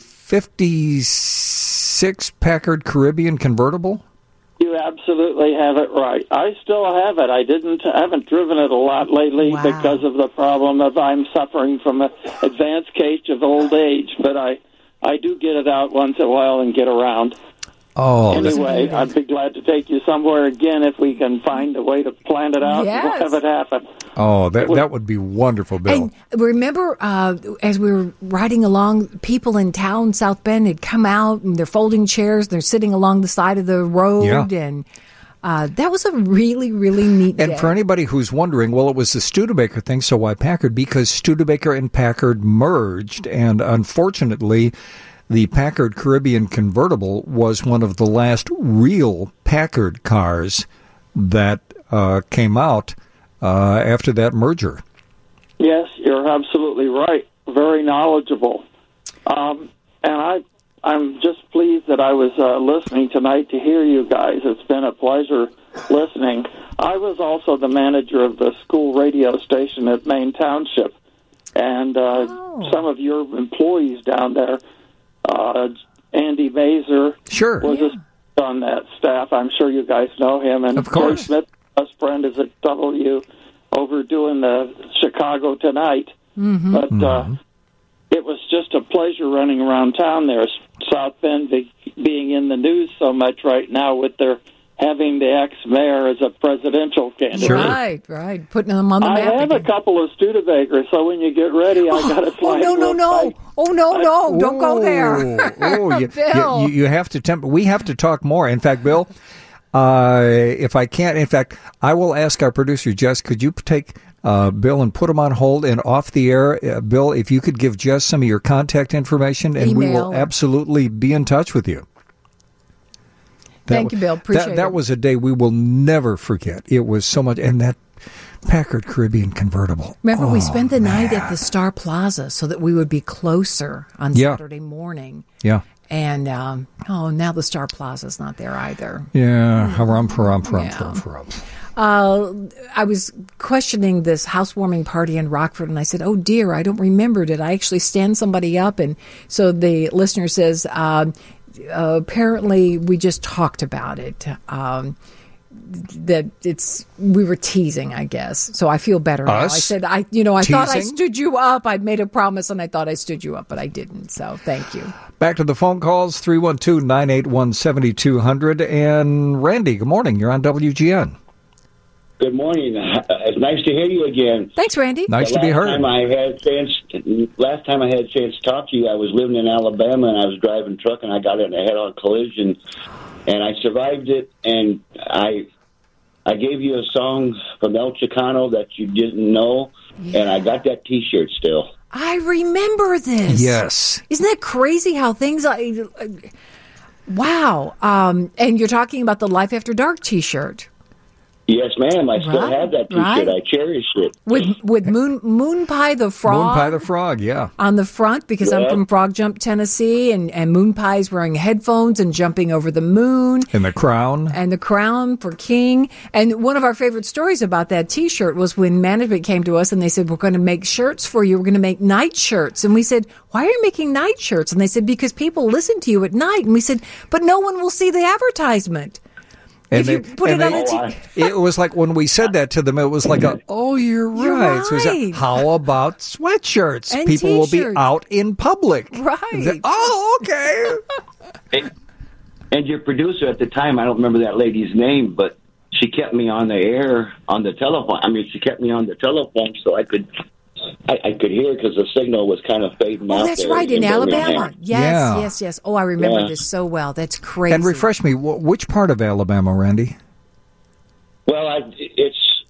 fifty-six Packard Caribbean convertible? You absolutely have it right. I still have it. I didn't. I haven't driven it a lot lately Wow. because of the problem of I'm suffering from an advanced case of old age. But I, I do get it out once in a while and get around. Oh, Anyway, I'd be glad to take you somewhere again if we can find a way to plan it out Yes. and have it happen. oh, that that would be wonderful, Bill. And remember, uh, as we were riding along, people in town, South Bend, had come out and they're folding chairs. They're sitting along the side of the road, Yeah. and uh, that was a really, really neat And day. for anybody who's wondering, well, it was the Studebaker thing, so why Packard? Because Studebaker and Packard merged, and unfortunately, the Packard Caribbean convertible was one of the last real Packard cars that uh, came out uh, after that merger. Yes, you're absolutely right. Very knowledgeable. Um, and I, I'm just pleased that I was uh, listening tonight to hear you guys. It's been a pleasure listening. I was also the manager of the school radio station at Maine Township, and uh, Oh. some of your employees down there, uh, Andy Mazer, Sure. was a, on that staff. I'm sure you guys know him. And Of course. Gary Smith, best friend, is at W over doing the Chicago Tonight. Mm-hmm. But uh, it was just a pleasure running around town there. South Bend be, being in the news so much right now with their having the ex-mayor as a presidential candidate. Right, right. Putting them on the I map have again. a couple of Studebakers, so when you get ready, I got to Oh, fly. no, no, no. Oh, no, no. Don't go there. Oh, you, Bill. you, you have to temp- we have to talk more. In fact, Bill, uh, if I can't, in fact, I will ask our producer, Jess, could you take uh, Bill and put him on hold and off the air? Uh, Bill, if you could give Jess some of your contact information, and we Email will or- absolutely be in touch with you. That Thank wa- you, Bill. Appreciate that, that it. was a day we will never forget. It was so much, and that Packard Caribbean convertible. Remember, we Oh, spent the night at the Star Plaza so that we would be closer on Yeah. Saturday morning. Yeah. And, um, oh, now the Star Plaza's not there either. Yeah, harum, harum, harum, Yeah. harum, harum. Uh, I was questioning this housewarming party in Rockford, and I said, oh, dear, I don't remember. Did I actually stand somebody up? And so the listener says, uh, uh, apparently we just talked about it. Um, that it's we were teasing, I guess. So I feel better now. Us? I said, I, you know, I Teasing? thought I stood you up. I made a promise, and I thought I stood you up, but I didn't. So thank you. Back to the phone calls, three one two, nine eight one, seven two zero zero. And Randy, good morning. You're on W G N. Good morning. It's nice to hear you again. Thanks, Randy. Nice the to be last heard. Time I had chance, last time I had a chance to talk to you, I was living in Alabama, and I was driving a truck, and I got in a head-on collision, and I survived it, and I I gave you a song from El Chicano that you didn't know, yeah. and I got that T-shirt still. I remember this. Yes. Isn't that crazy how things... Uh, wow. Um, and you're talking about the Life After Dark T-shirt. Yes, ma'am. I still Right, have that T-shirt. right. I cherish it. With with Moon Moon Pie the Frog. Moon Pie the Frog, yeah. On the front, because Yeah. I'm from Frog Jump, Tennessee, and, and Moon Pie's wearing headphones and jumping over the moon. And the crown. And the crown for king. And one of our favorite stories about that T-shirt was when management came to us and they said, we're going to make shirts for you. We're going to make night shirts. And we said, why are you making night shirts? And they said, because people listen to you at night. And we said, but no one will see the advertisement. And If you put and it on a T- it was like when we said that to them, it was like, a, oh, you're right. You're So it was a, right. how about sweatshirts? And People will be T-shirts. out in public. Right. Oh, okay. And, and your producer at the time, I don't remember that lady's name, but she kept me on the air, on the telephone. I mean, she kept me on the telephone so I could... I, I could hear because the signal was kind of fading out. Oh, that's there right, in Alabama. Birmingham. Yes, Yeah. yes, yes. Oh, I remember Yeah. this so well. That's crazy. And refresh me, wh- which part of Alabama, Randy? Well, I, it's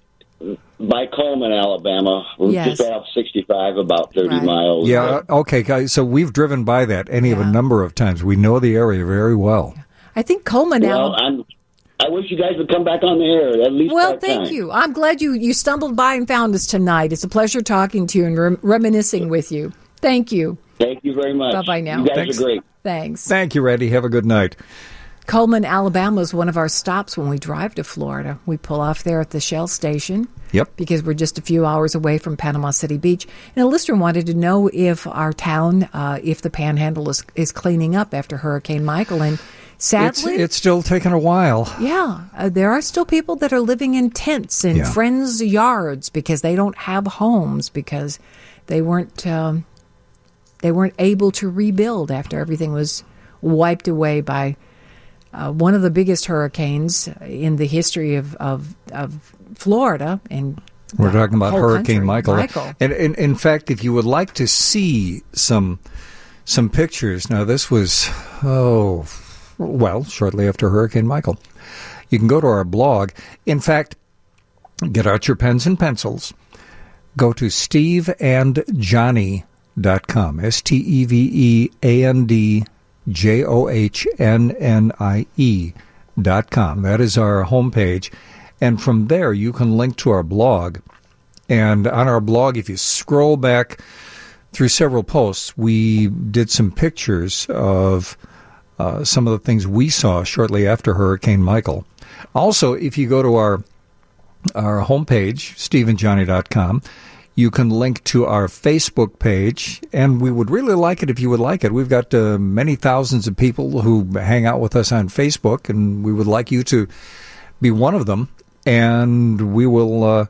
by Coleman, Alabama. We're Yes. just off sixty-five, about thirty Right. miles. Yeah, okay, guys. So we've driven by that any of a number of times. We know the area very well. I think Coleman, Well, Alabama. I'm, I wish you guys would come back on the air at least. Well, part-time. thank you. I'm glad you, you stumbled by and found us tonight. It's a pleasure talking to you and rem- reminiscing with you. Thank you. Thank you very much. Bye-bye now. You guys Thanks. are great. Thanks. Thank you, Randy. Have a good night. Coleman, Alabama is one of our stops when we drive to Florida. We pull off there at the Shell station. Yep. Because we're just a few hours away from Panama City Beach. And a listener wanted to know if our town, uh, if the Panhandle is, is cleaning up after Hurricane Michael. And It's, sadly, it's still taking a while. yeah, uh, there are still people that are living in tents in Yeah. friends' yards because they don't have homes because they weren't um, they weren't able to rebuild after everything was wiped away by uh, one of the biggest hurricanes in the history of of, of Florida. And We're talking about whole Hurricane country. Michael. Michael. And, and in fact, if you would like to see some some pictures, now this was, oh, well, shortly after Hurricane Michael. You can go to our blog. In fact, get out your pens and pencils. Go to steve and johnny dot com. S T E V E A N D J O H N N I E dot com. That is our homepage. And from there, you can link to our blog. And on our blog, if you scroll back through several posts, we did some pictures of uh, some of the things we saw shortly after Hurricane Michael. Also, if you go to our our homepage, steve and johnny dot com, you can link to our Facebook page, and we would really like it if you would like it. We've got uh, many thousands of people who hang out with us on Facebook, and we would like you to be one of them. And we will, uh,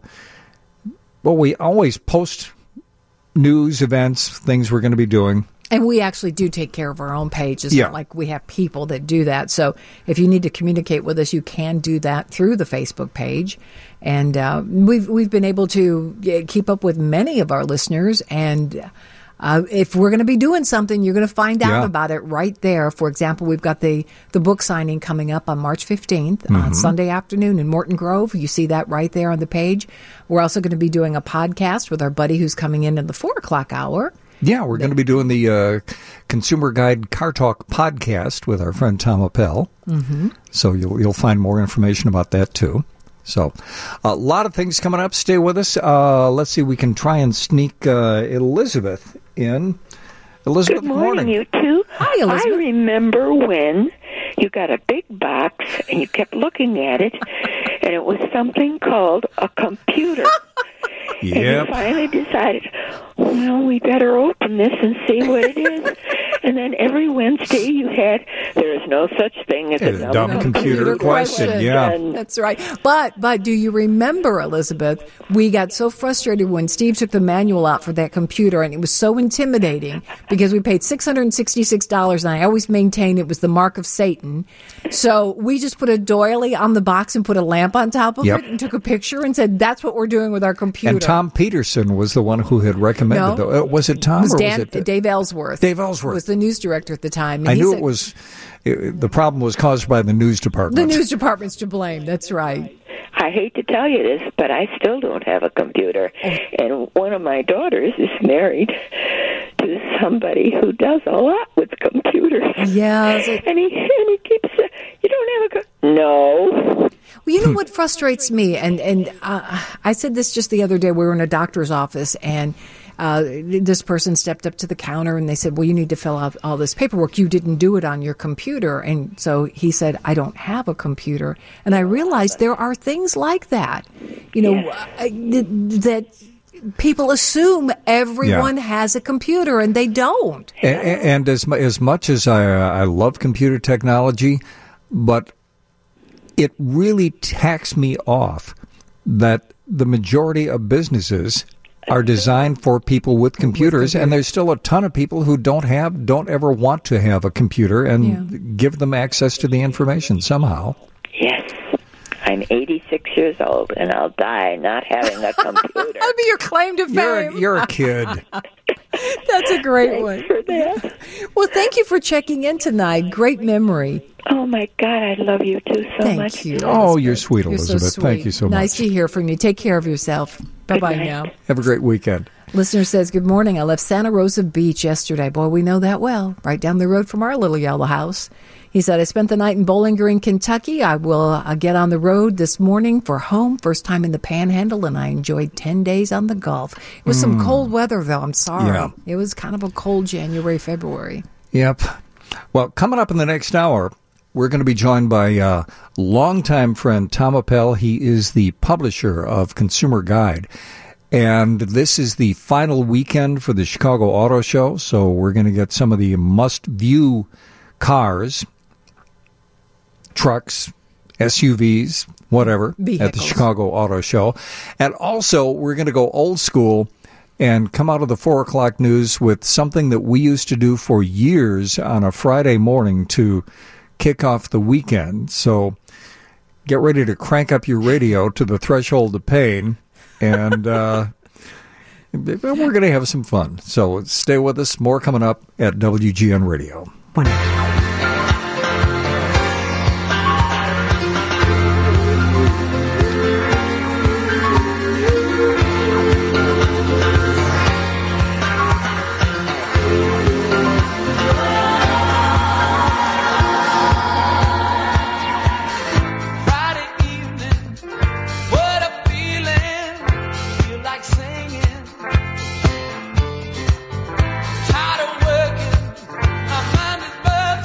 well, we always post news, events, things we're going to be doing. And we actually do take care of our own page. It's Yeah. not like we have people that do that. So if you need to communicate with us, you can do that through the Facebook page. And uh, we've we've been able to uh, keep up with many of our listeners. And uh, if we're going to be doing something, you're going to find out Yeah. about it right there. For example, we've got the, the book signing coming up on March fifteenth on Mhm. Sunday afternoon in Morton Grove. You see that right there on the page. We're also going to be doing a podcast with our buddy who's coming in in the four o'clock hour. Yeah, we're going to be doing the uh, Consumer Guide Car Talk podcast with our friend Tom Appel. Mm-hmm. So you'll you'll find more information about that too. So a lot of things coming up. Stay with us. Uh, let's see. We can try and sneak uh, Elizabeth in. Elizabeth, Good morning, you two. Hi, Elizabeth. I remember when you got a big box and you kept looking at it, and it was something called a computer. Yep. And you finally decided, well, we better open this and see what it is. And then every Wednesday you had, there is no such thing as a dumb, dumb computer, computer question. question. Yeah. That's right. But but do you remember, Elizabeth, we got so frustrated when Steve took the manual out for that computer, and it was so intimidating because we paid six hundred sixty-six dollars, and I always maintained it was the mark of Satan. So we just put a doily on the box and put a lamp on top of yep. it and took a picture and said, that's what we're doing with our computer. And Tom Peterson was the one who had recommended no, the, uh, was it Tom it was or Dan, was it Dave Ellsworth? Dave Ellsworth was the news director at the time. And I knew said, it was. It, the problem was caused by the news department. The news department's to blame. That's right. I hate to tell you this, but I still don't have a computer. And one of my daughters is married to somebody who does a lot with computers. Yeah. It, and, he, and he keeps saying, you don't have a computer. No. Well, you know what frustrates me? And, and uh, I said this just the other day. We were in a doctor's office, and uh, this person stepped up to the counter, and they said, well, you need to fill out all this paperwork. You didn't do it on your computer. And so he said, I don't have a computer. And I realized there are things like that, you know, yes. that people assume everyone yeah. has a computer, and they don't. And, and as, as much as I, I love computer technology, but it really tacks me off that the majority of businesses are designed for people with computers, and there's still a ton of people who don't have, don't ever want to have a computer, and yeah. give them access to the information somehow. Yes. I'm eighty-six years old, and I'll die not having a computer. That'd be your claim to fame. You're a, you're a kid. That's a great Thanks one. For that. Well, thank you for checking in tonight. Great memory. Oh, my God, I love you, too, so thank much. You. Oh, you're sweet, Elizabeth. You're so sweet. Thank you so much. Nice to hear from you. Take care of yourself. Bye-bye now. Have a great weekend. Listener says, good morning. I left Santa Rosa Beach yesterday. Boy, we know that well. Right down the road from our little yellow house. He said, I spent the night in Bowling Green, Kentucky. I will uh, get on the road this morning for home. First time in the Panhandle, and I enjoyed ten days on the Gulf. It was mm. some cold weather, though. I'm sorry. Yeah. It was kind of a cold January, February. Yep. Well, coming up in the next hour, we're going to be joined by uh, longtime friend Tom Appel. He is the publisher of Consumer Guide. And this is the final weekend for the Chicago Auto Show, so we're going to get some of the must-view cars, trucks, S U Vs, whatever, Vehicles. At the Chicago Auto Show. And also, we're going to go old school and come out of the four o'clock news with something that we used to do for years on a Friday morning to kick off the weekend. So get ready to crank up your radio to the threshold of pain, and uh, we're going to have some fun. So stay with us. More coming up at W G N Radio. One. Tired of working, my mind is buzzing.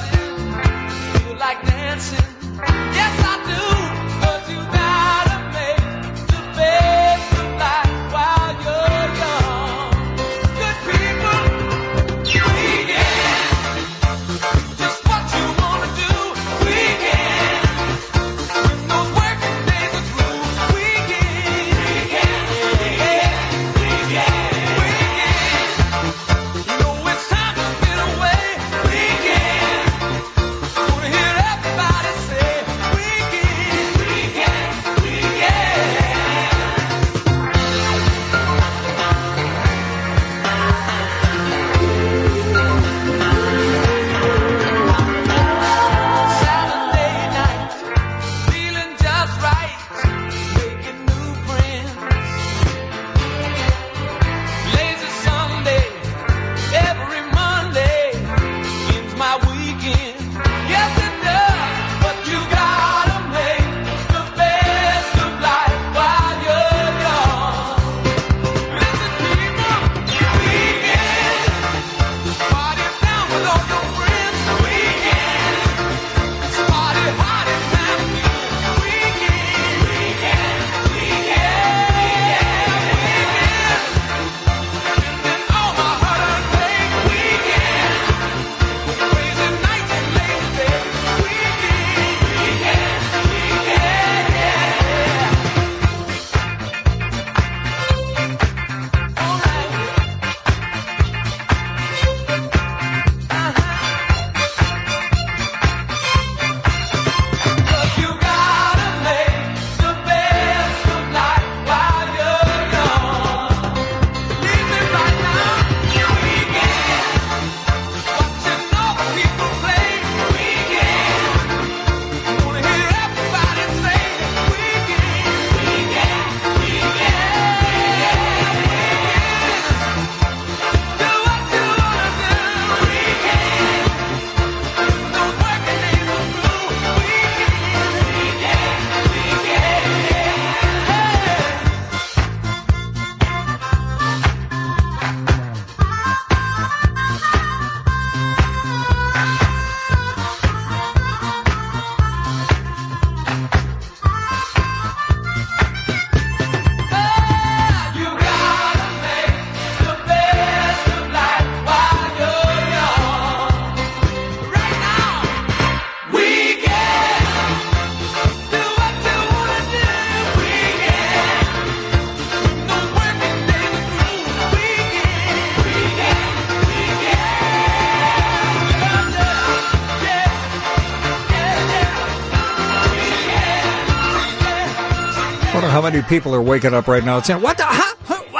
how many people are waking up right now and saying, what the, huh?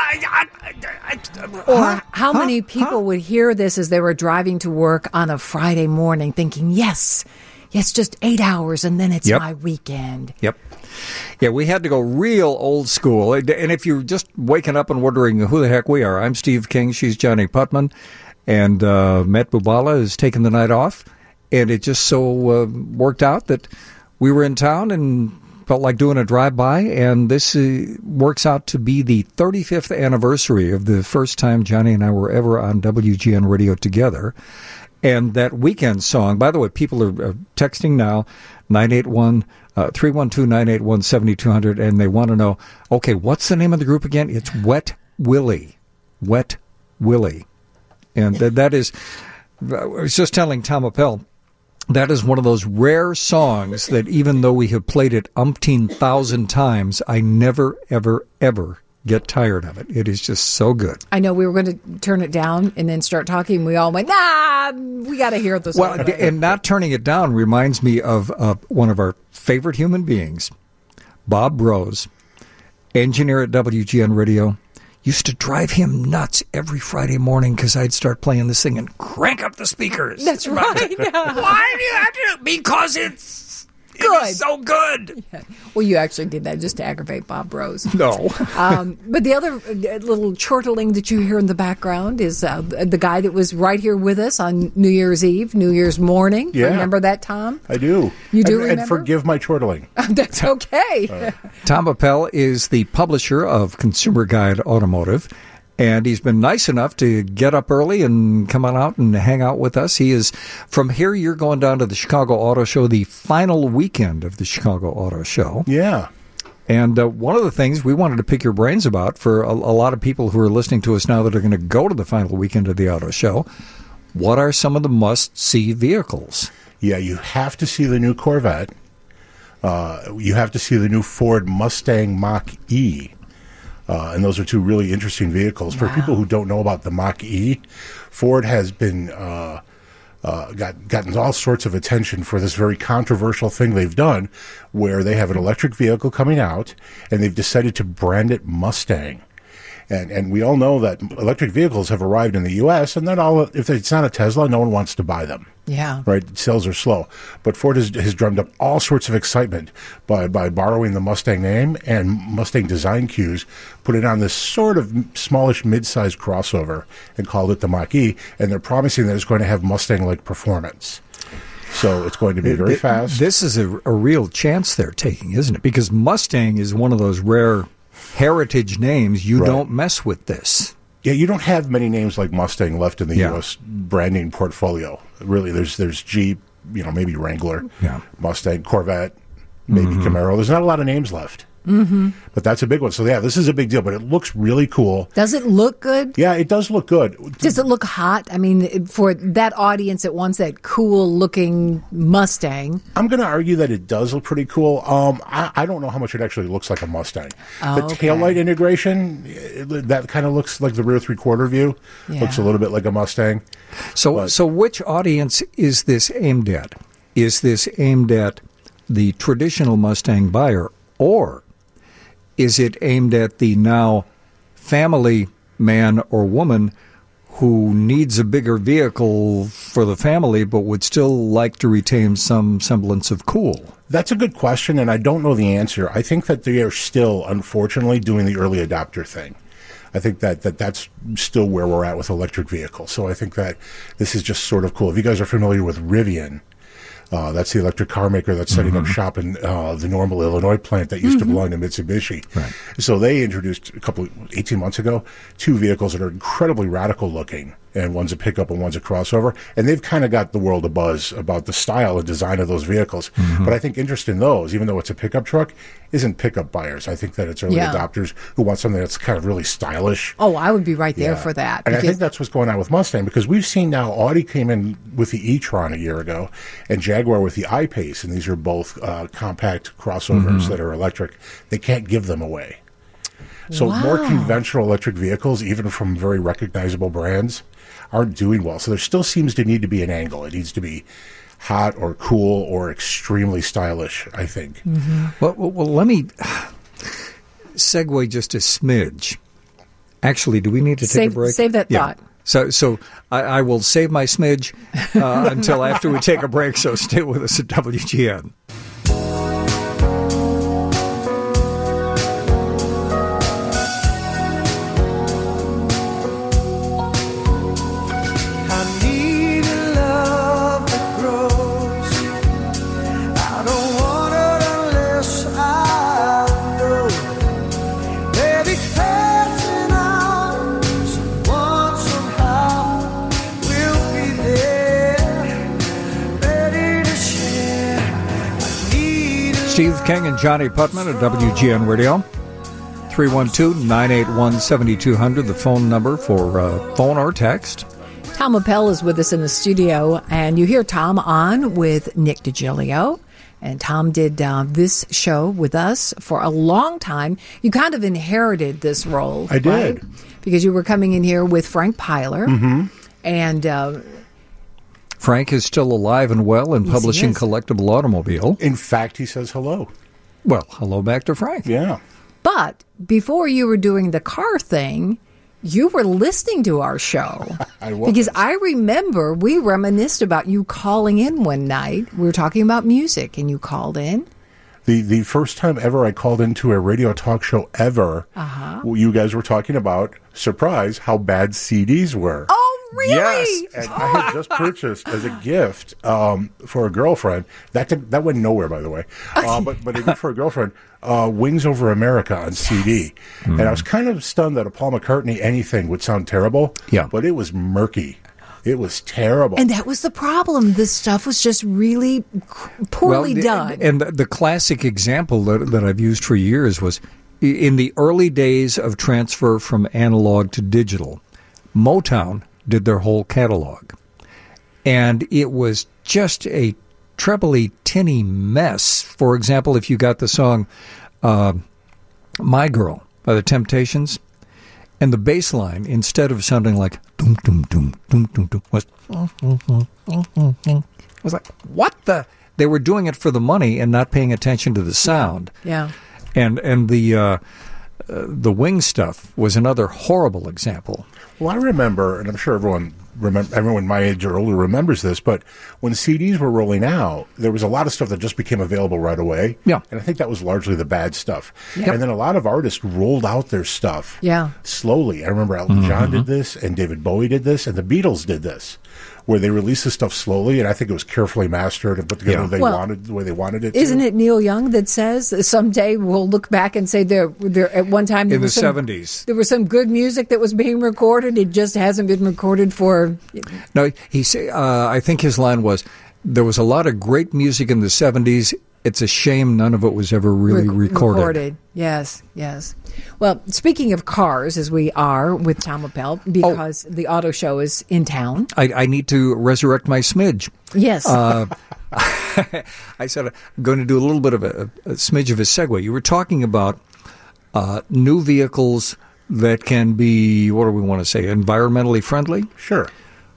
Or Huh? how Huh? many people would hear this as they were driving to work on a Friday morning thinking, yes, yes, just eight hours and then it's Yep. my weekend. Yep. Yeah, we had to go real old school. And if you're just waking up and wondering who the heck we are, I'm Steve King. She's Johnny Putman. And uh, Matt Bubala is taking the night off. And it just so uh, worked out that we were in town and felt like doing a drive-by. And this uh, works out to be the thirty-fifth anniversary of the first time Johnny and I were ever on W G N Radio together. And that weekend song, by the way, people are, are texting now, nine eight one, three one two, nine eight one, seven two zero zero, and they want to know, okay, what's the name of the group again? It's Wet Willie. Wet Willie. And th- that is, I was just telling Tom Appel, that is one of those rare songs that even though we have played it umpteen thousand times, I never, ever, ever get tired of it. It is just so good. I know we were going to turn it down and then start talking. We all went, nah, we got to hear this. Well, and not turning it down reminds me of uh, one of our favorite human beings, Bob Rose, engineer at W G N Radio. Used to drive him nuts every Friday morning because I'd start playing this thing and crank up the speakers. That's right. Why do you have to? Because it's good. It is so good. Yeah. Well, you actually did that just to aggravate Bob Rose. No. um, but the other uh, little chortling that you hear in the background is uh, the guy that was right here with us on New Year's Eve, New Year's morning. Yeah. Remember that, Tom? I do. You do and, remember? And forgive my chortling. That's okay. Uh, Tom Appel is the publisher of Consumer Guide Automotive, and he's been nice enough to get up early and come on out and hang out with us. He is, from here, you're going down to the Chicago Auto Show, the final weekend of the Chicago Auto Show. Yeah. And uh, one of the things we wanted to pick your brains about for a, a lot of people who are listening to us now that are going to go to the final weekend of the auto show, what are some of the must-see vehicles? Yeah, you have to see the new Corvette. Uh, you have to see the new Ford Mustang Mach-E. Uh, and those are two really interesting vehicles. For Wow. people who don't know about the Mach-E, Ford has been uh, uh, got gotten all sorts of attention for this very controversial thing they've done, where they have an electric vehicle coming out, and they've decided to brand it Mustang. And and we all know that electric vehicles have arrived in the U S, and then all if it's not a Tesla, no one wants to buy them. Yeah. Right, sales are slow. But Ford has, has drummed up all sorts of excitement by, by borrowing the Mustang name and Mustang design cues, put it on this sort of smallish mid-sized crossover and called it the Mach-E, and they're promising that it's going to have Mustang-like performance. So it's going to be very Th- fast. This is a, a real chance they're taking, isn't it? Because Mustang is one of those rare heritage names. You Right. don't mess with this. Yeah, you don't have many names like Mustang left in the Yeah. U S branding portfolio. Really, there's there's Jeep, you know, maybe Wrangler, yeah. Mustang, Corvette, maybe Mhm. Camaro. There's not a lot of names left, Mm-hmm. but that's a big one. So yeah, this is a big deal, but it looks really cool. Does it look good? Yeah, it does look good. Does it look hot? I mean, for that audience that wants that cool-looking Mustang. I'm going to argue that it does look pretty cool. Um, I, I don't know how much it actually looks like a Mustang. Oh, the okay. taillight integration, it, that kind of looks like the rear three-quarter view. Yeah. Looks a little bit like a Mustang. So, so which audience is this aimed at? Is this aimed at the traditional Mustang buyer, or is it aimed at the now family man or woman who needs a bigger vehicle for the family but would still like to retain some semblance of cool? That's a good question, and I don't know the answer. I think that they are still, unfortunately, doing the early adopter thing. I think that, that that's still where we're at with electric vehicles. So I think that this is just sort of cool. If you guys are familiar with Rivian, uh, that's the electric car maker that's setting Mhm. up shop in uh, the Normal, Illinois plant that used Mhm. to belong to Mitsubishi. Right. So they introduced a couple, eighteen months ago, two vehicles that are incredibly radical looking. And one's a pickup and one's a crossover. And they've kind of got the world abuzz about the style and design of those vehicles. Mhm. But I think interest in those, even though it's a pickup truck, isn't pickup buyers. I think that it's early Yeah. adopters who want something that's kind of really stylish. Oh, I would be right there Yeah. for that. And I because- think that's what's going on with Mustang, because we've seen now Audi came in with the e-tron a year ago and Jaguar with the I-Pace, and these are both uh, compact crossovers Mhm. that are electric. They can't give them away. So more Wow. conventional electric vehicles, even from very recognizable brands, aren't doing well. So there still seems to need to be an angle. It needs to be hot or cool or extremely stylish, I think. Well, well, well, let me. segue just a smidge. Actually, do we need to take Save- a break? save that thought. So, so I, I will save my smidge uh, until after we take a break. So stay with us at W G N. I need a love that grows. I don't want it unless I know that it's passing on. Someone somehow will be there, ready to share. I need a Steve King and Johnny Putman at W G N Radio. three one two, nine eight one, seven two zero zero, the phone number for uh, phone or text. Tom Appel is with us in the studio, and you hear Tom on with Nick DiGilio. And Tom did uh, this show with us for a long time. You kind of inherited this role. I did. Right? Because you were coming in here with Frank Pyler. Mm-hmm. And uh, Frank is still alive and well and Yes, he publishing is. Collectible Automobile. In fact, he says hello. Well, hello back to Frank. Yeah. But before you were doing the car thing, you were listening to our show. I was. Because I remember we reminisced about you calling in one night. We were talking about music, and you called in. The the first time ever I called into a radio talk show ever, Uh-huh. you guys were talking about, surprise, how bad C Ds were. Oh, really? Yes, and I had just purchased as a gift um, for a girlfriend. That did, that went nowhere, by the way. Uh, but but a gift for a girlfriend, uh, Wings Over America on C D, and I was kind of stunned that a Paul McCartney anything would sound terrible. Yeah, but it was murky. It was terrible. And that was the problem. This stuff was just really c- poorly Well, the- done. And the, the classic example that, that I've used for years was i- in the early days of transfer from analog to digital, Motown did their whole catalog. And it was just a trebly tinny mess. For example, if you got the song uh, My Girl by the Temptations, and the bass line, instead of sounding like doom, doom, doom, doom, doom, doom, was, I was like, what the? They were doing it for the money and not paying attention to the sound. Yeah. And and the uh, uh, the Wing stuff was another horrible example. Well, I remember, and I'm sure everyone remember, everyone my age or older remembers this, but when C Ds were rolling out, there was a lot of stuff that just became available right away. Yeah. And I think that was largely the bad stuff. Yep. And then a lot of artists rolled out their stuff Yeah. slowly. I remember Elton John Mhm. did this, and David Bowie did this, and the Beatles did this, where they released the stuff slowly, and I think it was carefully mastered and put together Yeah. the, they Well, wanted, the way they wanted it Isn't to. it Neil Young that says that someday we'll look back and say there, there at one time there In the was some, seventies. there was some good music that was being recorded. It just hasn't been recorded for. No, he say, uh, I think his line was, there was a lot of great music in the seventies. It's a shame none of it was ever really Rec- recorded. Yes, yes. Well, speaking of cars, as we are with Tom Appel, because Oh. the auto show is in town. I, I need to resurrect my smidge. Yes. Uh, I said I'm going to do a little bit of a, a smidge of a segue. You were talking about uh, new vehicles that can be, what do we want to say, environmentally friendly? Sure.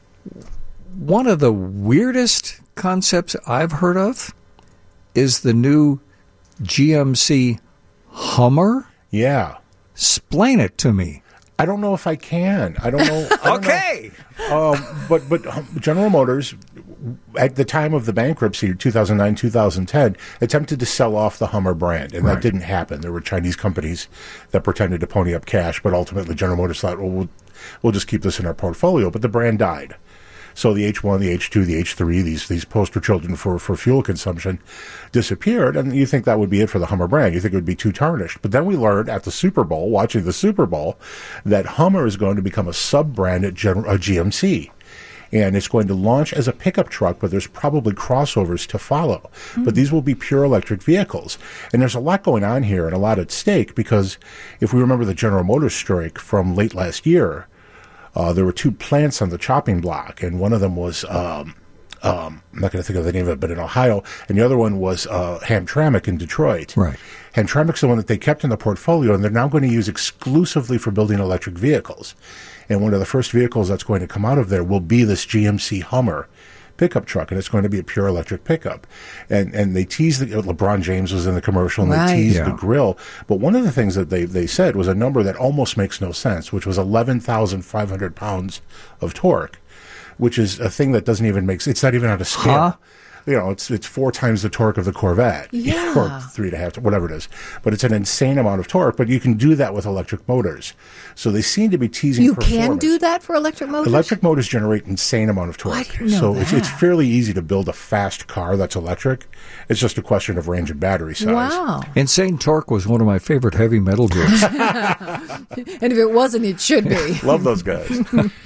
One of the weirdest concepts I've heard of is the new G M C Hummer. Yeah. Explain it to me. I don't know if I can. I don't know. I don't Okay. know. Um, but but um, General Motors, at the time of the bankruptcy, two thousand nine, two thousand ten, attempted to sell off the Hummer brand, and Right. that didn't happen. There were Chinese companies that pretended to pony up cash, but ultimately General Motors thought, well, we'll, we'll just keep this in our portfolio. But the brand died. So the H one, the H two, the H three, these these poster children for, for fuel consumption disappeared, and you think that would be it for the Hummer brand. You think it would be too tarnished. But then we learned at the Super Bowl, watching the Super Bowl, that Hummer is going to become a sub-brand at Gen- uh, G M C. And it's going to launch as a pickup truck, but there's probably crossovers to follow. Mm-hmm. But these will be pure electric vehicles. And there's a lot going on here and a lot at stake, because if we remember the General Motors strike from late last year, Uh, there were two plants on the chopping block, and one of them was, um, um, I'm not going to think of the name of it, but in Ohio, and the other one was uh, Hamtramck in Detroit. Right. Hamtramck's the one that they kept in the portfolio, and they're now going to use exclusively for building electric vehicles. And one of the first vehicles that's going to come out of there will be this G M C Hummer, pickup truck, and it's going to be a pure electric pickup. And and they teased, the, LeBron James was in the commercial, and Right. they teased Yeah. the grill. But one of the things that they, they said was a number that almost makes no sense, which was eleven thousand five hundred pounds of torque, which is a thing that doesn't even make sense. It's not even on a scale. Huh? You know, it's it's four times the torque of the Corvette, Yeah. or three and a half, whatever it is. But it's an insane amount of torque. But you can do that with electric motors. So they seem to be teasing. You performance. can do that for electric motors? Electric motors generate insane amount of torque. I didn't know so it's, it's that. fairly easy to build a fast car that's electric. It's just a question of range and battery size. Wow. Insane Torque was one of my favorite heavy metal groups. And if it wasn't, it should be. Love those guys.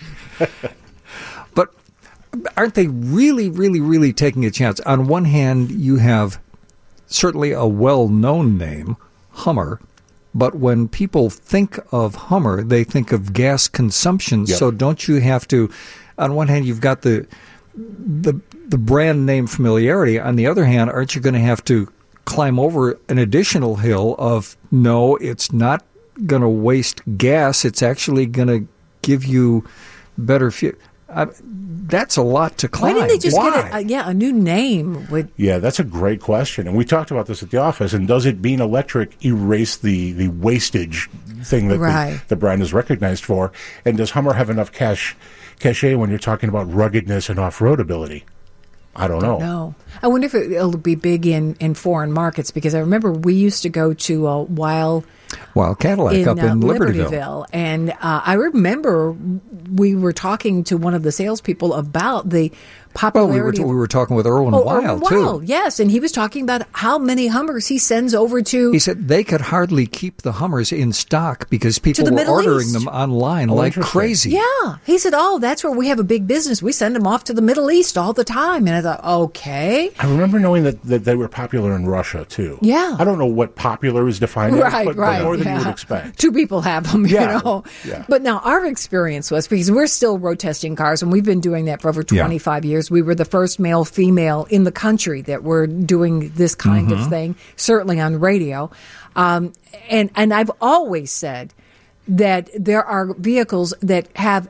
But aren't they really, really, really taking a chance? On one hand, you have certainly a well-known name, Hummer, but when people think of Hummer, they think of gas consumption. Yep. So don't you have to, on one hand, you've got the the the brand name familiarity. On the other hand, aren't you going to have to climb over an additional hill of, no, it's not going to waste gas. It's actually going to give you better fuel. I, that's a lot to Why climb. didn't they just Why? get a, a, yeah, a new name? With Yeah, that's a great question. And we talked about this at the office. And does it being electric erase the, the wastage thing that Right. the, the brand is recognized for? And does Hummer have enough cash, cachet when you're talking about ruggedness and off-road ability? I don't know. No. I wonder if it, it'll be big in, in foreign markets, because I remember we used to go to a while Wild Cadillac in, up uh, in Libertyville. Libertyville. And uh, I remember we were talking to one of the salespeople about the Well, we were, popularity. t- of- we were talking with Irwin Oh, Wild, Irwin too. Wild, yes, and he was talking about how many Hummers he sends over to. He said they could hardly keep the Hummers in stock because people the were Middle ordering East. them online Oh, like interesting. crazy. Yeah, he said, "Oh, that's where we have a big business. We send them off to the Middle East all the time." And I thought, okay, I remember knowing that, that they were popular in Russia, too. Yeah. I don't know what popular is defined right, as, but, right, but more than yeah. you would expect. Two people have them, you Yeah, know. yeah. But now our experience was, because we're still road testing cars, and we've been doing that for over Yeah. twenty-five years. We were the first male female in the country that were doing this kind Mm-hmm. of thing, certainly on radio. Um, and and I've always said that there are vehicles that have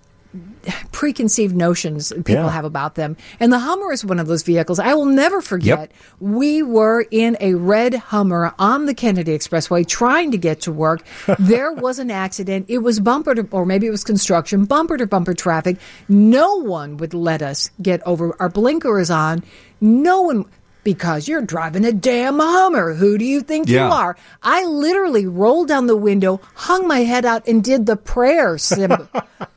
preconceived notions people Yeah. have about them. And the Hummer is one of those vehicles. I will never forget. Yep. We were in a red Hummer on the Kennedy Expressway trying to get to work. There was an accident. It was bumper to, or maybe it was construction, bumper to bumper traffic. No one would let us get over. Our blinker is on. No one. Because you're driving a damn Hummer. Who do you think Yeah. you are? I literally rolled down the window, hung my head out, and did the prayer symbol.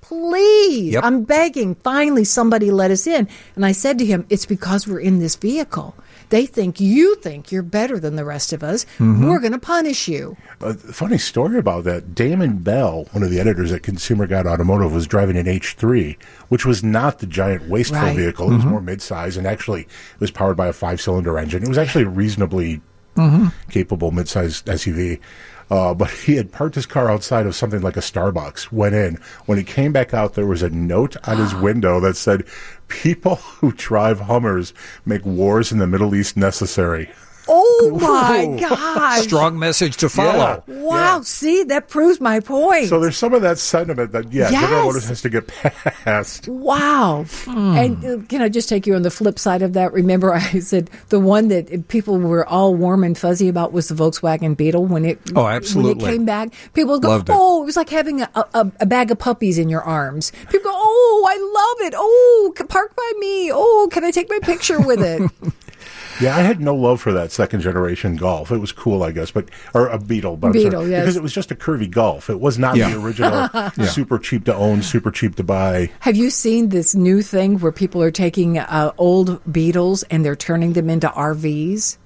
Please, Yep. I'm begging. Finally, somebody let us in. And I said to him, it's because we're in this vehicle. They think you think you're better than the rest of us. Mm-hmm. We're going to punish you. A funny story about that. Damon Bell, one of the editors at Consumer Guide Automotive, was driving an H three, which was not the giant wasteful Right. vehicle. It was more mid-size, and actually it was powered by a five-cylinder engine. It was actually a reasonably capable mid-size S U V. Uh, but he had parked his car outside of something like a Starbucks, went in. When he came back out, there was a note on his window that said, "People who drive Hummers make wars in the Middle East necessary." Oh, my Whoa. gosh. Strong message to follow. Yeah. Wow. See, that proves my point. So there's some of that sentiment that, yeah, Yes. General Motors has to get past. Wow. And uh, can I just take you on the flip side of that? Remember, I said the one that people were all warm and fuzzy about was the Volkswagen Beetle when it, Oh, absolutely. when it came back. People would go, Loved it. oh, it was like having a, a, a bag of puppies in your arms. People go, oh, I love it. Oh, c- park by me. Oh, can I take my picture with it? Yeah, I had no love for that second generation Golf. It was cool, I guess, but or a Beetle, but I'm Beetle, sorry, yes. because it was just a curvy Golf. It was not Yeah. the original super cheap to own, super cheap to buy. Have you seen this new thing where people are taking uh, old Beetles and they're turning them into R Vs?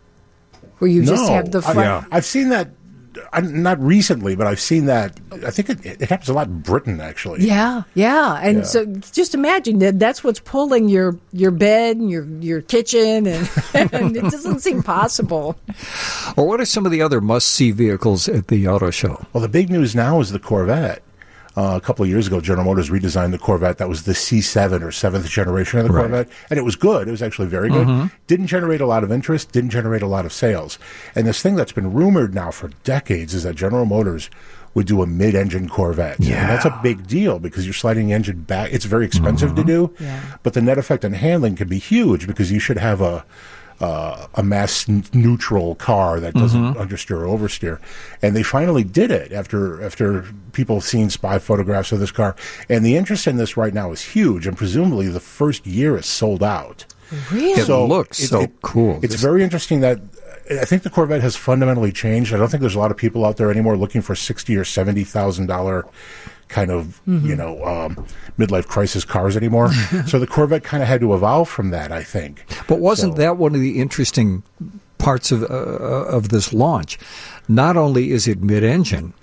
Where you just No, have the I- front. Yeah. I've seen that. I, not recently, but I've seen that. I think it, it happens a lot in Britain, actually. Yeah, yeah, and Yeah. so just imagine that that's what's pulling your your bed and your your kitchen, and, and it doesn't seem possible. Or what are some of the other must-see vehicles at the auto show? Well, the big news now is the Corvette. Uh, a couple of years ago, General Motors redesigned the Corvette. That was the C seven or seventh generation of the Right. Corvette. And it was good. It was actually very good. Mhm. Didn't generate a lot of interest, didn't generate a lot of sales. And this thing that's been rumored now for decades is that General Motors would do a mid-engine Corvette. Yeah. And that's a big deal because you're sliding the engine back. It's very expensive Mhm. to do, Yeah. but the net effect on handling can be huge because you should have a uh, a mass n- neutral car that doesn't Mhm. understeer or oversteer. And they finally did it after after people seen spy photographs of this car. And the interest in this right now is huge, and presumably the first year is sold out. Really? It looks so cool. It's This- very interesting that I think the Corvette has fundamentally changed. I don't think there's a lot of people out there anymore looking for sixty or seventy thousand dollar kind of Mhm. you know um, midlife crisis cars anymore. So the Corvette kind of had to evolve from that, I think. But wasn't that one of the interesting parts of uh, of this launch? Not only is it mid-engine,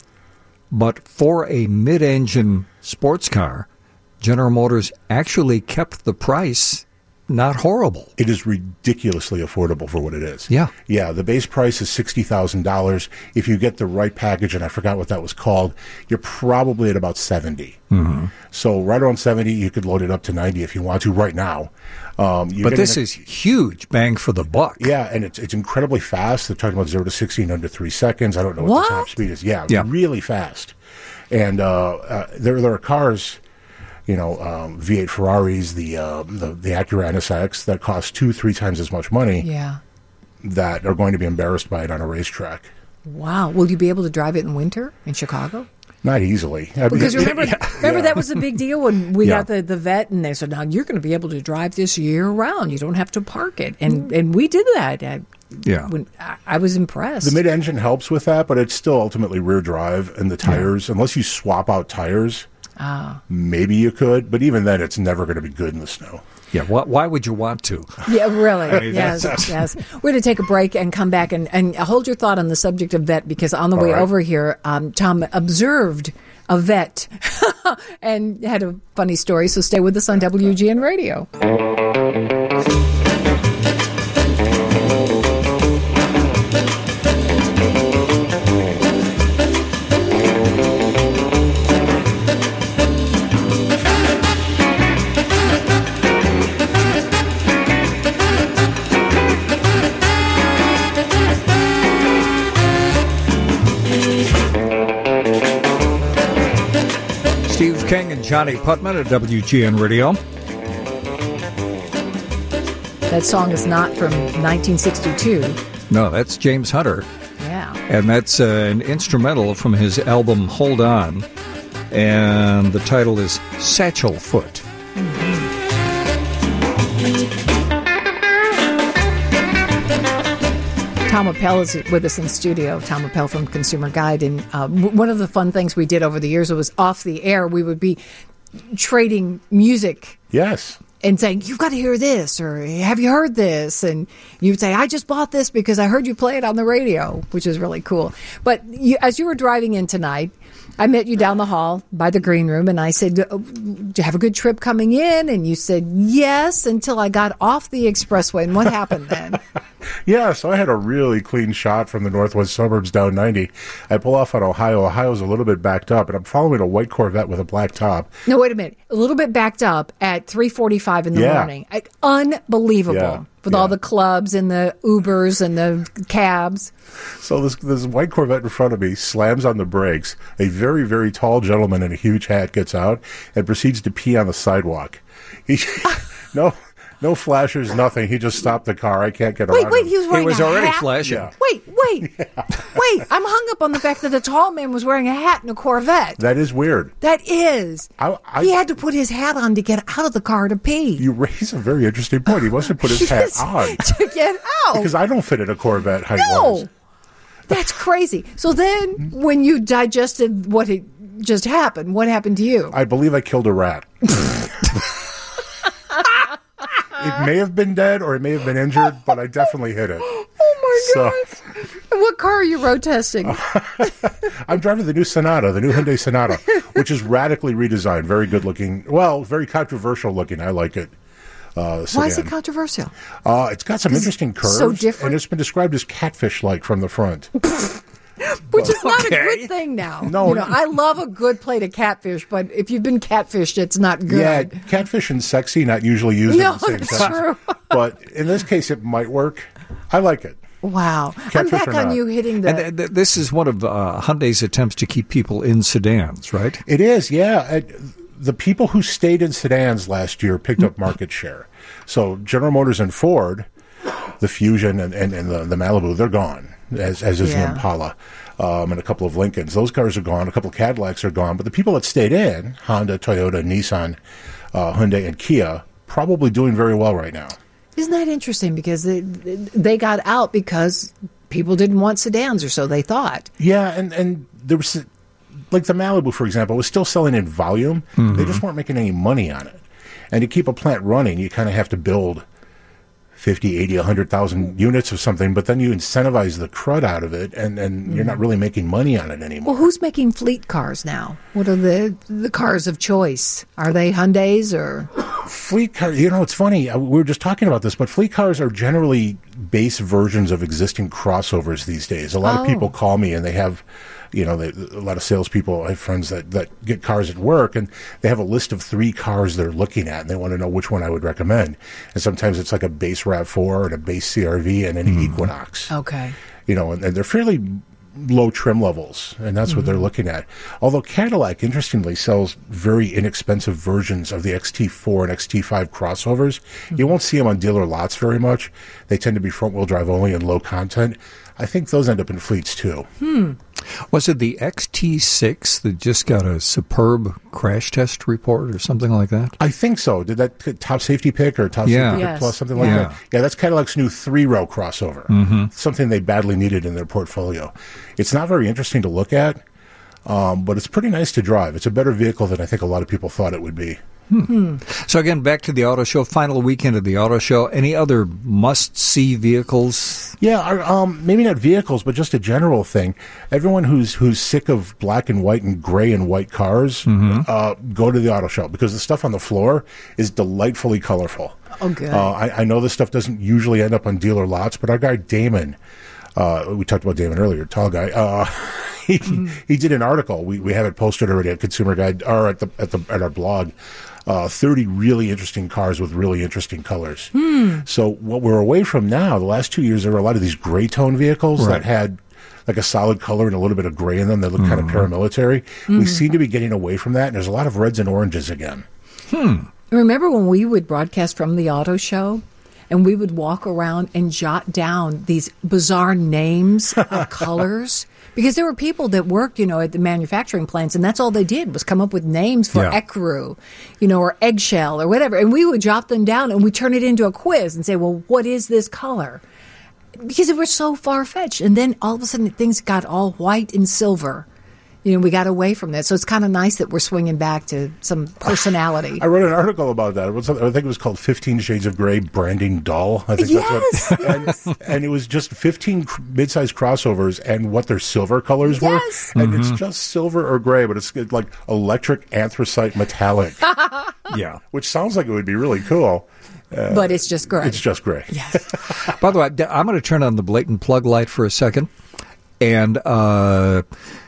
but for a mid-engine sports car, General Motors actually kept the price not horrible. It is ridiculously affordable for what it is. Yeah. Yeah, the base price is sixty thousand dollars. If you get the right package, and I forgot what that was called, you're probably at about seventy. Mm-hmm. So right around seventy, you could load it up to ninety if you want to right now. Um, you're But getting this a- is huge bang for the buck. Yeah, and it's it's incredibly fast. They're talking about zero to sixty in under three seconds. I don't know what, What? the top speed is. Yeah, Yeah. really fast. And uh, uh, there there are cars, you know, um, V eight Ferraris, the, uh, the the Acura N S X that cost two, three times as much money. Yeah. That are going to be embarrassed by it on a racetrack. Wow. Will you be able to drive it in winter in Chicago? Not easily. I mean, Because remember, remember Yeah. that was the big deal when we Yeah. got the, the vet, and they said, "Now you're going to be able to drive this year round. You don't have to park it." And and we did that. I, Yeah. when I, I was impressed. The mid-engine helps with that, but it's still ultimately rear drive, and the tires, unless you swap out tires, Ah. maybe you could, but even then, it's never going to be good in the snow. Yeah, why, why would you want to? Yeah, really. I mean, yes, that's- yes. We're going to take a break and come back and, and hold your thought on the subject of vet, because on the All way right. over here, um, Tom observed a vet and had a funny story. So stay with us on W G N Radio. Steve King and Johnny Putman at W G N Radio. That song is not from nineteen sixty-two. No, that's James Hunter. Yeah. And that's uh, an instrumental from his album Hold On. And the title is Satchel Foot. Tom Appel is with us in studio. Tom Appel from Consumer Guide. And uh, w- one of the fun things we did over the years was off the air, we would be trading music. Yes. And saying, you've got to hear this, or have you heard this? And you would say, I just bought this because I heard you play it on the radio, which is really cool. But you, as you were driving in tonight, I met you down the hall by the green room, and I said, "Oh, do you have a good trip coming in?" And you said, yes, until I got off the expressway. And what happened then? Yeah, so I had a really clean shot from the northwest suburbs down ninety. I pull off on Ohio. Ohio's a little bit backed up, and I'm following a white Corvette with a black top. No, wait a minute. A little bit backed up at three forty-five in the Yeah. morning. Like, unbelievable. Yeah, With all the clubs and the Ubers and the cabs. So this this white Corvette in front of me slams on the brakes. A very, very tall gentleman in a huge hat gets out and proceeds to pee on the sidewalk. He, no, no flashers, nothing. He just stopped the car. I can't get Wait, around wait, him. he was wearing a hat? Yeah. Wait, wait, wait. I'm hung up on the fact that the tall man was wearing a hat and a Corvette. That is weird. That is. I, I, he had to put his hat on to get out of the car to pee. You raise a very interesting point. He must have put his hat Yes, on. to get out. Because I don't fit in a Corvette height No. wise. That's crazy. So then, when you digested what had just happened, what happened to you? I believe I killed a rat. It may have been dead or it may have been injured, but I definitely hit it. Oh my So- gosh. What car are you road testing? I'm driving the new Sonata, the new Hyundai Sonata, which is radically redesigned. Very good looking. Well, very controversial looking. I like it. Uh, Why is sedan. it controversial? Uh, it's got some 'Cause interesting it's curves. so different. And it's been described as catfish-like from the front. Which is not Okay. a good thing now. No, you know, no. I love a good plate of catfish, but if you've been catfished, it's not good. Yeah, catfish and sexy not usually used No, in the same that's sentence. true. But in this case, it might work. I like it. Wow. I'm Catfish back or on not. you hitting the... And th- th- this is one of uh, Hyundai's attempts to keep people in sedans, right? It is, yeah. Uh, The people who stayed in sedans last year picked up market share. So General Motors and Ford, the Fusion and, and, and the, the Malibu, they're gone, as, as is Yeah. the Impala um, and a couple of Lincolns. Those cars are gone. A couple of Cadillacs are gone. But the people that stayed in, Honda, Toyota, Nissan, uh, Hyundai, and Kia, probably doing very well right now. Isn't that interesting? Because they, they got out because people didn't want sedans, or so they thought. Yeah, and, and there was, like the Malibu, for example, was still selling in volume. Mm-hmm. They just weren't making any money on it. And to keep a plant running, you kind of have to build fifty, eighty, one hundred thousand units of something, but then you incentivize the crud out of it, and, and you're not really making money on it anymore. Well, who's making fleet cars now? What are the the cars of choice? Are they Hyundais or... Fleet cars, you know, it's funny. uh, We were just talking about this, but fleet cars are generally base versions of existing crossovers these days. A lot Oh. of people call me and they have, you know, they, a lot of salespeople, I have friends that, that get cars at work, and they have a list of three cars they're looking at, and they want to know which one I would recommend. And sometimes it's like a base RAV four and a base C R V and an Equinox. Okay. You know, and, and they're fairly low trim levels, and that's what they're looking at. Although Cadillac, interestingly, sells very inexpensive versions of the X T four and X T five crossovers. You won't see them on dealer lots very much. They tend to be front-wheel drive only and low content. I think those end up in fleets, too. Hmm. Was it the X T six that just got a superb crash test report or something like that? I think so. Did that t- top safety pick or top Yeah. safety pick Yes. plus, something Yeah. like that? Yeah, that's Cadillac's new three-row crossover. Mhm. Something they badly needed in their portfolio. It's not very interesting to look at, um, but it's pretty nice to drive. It's a better vehicle than I think a lot of people thought it would be. Hmm. So again, back to the auto show, final weekend of the auto show. Any other must-see vehicles? Yeah, our, um, maybe not vehicles, but just a general thing. Everyone who's who's sick of black and white and gray and white cars, uh, go to the auto show, because the stuff on the floor is delightfully colorful. Oh, good. Uh, I, I know this stuff doesn't usually end up on dealer lots, but our guy Damon, uh, we talked about Damon earlier, tall guy. Uh, he he did an article. We we have it posted already at Consumer Guide or at the at the at our blog. Uh, thirty really interesting cars with really interesting colors. Hmm. So what we're away from now, the last two years, there were a lot of these gray tone vehicles Right. that had like a solid color and a little bit of gray in them that look kind of paramilitary. We Mhm. seem to be getting away from that, and there's a lot of reds and oranges again. Hmm. Remember when we would broadcast from the auto show and we would walk around and jot down these bizarre names of colors? Because there were people that worked, you know, at the manufacturing plants, and that's all they did was come up with names for Yeah. ecru, you know, or eggshell or whatever. And we would jot them down and we turn it into a quiz and say, well, what is this color? Because it was so far-fetched. And then all of a sudden things got all white and silver. You know, we got away from that. So it's kind of nice that we're swinging back to some personality. I wrote an article about that. It was, I think it was called fifteen Shades of Grey Branding Dull. I think Yes, that's what. And, and it was just fifteen cr- mid-sized crossovers and what their silver colors Yes. were. And Mhm. it's just silver or gray, but it's like electric anthracite metallic. Yeah. Which sounds like it would be really cool. Uh, But it's just gray. It's just gray. By the way, I'm going to turn on the blatant plug light for a second and uh,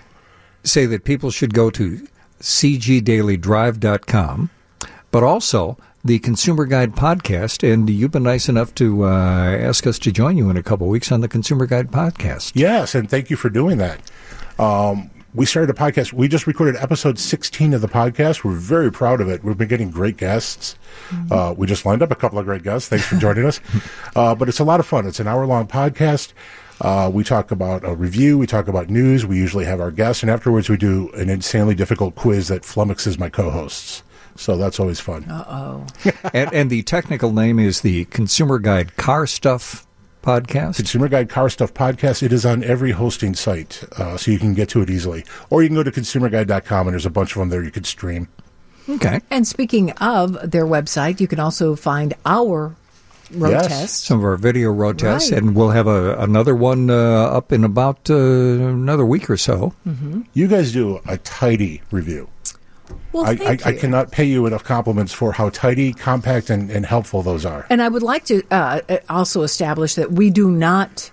say that people should go to c g daily drive dot com, but also the Consumer Guide podcast. And you've been nice enough to uh, ask us to join you in a couple weeks on the Consumer Guide podcast. Yes, and thank you for doing that. Um, we started a podcast. We just recorded episode sixteen of the podcast. We're very proud of it. We've been getting great guests. Uh, we just lined up a couple of great guests. Thanks for joining us. Uh, but it's a lot of fun. It's an hour-long podcast. Uh, we talk about a review. We talk about news. We usually have our guests. And afterwards, we do an insanely difficult quiz that flummoxes my co-hosts. So that's always fun. Uh-oh. and, and the technical name is the Consumer Guide Car Stuff Podcast. Consumer Guide Car Stuff Podcast. It is on every hosting site, uh, so you can get to it easily. Or you can go to consumer guide dot com, and there's a bunch of them there you could stream. Okay. And speaking of their website, you can also find our road Yes. test. Some of our video road tests, Right. and we'll have a, another one uh, up in about uh, another week or so. Mm-hmm. You guys do a tidy review. Well, I, thank I, you. I cannot pay you enough compliments for how tidy, compact, and, and helpful those are. And I would like to uh, also establish that we do not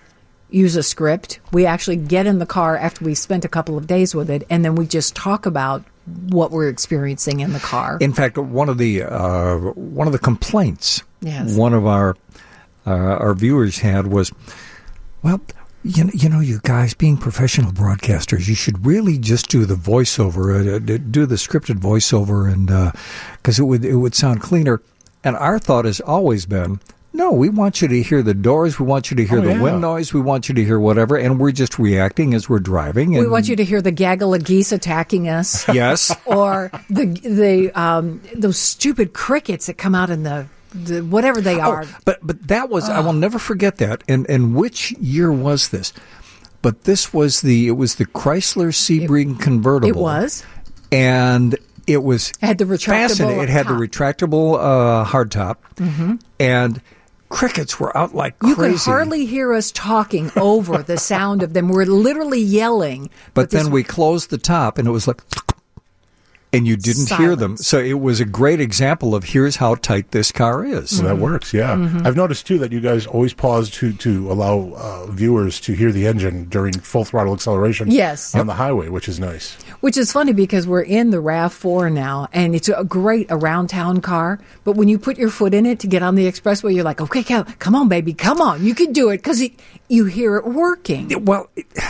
use a script. We actually get in the car after we spent a couple of days with it, and then we just talk about what we're experiencing in the car. In fact, one of the uh, one of the complaints Yes. one of our uh, our viewers had was, well, you know, you know, you guys being professional broadcasters, you should really just do the voiceover, uh, do the scripted voiceover, and because uh, it would it would sound cleaner. And our thought has always been, no, we want you to hear the doors, we want you to hear Oh, the yeah. wind noise, we want you to hear whatever, and we're just reacting as we're driving. And We want you to hear the gaggle of geese attacking us. Yes. Or the the um, those stupid crickets that come out in the, the whatever they are. Oh, but but that was I will never forget that. And and which year was this? But this was the it was the Chrysler Sebring convertible. It was. And it was It had the retractable fascinating. It had the top. retractable uh, hardtop, Mm-hmm. and crickets were out like You crazy. could hardly hear us talking over the sound of them. We're literally yelling. But this- then we closed the top, and it was like, and you didn't hear them. So it was a great example of here's how tight this car is. So that works, yeah. Mm-hmm. I've noticed, too, that you guys always pause to, to allow uh, viewers to hear the engine during full throttle acceleration Yes. on the highway, which is nice. Which is funny because we're in the RAV four now, and it's a great around-town car. But when you put your foot in it to get on the expressway, you're like, okay, come, come on, baby, come on. You can do it because you hear it working. Well,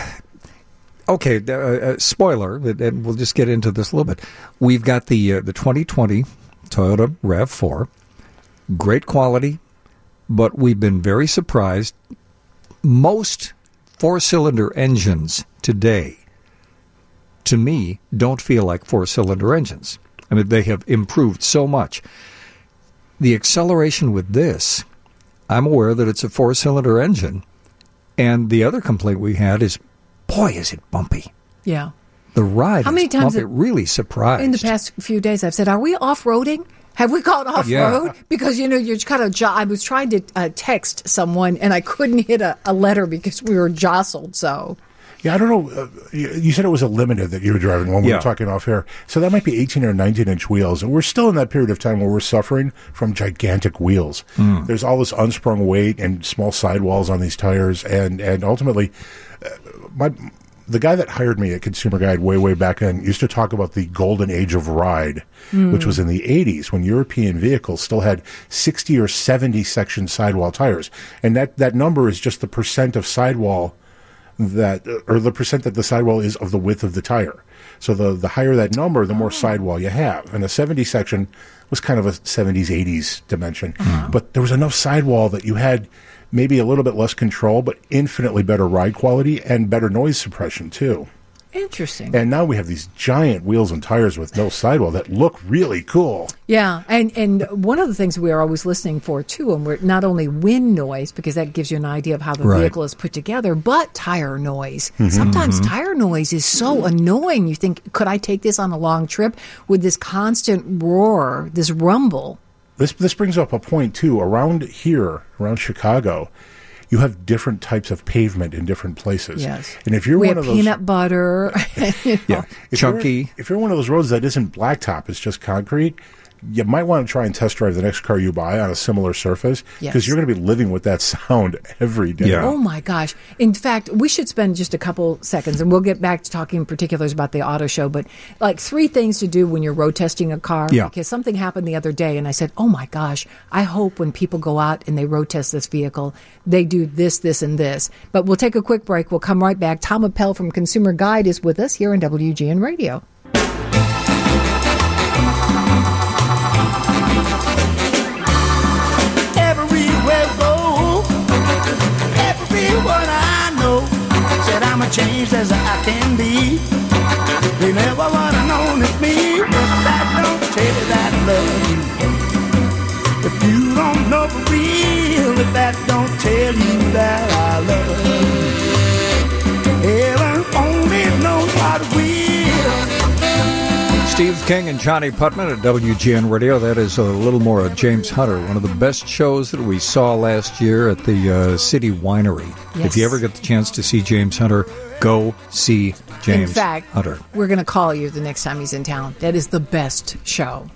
okay, uh, uh, spoiler, and we'll just get into this a little bit. We've got the uh, the twenty twenty Toyota RAV four, great quality, but we've been very surprised. Most four-cylinder engines today, to me, don't feel like four-cylinder engines. I mean, they have improved so much. The acceleration with this, I'm aware that it's a four-cylinder engine, and the other complaint we had is, boy, is it bumpy. Yeah. The ride How many is times bumpy. have- Really surprised. In the past few days, I've said, are we off-roading? Have we gone off-road? Yeah. Because, you know, you're kind of, jo- I was trying to uh, text someone, and I couldn't hit a, a letter because we were jostled, so... Yeah, I don't know. Uh, you, you said it was a limited that you were driving when we Yeah. were talking off air. So that might be eighteen or nineteen inch wheels. And we're still in that period of time where we're suffering from gigantic wheels. Mm. There's all this unsprung weight and small sidewalls on these tires. And, and ultimately, uh, my the guy that hired me at Consumer Guide way, way back then used to talk about the golden age of ride, Mm. which was in the eighties when European vehicles still had sixty or seventy section sidewall tires. And that, that number is just the percent of sidewall that, or the percent that the sidewall is of the width of the tire. So the, the higher that number, the more sidewall you have. And a seventy section was kind of a seventies, eighties dimension. But there was enough sidewall that you had maybe a little bit less control, but infinitely better ride quality and better noise suppression too. Interesting. And now we have these giant wheels and tires with no sidewall that look really cool. Yeah, and, and one of the things we are always listening for, too, and we're not only wind noise, because that gives you an idea of how the Right. vehicle is put together, but tire noise. Mm-hmm. Mhm. Sometimes Mhm. tire noise is so annoying. You think, could I take this on a long trip with this constant roar, this rumble? This this brings up a point too. Around here, around Chicago, you have different types of pavement in different places. Yes. And if you're we one have of those peanut butter. you know. if Chunky. You're, if you're one of those roads that isn't blacktop, it's just concrete, you might want to try and test drive the next car you buy on a similar surface because Yes. you're going to be living with that sound every day. Oh my gosh. In fact, we should spend just a couple seconds and we'll get back to talking in particulars about the auto show, but like three things to do when you're road testing a car. Yeah. Because something happened the other day and I said, oh my gosh, I hope when people go out and they road test this vehicle, they do this, this, and this. But we'll take a quick break. We'll come right back. Tom Appel from Consumer Guide is with us here on W G N Radio. Everywhere I go, everyone I know said I'm as changed as I can be. They never would have known it's me if that don't tell you that I love you. If you don't know for real, if that don't tell you that I love you. Heaven only knows what will. Steve King and Johnny Putman at W G N Radio. That is a little more of James Hunter, one of the best shows that we saw last year at the uh, City Winery. Yes. If you ever get the chance to see James Hunter, go see James in fact, Hunter. we're going to call you the next time he's in town. That is the best show. Well,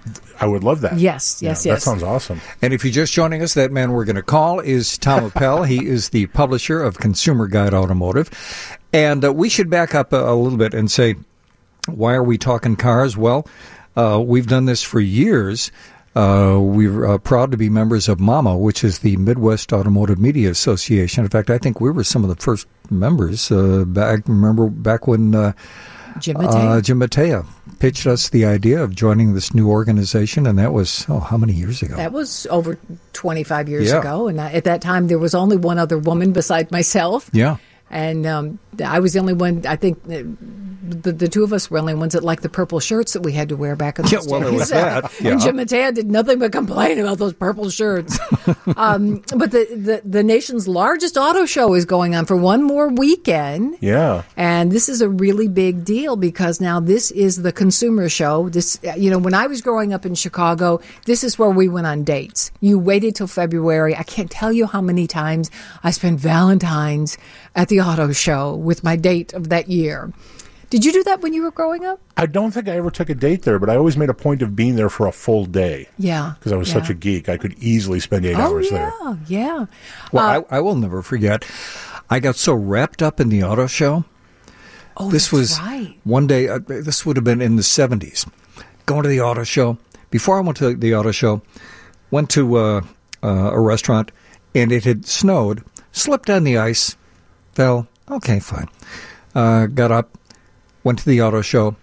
I would love that. Yes, yes, yeah, yes. That sounds awesome. And if you're just joining us, that man we're going to call is Tom Appel. He is the publisher of Consumer Guide Automotive. And uh, we should back up a, a little bit and say, why are we talking cars? Well, uh, we've done this for years. Uh, we're uh, proud to be members of MAMA, which is the Midwest Automotive Media Association. In fact, I think we were some of the first members uh, back. Remember back when uh, Jim Matea. Uh, Jim Matea pitched us the idea of joining this new organization, and that was, oh, how many years ago? That was over twenty-five years Yeah. ago, and I, at that time there was only one other woman beside myself. Yeah. And um, I was the only one, I think, uh, the, the two of us were the only ones that liked the purple shirts that we had to wear back in those Yeah, well, there days. was that, yeah. And Jim Matea did nothing but complain about those purple shirts. um, but the, the, the nation's largest auto show is going on for one more weekend. Yeah. And this is a really big deal because now this is the consumer show. This, you know, when I was growing up in Chicago, this is where we went on dates. You waited till February. I can't tell you how many times I spent Valentine's at the auto show with my date of that year. Did you do that when you were growing up? I don't think I ever took a date there, but I always made a point of being there for a full day. Yeah. Because I was yeah. such a geek. I could easily spend eight oh, hours yeah, there. yeah. Well, Uh, I, I will never forget. I got so wrapped up in the auto show. Oh, this that's was right. one day. Uh, this would have been in the seventies. Going to the auto show. Before I went to the auto show, went to uh, uh, a restaurant, and it had snowed. Slipped on the ice, fell. Okay, fine. Uh, got up, went to the auto show.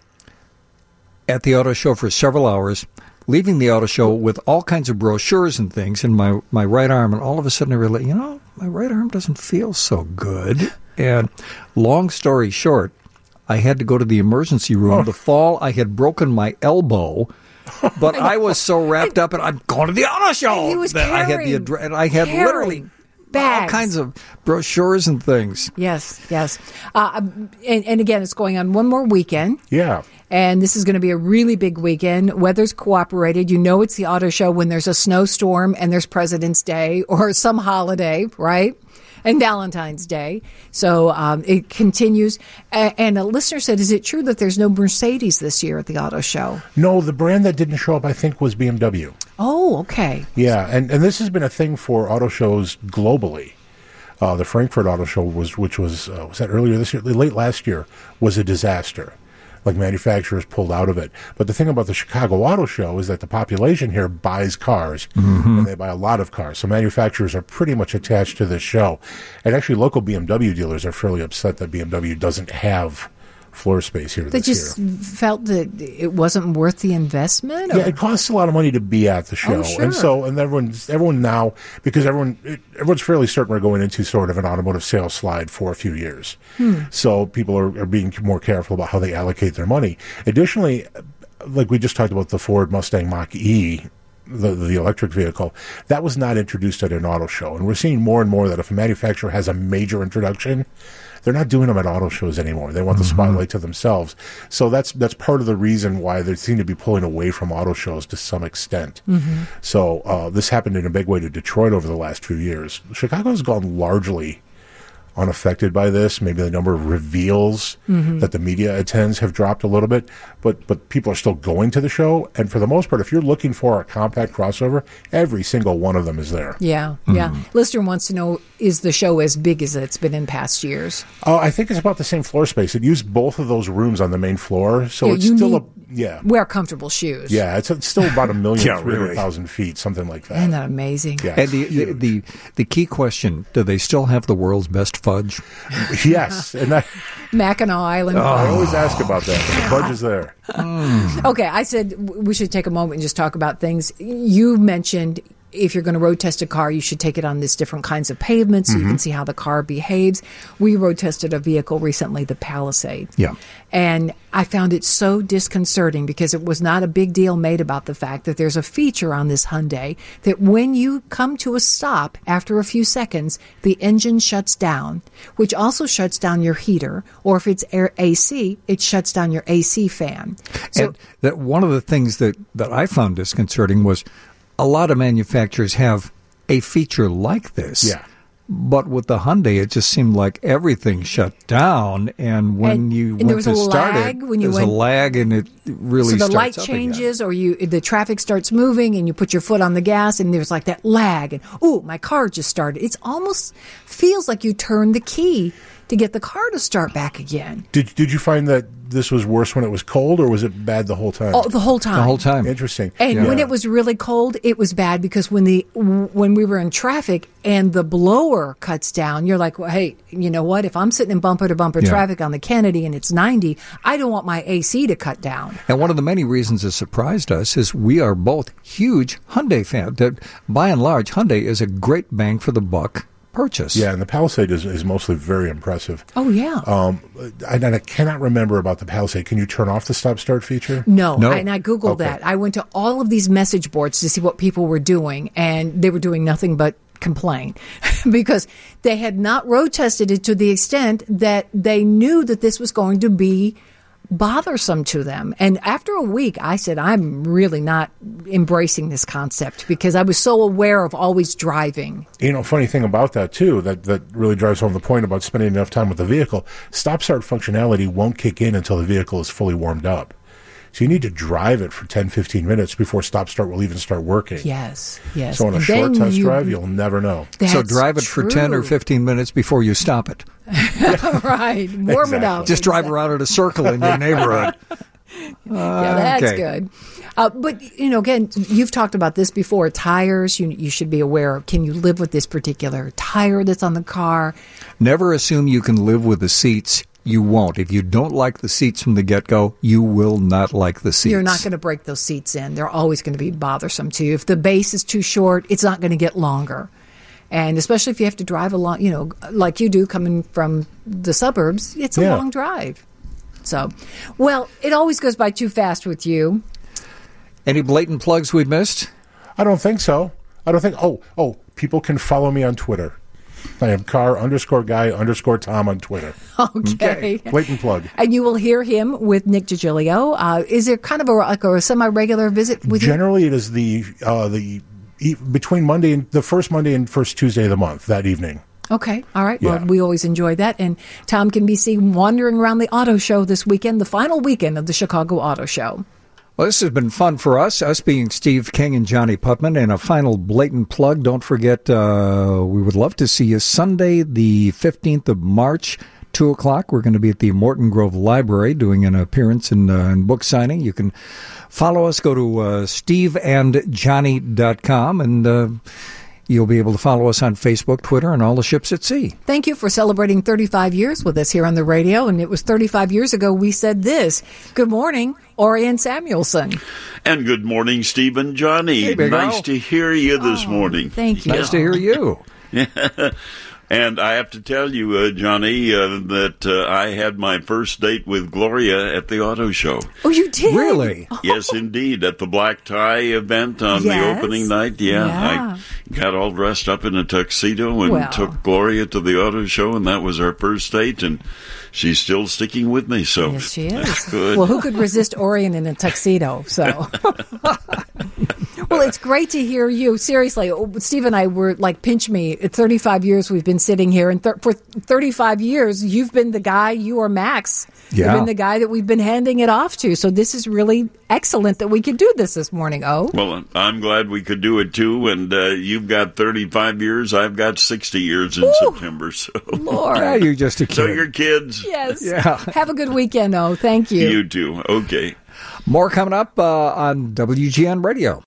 At the auto show for several hours, leaving the auto show with all kinds of brochures and things in my, my right arm, and all of a sudden I realized, you know, my right arm doesn't feel so good. And long story short, I had to go to the emergency room. Oh. The fall, I had broken my elbow, but I was so wrapped up, and I'm going to the auto show. And he was that I had the carrying- address, and I had carrying literally bags. all kinds of brochures and things. Yes, yes. Uh, and, and again, it's going on one more weekend. Yeah. And this is going to be a really big weekend. Weather's cooperated. You know it's the auto show when there's a snowstorm and there's President's Day or some holiday, right? And Valentine's Day. So um, it continues. A- and a listener said, is it true that there's no Mercedes this year at the auto show? No, the brand that didn't show up, I think, was B M W. Oh, okay. Yeah, and, and this has been a thing for auto shows globally. Uh, the Frankfurt Auto Show, was which was, uh, was that earlier this year? Late last year, was a disaster. Like, manufacturers pulled out of it. But the thing about the Chicago Auto Show is that the population here buys cars, Mm-hmm. and they buy a lot of cars. So manufacturers are pretty much attached to this show. And actually, local B M W dealers are fairly upset that B M W doesn't have floor space here They this just year. felt that it wasn't worth the investment? Or? Yeah, it costs a lot of money to be at the show, Oh, sure. and so and everyone's everyone now because everyone it, everyone's fairly certain we're going into sort of an automotive sales slide for a few years. Hmm. So people are, are being more careful about how they allocate their money. Additionally, like we just talked about the Ford Mustang Mach-E, the the electric vehicle, that was not introduced at an auto show, and we're seeing more and more that if a manufacturer has a major introduction, they're not doing them at auto shows anymore. They want the spotlight to themselves. So that's that's part of the reason why they seem to be pulling away from auto shows to some extent. Mm-hmm. So uh, this happened in a big way to Detroit over the last few years. Chicago's gone largely unaffected by this. Maybe the number of reveals Mhm. that the media attends have dropped a little bit, but but people are still going to the show. And for the most part, if you're looking for a compact crossover, every single one of them is there. Yeah, yeah. Listener wants to know, is the show as big as it's been in past years? Uh, I think it's about the same floor space. It used both of those rooms on the main floor, so Yeah, it's you still need- a yeah. Wear comfortable shoes. Yeah, it's, it's still about a million Yeah, three hundred really. thousand feet, something like that. Isn't that amazing? Yeah, And the, the the the key question: do they still have the world's best fudge? Yes, and that, Mackinac Island. I always ask about that. But the fudge is there. Okay, I said w- we should take a moment and just talk about things. You mentioned if you're going to road test a car, you should take it on these different kinds of pavements so you Mhm. can see how the car behaves. We road tested a vehicle recently, the Palisade. Yeah. And I found it so disconcerting because it was not a big deal made about the fact that there's a feature on this Hyundai that when you come to a stop after a few seconds, the engine shuts down, which also shuts down your heater, or if it's air A C, it shuts down your A C fan. So And that one of the things that, that I found disconcerting was a lot of manufacturers have a feature like this. Yeah. But with the Hyundai, it just seemed like everything shut down. And when and, you and went there was to a start lag it, when you there's went, a lag, and it really so the starts light up changes, or you the traffic starts moving, and you put your foot on the gas, and there's like that lag, and ooh, my car just started. It's almost feels like you turned the key to get the car to start back again. Did Did you find that this was worse when it was cold, or was it bad the whole time? Oh, the whole time. The whole time. Interesting. And Yeah. when it was really cold, it was bad because when the when we were in traffic and the blower cuts down, you're like, well, hey, you know what? If I'm sitting in bumper to bumper Yeah. traffic on the Kennedy and it's ninety, I don't want my A C to cut down. And one of the many reasons it surprised us is we are both huge Hyundai fans. That by and large, Hyundai is a great bang for the buck purchase. Yeah, and the Palisade is, is mostly very impressive. Oh, yeah. Um, I, and I cannot remember about the Palisade. Can you turn off the stop-start feature? No, no. I, and I Googled Okay. that. I went to all of these message boards to see what people were doing, and they were doing nothing but complain because they had not road tested it to the extent that they knew that this was going to be bothersome to them. And after a week, I said, I'm really not embracing this concept because I was so aware of always driving. You know, funny thing about that, too, that, that really drives home the point about spending enough time with the vehicle, stop-start functionality won't kick in until the vehicle is fully warmed up. So you need to drive it for ten, fifteen minutes before stop-start will even start working. Yes, yes. So on a And short then test you- drive, you'll never know. So drive it for ten or true. fifteen minutes before you stop it. Right, warm it up. Just drive around in a circle in your neighborhood. Yeah, that's Okay. good. Uh, but, you know, again, you've talked about this before. Tires, you, you should be aware of. Can you live with this particular tire that's on the car? Never assume you can live with the seats. You won't. If you don't like the seats from the get-go, you will not like the seats. You're not going to break those seats in. They're always going to be bothersome to you. If the base is too short, it's not going to get longer. And especially if you have to drive along, you know, like you do coming from the suburbs, it's a Yeah. long drive. So, well, it always goes by too fast with you. Any blatant plugs we missed? I don't think so. I don't think. Oh, oh, people can follow me on Twitter. I am car underscore guy underscore Tom on Twitter. Okay. Blatant plug. And you will hear him with Nick DiGilio. Uh, is there kind of a, like a semi-regular visit with you? Generally, it is the uh, the e- between Monday and the first Monday and first Tuesday of the month that evening. Okay. All right. Yeah. Well, we always enjoy that. And Tom can be seen wandering around the auto show this weekend, the final weekend of the Chicago Auto Show. Well, this has been fun for us, us being Steve King and Johnny Putman. And a final blatant plug, don't forget, uh, we would love to see you Sunday, the fifteenth of March, two o'clock. We're going to be at the Morton Grove Library doing an appearance and, uh, and book signing. You can follow us, go to uh, steve and johnny dot com, and uh, you'll be able to follow us on Facebook, Twitter, and all the ships at sea. Thank you for celebrating thirty-five years with us here on the radio. And it was thirty-five years ago we said this. Good morning, Orion Samuelson. And good morning, Steve and Johnny. Hey, Big nice Al. to hear you this morning. Thank you. Nice to hear you. And I have to tell you, uh, Johnny, uh, that uh, I had my first date with Gloria at the auto show. Oh, you did? Really? Yes, indeed. At the Black Tie event on Yes. the opening night. Yeah, Yeah. I got all dressed up in a tuxedo and Well. took Gloria to the auto show, and that was our first date. And she's still sticking with me, so Yes, she is. that's good. Well, who could resist Orion in a tuxedo? So, well, it's great to hear you. Seriously, Steve and I were like, pinch me. At thirty-five years, we've been sitting here, and thir- for thirty-five years, you've been the guy. You are Max. Yeah. You've been the guy that we've been handing it off to. So this is really excellent that we could do this this morning. Oh, Well, I'm glad we could do it too, and uh, you've got thirty-five years. I've got sixty years in September. So, Lord. Yeah, you're just a kid. so your kids, yes. Yeah. Have a good weekend. Oh, thank you. you too. Okay. More coming up uh, on W G N Radio.